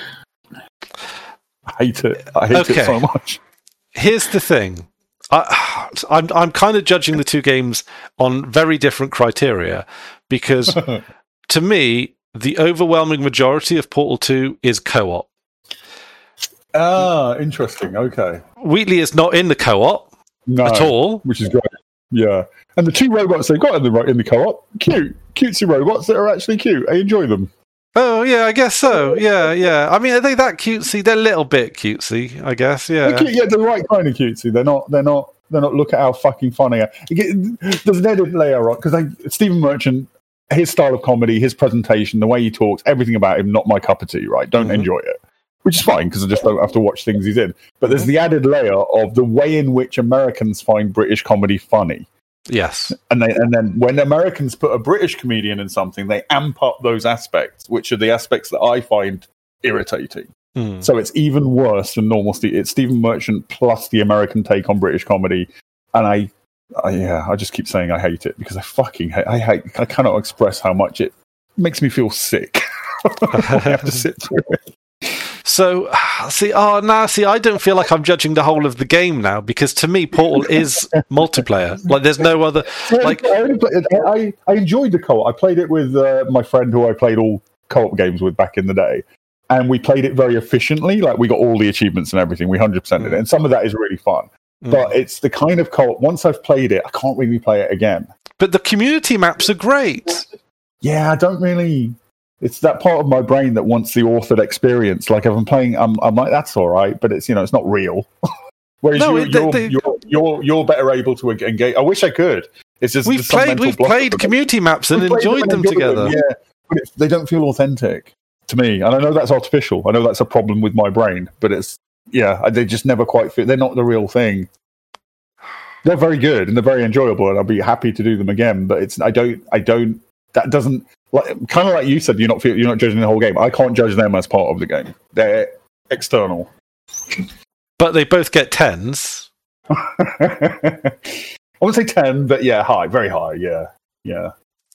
I hate it so much. Here's the thing. I'm kind of judging the 2 games on very different criteria, because to me, the overwhelming majority of Portal 2 is co-op. Ah, interesting. Okay. Wheatley is not in the co-op at all. Which is great. Yeah. And the 2 robots they've got in the co-op, cutesy robots that are actually cute. I enjoy them. Oh, yeah, I guess so. Yeah. I mean, are they that cutesy? They're a little bit cutesy, I guess, yeah. They're the right kind of cutesy. They're not look at how fucking funny. There's an edit layer on, because Stephen Merchant, his style of comedy, his presentation, the way he talks, everything about him, not my cup of tea, right? Don't enjoy it. Which is fine, because I just don't have to watch things he's in. But there's the added layer of the way in which Americans find British comedy funny. Yes. And then when Americans put a British comedian in something, they amp up those aspects, which are the aspects that I find irritating. So it's even worse than normal. It's Stephen Merchant plus the American take on British comedy. And I just keep saying I hate it, because I cannot express how much it makes me feel sick. I have to sit through it. So, I don't feel like I'm judging the whole of the game now, because to me, Portal is multiplayer. Like, there's no other. Like, I enjoyed the co-op. I played it with my friend who I played all co-op games with back in the day, and we played it very efficiently. Like, we got all the achievements and everything. We 100%ed it, and some of that is really fun. But it's the kind of co-op. Once I've played it, I can't really play it again. But the community maps are great. Yeah, I don't really. It's that part of my brain that wants the authored experience. Like, if I'm playing, I'm like, that's all right, but it's it's not real. Whereas you're better able to engage. I wish I could. It's just we've played community maps and enjoyed them together. Yeah, but they don't feel authentic to me, and I know that's artificial. I know that's a problem with my brain, but they just never quite fit. They're not the real thing. They're very good and they're very enjoyable, and I'll be happy to do them again. But I don't. That doesn't. Kind of like you said, you're not judging the whole game. I can't judge them as part of the game. They're external. But they both get 10s. I wouldn't say 10, but high, very high, yeah.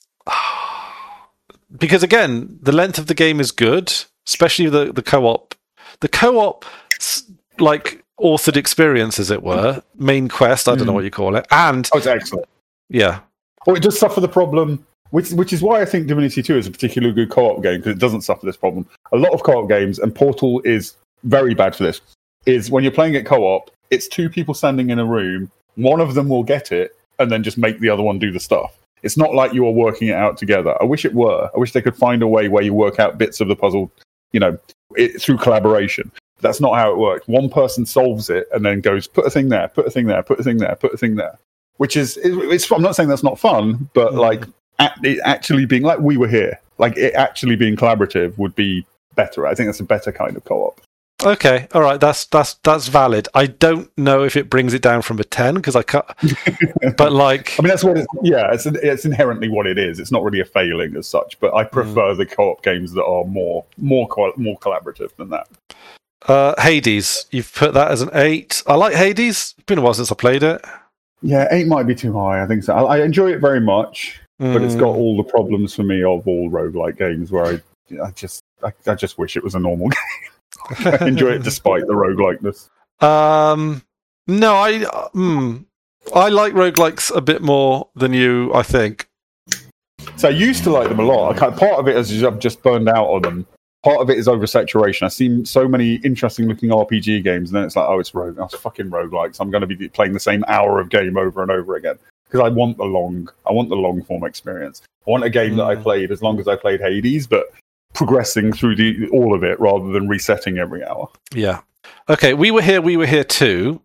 Because again, the length of the game is good, especially the co-op. The co-op, like, authored experience, as it were, main quest, I don't know what you call it, and... Oh, it's excellent. Yeah. It does suffer the problem... Which is why I think Divinity 2 is a particularly good co-op game, because it doesn't suffer this problem. A lot of co-op games, and Portal is very bad for this, is when you're playing it co-op, it's 2 people standing in a room, one of them will get it, and then just make the other one do the stuff. It's not like you are working it out together. I wish it were. I wish they could find a way where you work out bits of the puzzle, through collaboration. That's not how it works. One person solves it, and then goes, put a thing there, put a thing there, put a thing there, put a thing there. Which is, I'm not saying that's not fun, but it actually being like we were here, like it actually being collaborative would be better. I think that's a better kind of co-op. Okay, all right, that's valid. I don't know if it brings it down from a 10 because I cut, but like, I mean, that's what it's inherently what it is. It's not really a failing as such, but I prefer the co-op games that are more collaborative than that. Hades, you've put that as an 8. I like Hades. It's been a while since I played it. Yeah, 8 might be too high. I think so. I enjoy it very much, but it's got all the problems for me of all roguelike games where I just wish it was a normal game. I enjoy it despite the roguelikeness. No, I like roguelikes a bit more than you, I think. So I used to like them a lot. Part of it is I've just burned out on them. Part of it is oversaturation. I've seen so many interesting looking RPG games, and then it's like, oh, it's fucking roguelikes. I'm going to be playing the same hour of game over and over again because I want the long form experience. I want a game that I played as long as I played Hades, but progressing through all of it rather than resetting every hour. Yeah. Okay, we were here too.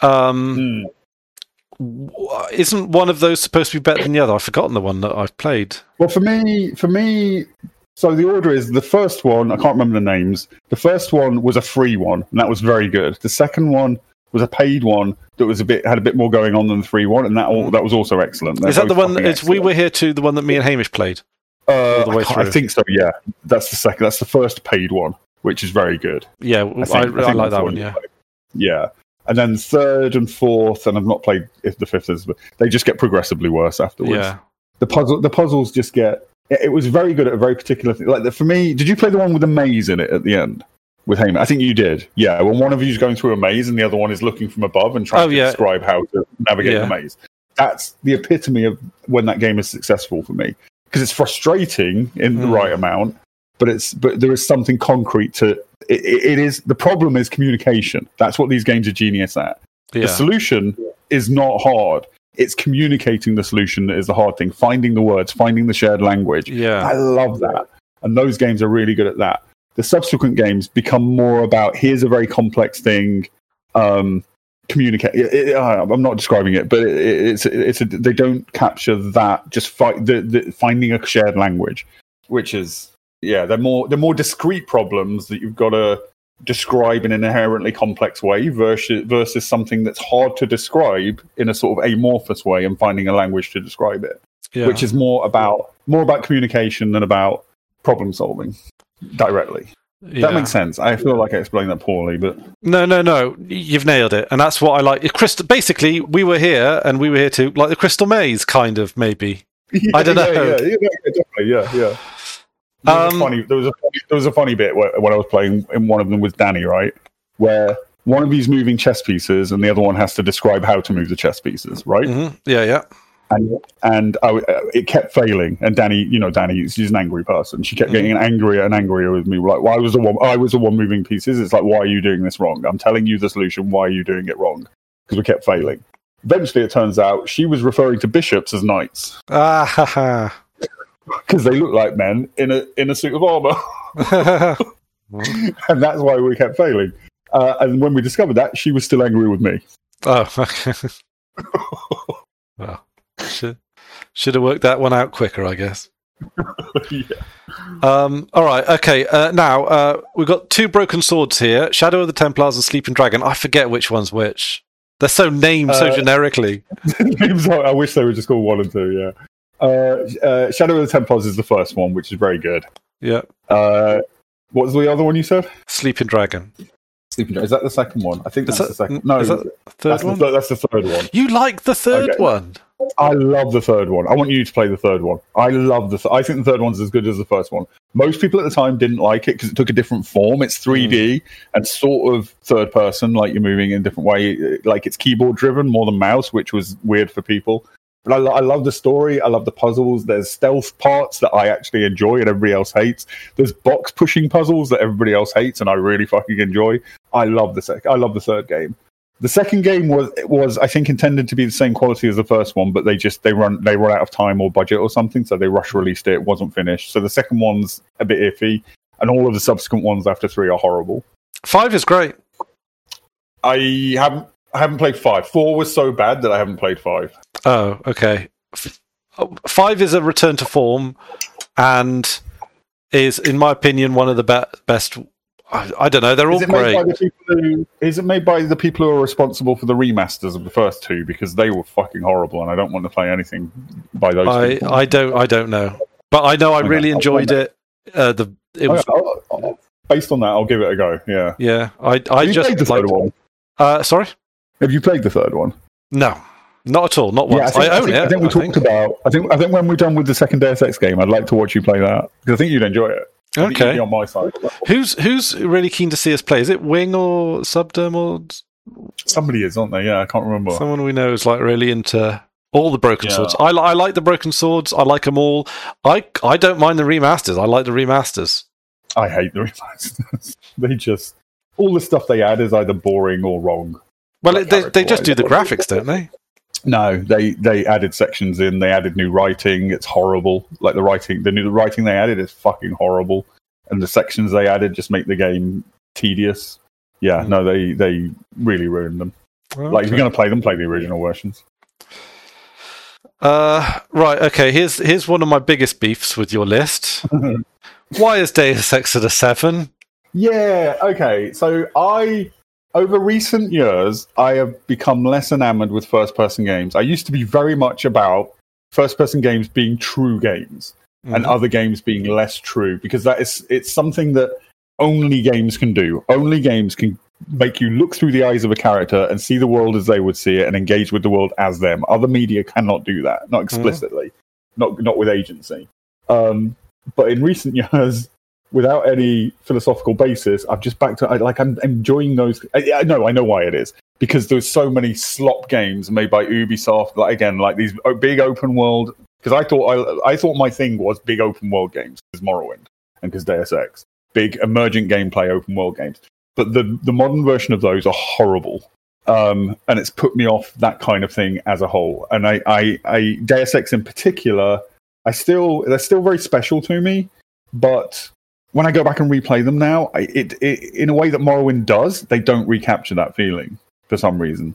Isn't one of those supposed to be better than the other? I've forgotten the one that I've played. Well, for me, so the order is the first one, I can't remember the names. The first one was a free one, and that was very good. The second one was a paid one that was had a bit more going on than the free one, and that was also excellent. Is that the one that we were here too, the one that me and Hamish played? I think so, yeah. That's the second. That's the first paid one, which is very good. Yeah, I like that one, yeah. Yeah. And then third and fourth, and I've not played if the fifth is, but they just get progressively worse afterwards. Yeah. The puzzles just get... It was very good at a very particular thing. Like, for me, did you play the one with the maze in it at the end? With Hamish? I think you did. Yeah, when one of you is going through a maze and the other one is looking from above and trying to describe how to navigate the maze. That's the epitome of when that game is successful for me. Because it's frustrating in the right amount, but there is something concrete to it. Is the problem is communication. That's what these games are genius at. Yeah. The solution is not hard. It's communicating the solution that is the hard thing. Finding the words, finding the shared language. Yeah, I love that, and those games are really good at that. The subsequent games become more about here's a very complex thing. Communicate. I'm not describing it, but they don't capture that. Just finding a shared language, which is they're more discrete problems that you've got to describe in an inherently complex way versus something that's hard to describe in a sort of amorphous way and finding a language to describe it, which is more about communication than about problem solving directly. That makes sense. I feel like I explained that poorly, but... No. You've nailed it. And that's what I like. Basically, we were here, and we were here too. Like the Crystal Maze, kind of, maybe. I don't know. Yeah. There was a funny bit when I was playing in one of them with Danny, right? Where one of these moving chess pieces, and the other one has to describe how to move the chess pieces, right? Mm-hmm. Yeah. And it kept failing. And Danny, she's an angry person. She kept getting angrier and angrier with me. Like, I was the one moving pieces. It's like, why are you doing this wrong? I'm telling you the solution. Why are you doing it wrong? Because we kept failing. Eventually, it turns out she was referring to bishops as knights. Because they look like men in a suit of armor. And that's why we kept failing. And when we discovered that, she was still angry with me. Oh, okay. Well. Should have worked that one out quicker, I guess. Yeah. All right. Okay. Now we've got 2 broken swords here: Shadow of the Templars and Sleeping Dragon. I forget which one's which. They're so named so generically. I wish they were just called 1 and 2. Yeah. Shadow of the Templars is the first one, which is very good. Yeah. What was the other one you said? Sleeping Dragon. Is that the second one? I think that's the second. No, is that the third one? That's the third one. You like the third one? I love the third one. I want you to play the third one. I love I think the third one's as good as the first one. Most people at the time didn't like it because it took a different form. It's 3D and sort of third person, like you're moving in a different way. Like it's keyboard driven more than mouse, which was weird for people. But I love the story. I love the puzzles. There's stealth parts that I actually enjoy and everybody else hates. There's box pushing puzzles that everybody else hates and I really fucking enjoy. I love the third game. The second game was I think intended to be the same quality as the first one, but they run out of time or budget or something, so they rush released it. It wasn't finished. So the second one's a bit iffy, and all of the subsequent ones after 3 are horrible. 5 is great. I haven't played 5. 4 was so bad that I haven't played 5. Oh, okay. 5 is a return to form, and is, in my opinion, one of the best. I don't know. They're all great. Is it made by the people who are responsible for the remasters of the first 2? Because they were fucking horrible, and I don't want to play anything by those people. I don't know, but I know I really enjoyed it. It was based on that. I'll give it a go. Yeah. Yeah. I just played the third one. Sorry. Have you played the third one? No, not at all. Not once. I think we talked about. I think when we're done with the second Deus Ex game, I'd like to watch you play that because I think you'd enjoy it. Okay. On my side. Who's really keen to see us play? Is it Wing or Subderm or somebody is, aren't they? Yeah, I can't remember. Someone we know is like really into all the Broken Swords. I like the Broken Swords. I like them all. I don't mind the remasters. I like the remasters. I hate the remasters. They just all the stuff they add is either boring or wrong. Well, they just do the graphics, don't they? No, they added sections in. They added new writing. It's horrible. Like the writing they added is fucking horrible, and the sections they added just make the game tedious. Yeah, no, they really ruined them. Okay. Like if you're going to play them, play the original versions. Right. Okay. Here's one of my biggest beefs with your list. Why is Deus Exodus 7? Yeah. Okay. So over recent years, I have become less enamored with first-person games. I used to be very much about first-person games being true games and other games being less true, because it's something that only games can do. Only games can make you look through the eyes of a character and see the world as they would see it and engage with the world as them. Other media cannot do that, not explicitly, not with agency. But in recent years, without any philosophical basis, I've just back to I'm enjoying those. I know why it is, because there's so many slop games made by Ubisoft. Like these big open world. Because I thought my thing was big open world games, because Morrowind and because Deus Ex, big emergent gameplay open world games. But the modern version of those are horrible, and it's put me off that kind of thing as a whole. And I Deus Ex in particular, they're still very special to me, but when I go back and replay them now, it in a way that Morrowind does, they don't recapture that feeling for some reason.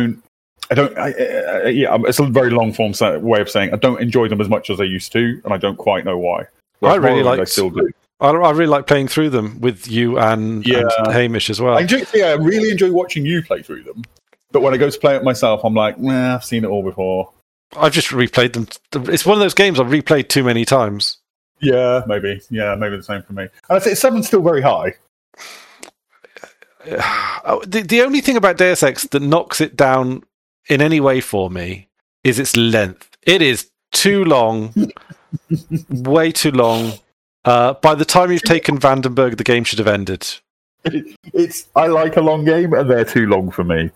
It's a very long form way of saying I don't enjoy them as much as I used to, and I don't quite know why. I still do. I really like playing through them with you and Hamish as well. I really enjoy watching you play through them. But when I go to play it myself, I'm like, nah, I've seen it all before. I've just replayed them. It's one of those games I've replayed too many times. Yeah, maybe. Yeah, maybe the same for me. And I think 7's still very high. The only thing about Deus Ex that knocks it down in any way for me is its length. It is too long, way too long. By the time you've taken Vandenberg, the game should have ended. I like a long game, and they're too long for me.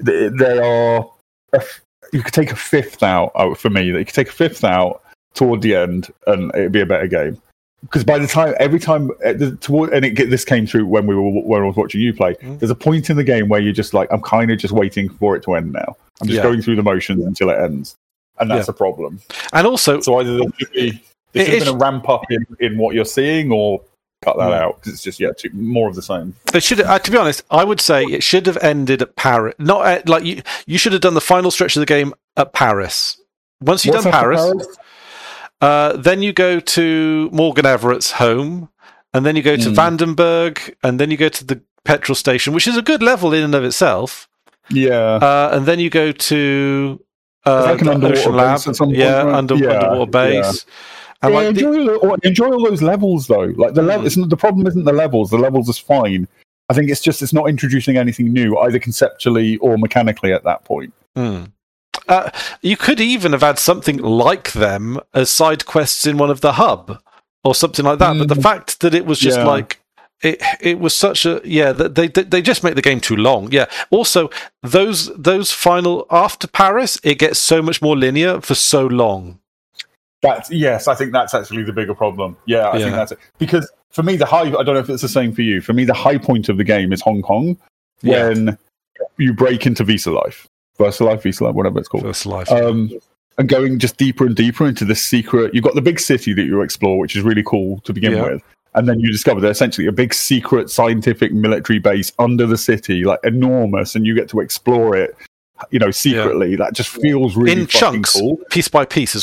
You could take a fifth out for me. You could take a fifth out toward the end, and it'd be a better game. Because by the time, this came through when I was watching you play. There's a point in the game where you're just like, I'm kind of just waiting for it to end now. I'm just going through the motions until it ends, and that's a problem. And also, so either there should have been a ramp up in what you're seeing, or cut that out, because it's just more of the same. They should. To be honest, I would say it should have ended at Paris. Not at, like you should have done the final stretch of the game at Paris. Once you've done Paris. Then you go to Morgan Everett's home, and then you go to Vandenberg, and then you go to the petrol station, which is a good level in and of itself. Yeah. And then you go to the Ocean Lab. Underwater base. Yeah. And enjoy all those levels, though. Like the problem isn't the levels. The levels is fine. I think it's not introducing anything new, either conceptually or mechanically at that point. You could even have had something like them as side quests in one of the hub or something like that. But the fact that it was just like it was such a that they just make the game too long. Yeah. Also, those final after Paris, it gets so much more linear for so long. I think that's actually the bigger problem. Yeah, I think that's it. Because for me, I don't know if it's the same for you. For me, the high point of the game is Hong Kong when you break into Visa Life, whatever it's called. First Life. And going just deeper and deeper into this secret. You've got the big city that you explore, which is really cool to begin with. And then you discover there's essentially a big secret scientific military base under the city, like enormous, and you get to explore it, secretly. That just feels really in chunks, cool. piece by piece as well.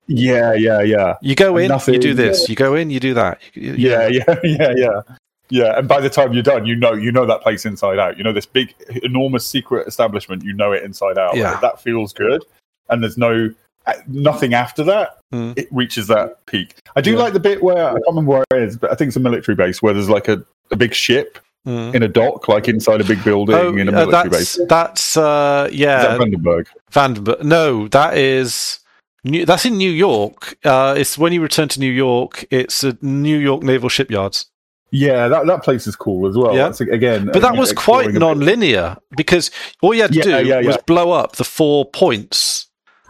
Yeah. You go in, Nothing- you do this. You go in, you do that. Yeah. And by the time you're done, you know that place inside out. You know this big, enormous secret establishment. You know it inside out. Yeah. That feels good, and there's nothing after that. It reaches that peak. I do like the bit where I can't remember where it is, but I think it's a military base where there's like a big ship in a dock, like inside a big building in a military base. That's Is that Vandenberg? Vandenberg. No, that's in New York. It's when you return to New York. It's a New York Naval Shipyards. Yeah, that place is cool as well. Yeah. But that was quite non-linear because all you had to do was blow up the 4 points.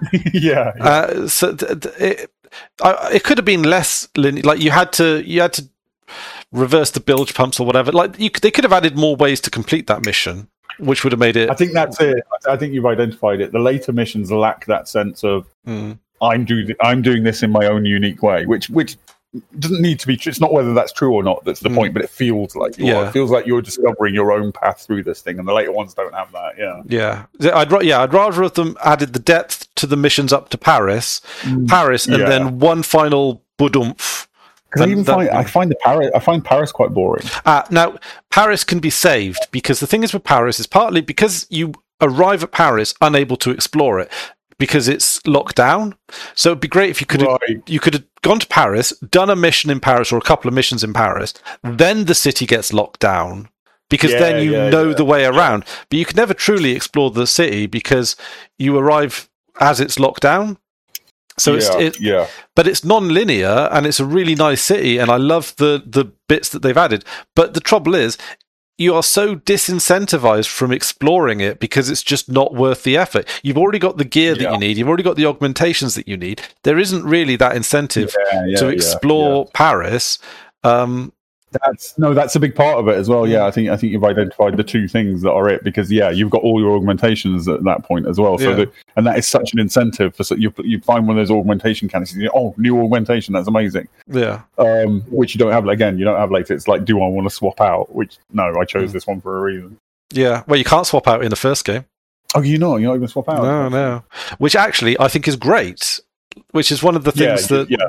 So it could have been less linear. Like you had to reverse the bilge pumps or whatever. Like they could have added more ways to complete that mission, which would have made it. I think that's it. I think you've identified it. The later missions lack that sense of I'm doing this in my own unique way, which doesn't need to be true. It's not whether that's true or not that's the point, but it feels like it feels like you're discovering your own path through this thing, and the later ones don't have that. I'd rather have them added the depth to the missions up to Paris, and then one final budumph. Because I find Paris quite boring. Now Paris can be saved because the thing is with Paris is partly because you arrive at Paris unable to explore it, because it's locked down. So it'd be great if you could have gone to Paris, done a mission in Paris or a couple of missions in Paris, then the city gets locked down because then you know the way around. But you can never truly explore the city because you arrive as it's locked down. So but it's non-linear and it's a really nice city, and I love the bits that they've added. But the trouble is, you are so disincentivized from exploring it because it's just not worth the effort. You've already got the gear that you need. You've already got the augmentations that you need. There isn't really that incentive to explore Paris. That's a big part of it as well. Yeah, I think you've identified the two things that are it, because you've got all your augmentations at that point as well. So and that is such an incentive for you find one of those augmentation canisters. New augmentation, that's amazing. Yeah. Which you don't have again. You don't have later. It's like, do I want to swap out? Which no, I chose this one for a reason. Yeah. Well, you can't swap out in the first game. Oh, you're not even swap out. No. Which actually I think is great. Which is one of the things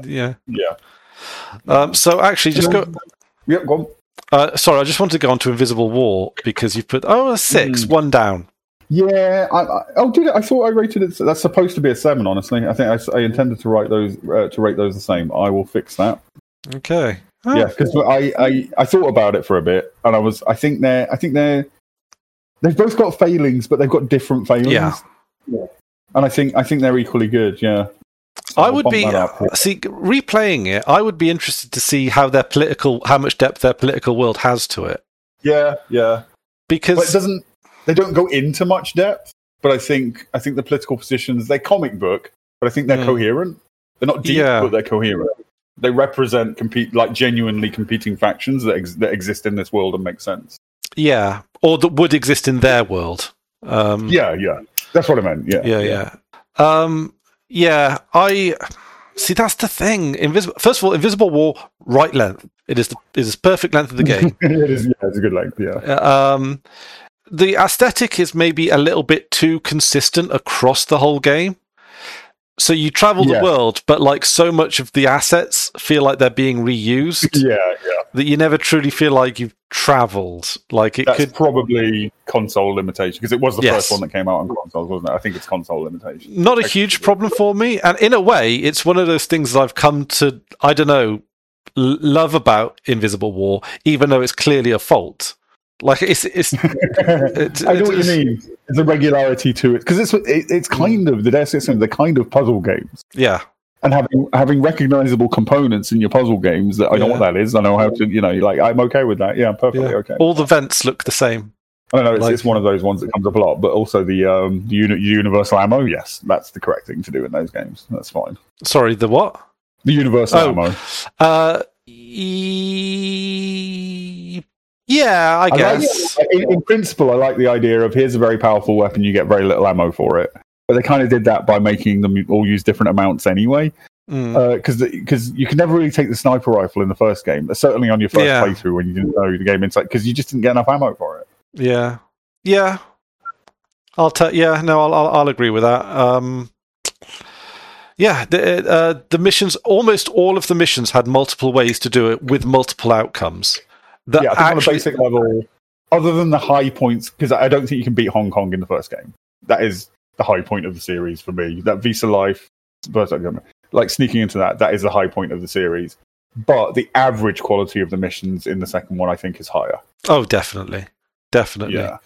so actually, just go. Yep, go on. Sorry, I just wanted to go on to Invisible War because you've put a 6, 1 down. Yeah, did it? I thought I rated it. That's supposed to be a 7. Honestly, I think I intended to rate those the same. I will fix that. Okay. Yeah, because I thought about it for a bit, and I think they've both got failings, but they've got different failings. Yeah. And I think they're equally good. Yeah. So I would be replaying it. I would be interested to see how much depth their political world has to it. Yeah. Because they don't go into much depth, but I think the political positions, they're comic book, but I think they're coherent. They're not deep, but they're coherent. They represent genuinely competing factions that exist in this world and make sense. Yeah, or that would exist in their world. That's what I meant. Yeah. I see. That's the thing. First of all, Invisible War, right length. It is perfect length of the game. It is. Yeah, it's a good length. Yeah. The aesthetic is maybe a little bit too consistent across the whole game. So you travel the world, but so much of the assets feel like they're being reused. Yeah. That you never truly feel like you've travelled. That's probably console limitation, because it was the first one that came out on consoles, wasn't it? I think it's console limitation. Not a huge problem for me, and in a way, it's one of those things that I've come to, I don't know, love about Invisible War, even though it's clearly a fault. It's I know what you mean. There's a regularity to it, because it's kind of the system. They're kind of puzzle games. Yeah. And having recognizable components in your puzzle games that I know what that is. I know how to, I'm okay with that. Yeah, I'm perfectly okay. All the vents look the same. I don't know. It's one of those ones that comes up a lot, but also the universal ammo. Yes, that's the correct thing to do in those games. That's fine. Sorry, the what? The universal ammo. Yeah, I guess. In principle, I like the idea of here's a very powerful weapon, you get very little ammo for it. But they kind of did that by making them all use different amounts anyway. Because you can never really take the sniper rifle in the first game, certainly on your first playthrough when you didn't know the game inside, because you just didn't get enough ammo for it. Yeah. I'll agree with that. Yeah, the missions, almost all of the missions had multiple ways to do it with multiple outcomes. I think on a basic level, other than the high points, because I don't think you can beat Hong Kong in the first game. That is the high point of the series for me. That Visa Life, like sneaking into that is the high point of the series. But the average quality of the missions in the second one, I think, is higher. Oh, definitely. Yeah.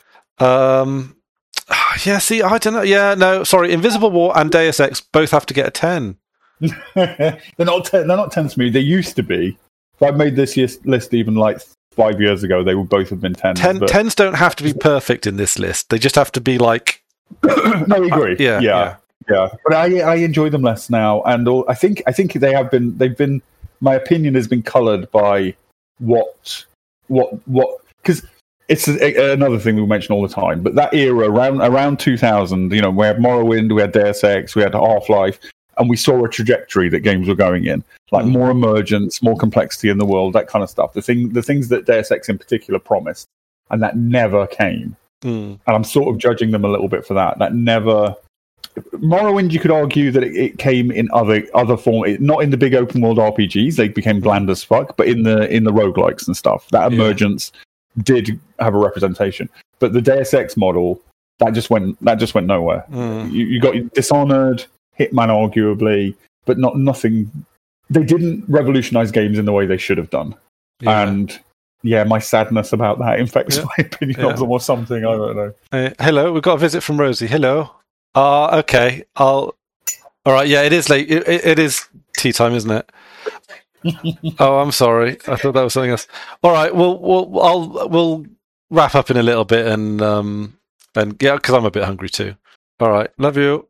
Yeah, see, I don't know. Yeah, no, sorry. Invisible War and Deus Ex both have to get a 10. They're not 10. They're not 10s to me. They used to be. If I made this list even like 5 years ago, they would both have been 10s. 10s don't have to be perfect in this list. They just have to be like. No, I agree. Yeah. But I enjoy them less now, and I think they have been. They've been. My opinion has been coloured by what because. It's another thing we mention all the time, but that era around 2000, we had Morrowind, we had Deus Ex, we had Half-Life, and we saw a trajectory that games were going in, like more emergence, more complexity in the world, that kind of stuff. The things that Deus Ex in particular promised, and that never came. And I'm sort of judging them a little bit for that. That never. Morrowind, you could argue that it came in other form, not in the big open world RPGs. They became bland as fuck, but in the roguelikes and stuff, that emergence. Did have a representation, but the Deus Ex model that just went nowhere. You got Dishonored, Hitman, arguably, but nothing. They didn't revolutionize games in the way they should have done, and my sadness about that infects my opinion of them or something. I don't know. Hello, we've got a visit from Rosie. Hello. Okay. All right. Yeah, it is late. It is tea time, isn't it? Oh, I'm sorry. I thought that was something else. All right. We'll wrap up in a little bit and because I'm a bit hungry too. All right. Love you.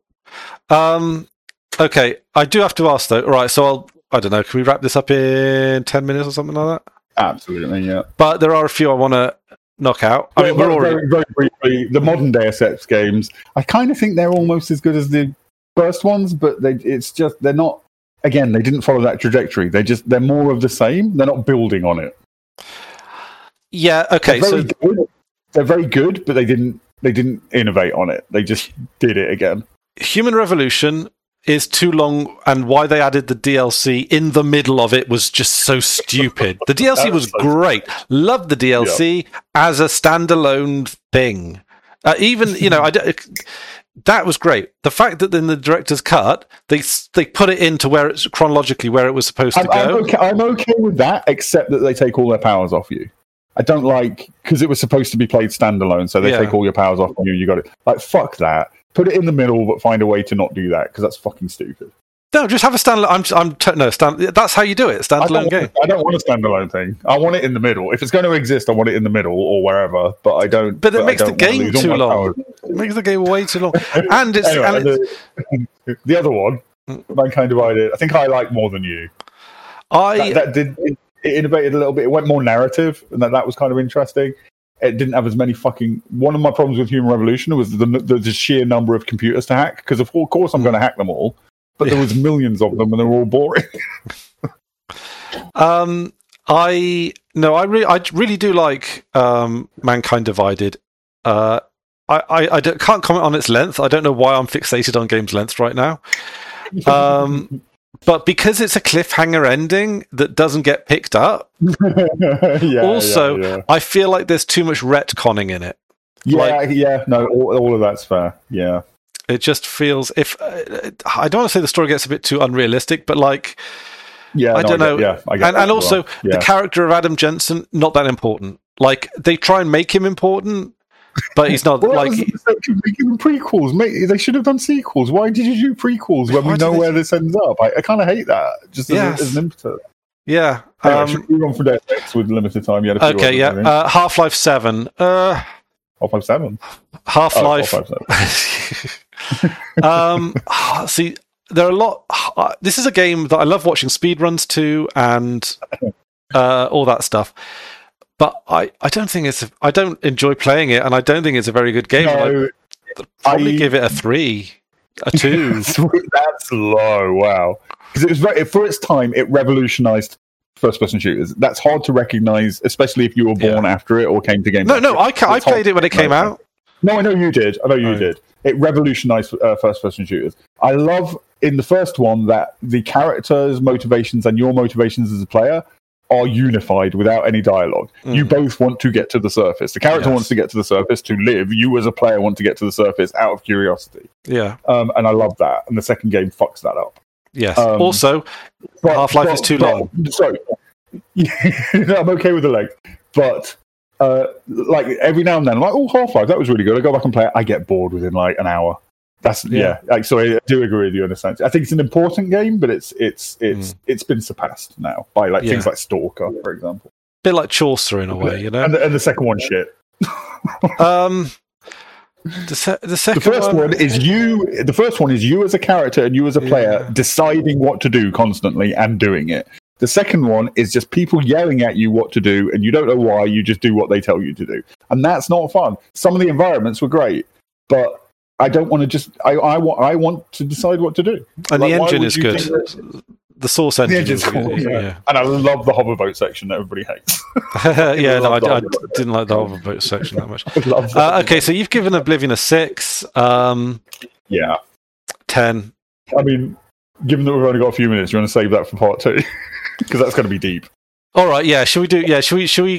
Okay. I do have to ask though. All right. So I don't know. Can we wrap this up in 10 minutes or something like that? Absolutely. Yeah. But there are a few I want to knock out. I mean, we're already very briefly. The modern Deus Ex games. I kind of think they're almost as good as the first ones, but they're not. Again, they didn't follow that trajectory. They're more of the same. They're not building on it. Yeah. Okay. They're very good, but they didn't innovate on it. They just did it again. Human Revolution is too long, and why they added the DLC in the middle of it was just so stupid. The DLC was great. Loved the DLC as a standalone thing. That was great. The fact that in the director's cut they put it into where it's chronologically where it was supposed to go. I'm okay with that, except that they take all their powers off you. I don't like because it was supposed to be played standalone, so they take all your powers off you. You got it. Like fuck that. Put it in the middle, but find a way to not do that because that's fucking stupid. No, just have a standalone. That's how you do it. Standalone game. I don't want a standalone thing. I want it in the middle. If it's going to exist, I want it in the middle or wherever. But I don't. But it makes the game too long. It makes the game way too long. And it's the other one, Mankind Divided. I think I like more than you. It innovated a little bit. It went more narrative, and that was kind of interesting. It didn't have as many fucking. One of my problems with Human Revolution was the sheer number of computers to hack. Because of course I'm going to hack them all. But there was millions of them, and they're all boring. I really do like Mankind Divided. I can't comment on its length. I don't know why I'm fixated on games' length right now. But because it's a cliffhanger ending that doesn't get picked up, I feel like there's too much retconning in it. All of that's fair. Yeah. It just feels I don't want to say the story gets a bit too unrealistic, but I don't know. And also the character of Adam Jensen, not that important. Like they try and make him important, but he's not. Making them prequels. They should have done sequels. Why did you do prequels when we know where this ends up? I kind of hate that. Just as an impetus. Yeah. Should we run for Deus Ex with limited time? Half-Life 7. Half-Life 7. Half-Life. See, there are a lot. This is a game that I love watching speedruns to, and all that stuff. But I don't think I don't enjoy playing it, and I don't think it's a very good game. No, I'd probably give it a 3, a 2. That's low. Wow, because it was for its time, it revolutionized first-person shooters. That's hard to recognize, especially if you were born after it or came to games. No, I played it when it came out. No, I know you did. It revolutionized first-person shooters. I love in the first one that the character's motivations and your motivations as a player are unified without any dialogue. You both want to get to the surface. The character wants to get to the surface to live. You as a player want to get to the surface out of curiosity. Yeah. And I love that. And the second game fucks that up. Yes. Also, Half-Life is too long. Sorry. I'm okay with the length. But like every now and then, I'm like, oh, Half-Life, that was really good. I go back and play it. I get bored within like an hour. That's Like, so I do agree with you in a sense. I think it's an important game, but it's been surpassed now by like things like Stalker, for example. A bit like Chaucer in a way, you know. And the second one, shit. The second one is you. The first one is you as a character and you as a player deciding what to do constantly and doing it. The second one is just people yelling at you what to do, and you don't know why. You just do what they tell you to do, and that's not fun. Some of the environments were great, but I don't want to just. I want to decide what to do. And the engine is good. The Source engine is cool, good. Yeah. And I love the hoverboat section that everybody hates. I didn't like the hoverboat section that much. Okay, so you've given Oblivion a 6. 10. I mean, given that we've only got a few minutes, you want to save that for part 2? Because that's going to be deep. All right, yeah. Should we do this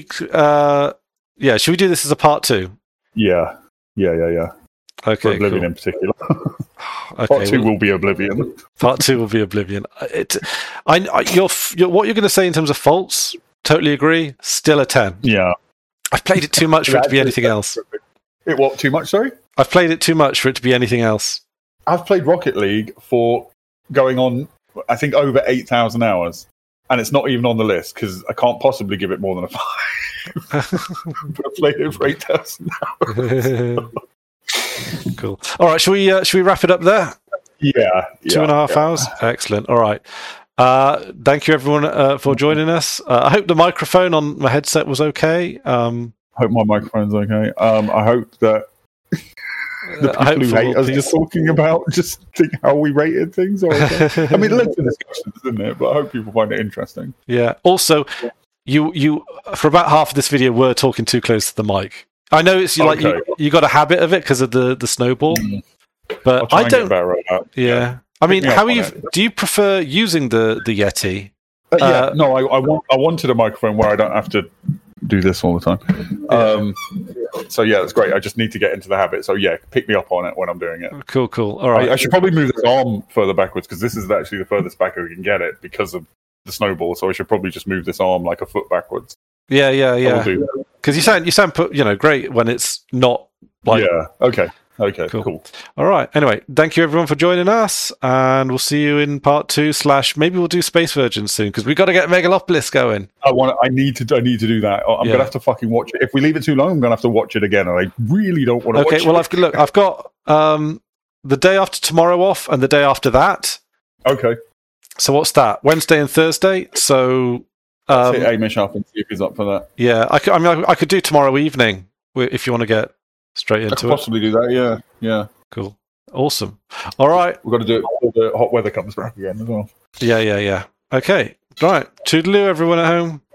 as a part 2? Yeah. Okay, for Oblivion cool. In particular. Okay, part 2 will be Oblivion. Part 2 will be Oblivion. What you're going to say in terms of faults, totally agree. Still a 10. Yeah. I've played it too much for it to be anything else. It what? Too much, sorry? I've played it too much for it to be anything else. I've played Rocket League for going on, I think, over 8,000 hours. And it's not even on the list because I can't possibly give it more than a 5. But I've played it for 8,000 hours. Cool. All right, should we wrap it up there? Yeah. 2.5 hours. Excellent. All right. Thank you, everyone, for joining us. I hope the microphone on my headset was okay. I hope my microphone's okay. I hope that the people who hate us just talking about just think how we rated things. Or I mean, it led to discussions, didn't it? But I hope people find it interesting. Yeah. Also, you for about half of this video were talking too close to the mic. I know it's like you got a habit of it because of the snowball, but I don't. Yeah, I mean, how are you? Do you prefer using the Yeti? No, I wanted a microphone where I don't have to do this all the time. So yeah, it's great. I just need to get into the habit. So yeah, pick me up on it when I'm doing it. Cool. All right. I should probably move this arm further backwards because this is actually the furthest back we can get it because of the snowball. So I should probably just move this arm like a foot backwards. Yeah. Because you sound great when it's not like. Yeah. Okay. Cool. All right. Anyway, thank you everyone for joining us, and we'll see you in part 2 / maybe we'll do Space Virgin soon because we've got to get Megalopolis going. I need to do that. I'm gonna have to fucking watch it. If we leave it too long, I'm gonna have to watch it again, and I really don't want to. Okay. Well, I've got the day after tomorrow off, and the day after that. Okay. So what's that? Wednesday and Thursday. So. Hit Amish up and see if he's up for that. Yeah, I could do tomorrow evening if you want to get straight into it. I could possibly do that. Yeah. Cool. Awesome. All right. We've got to do it before the hot weather comes back again as well. Yeah. Okay. Right. Toodaloo, everyone at home.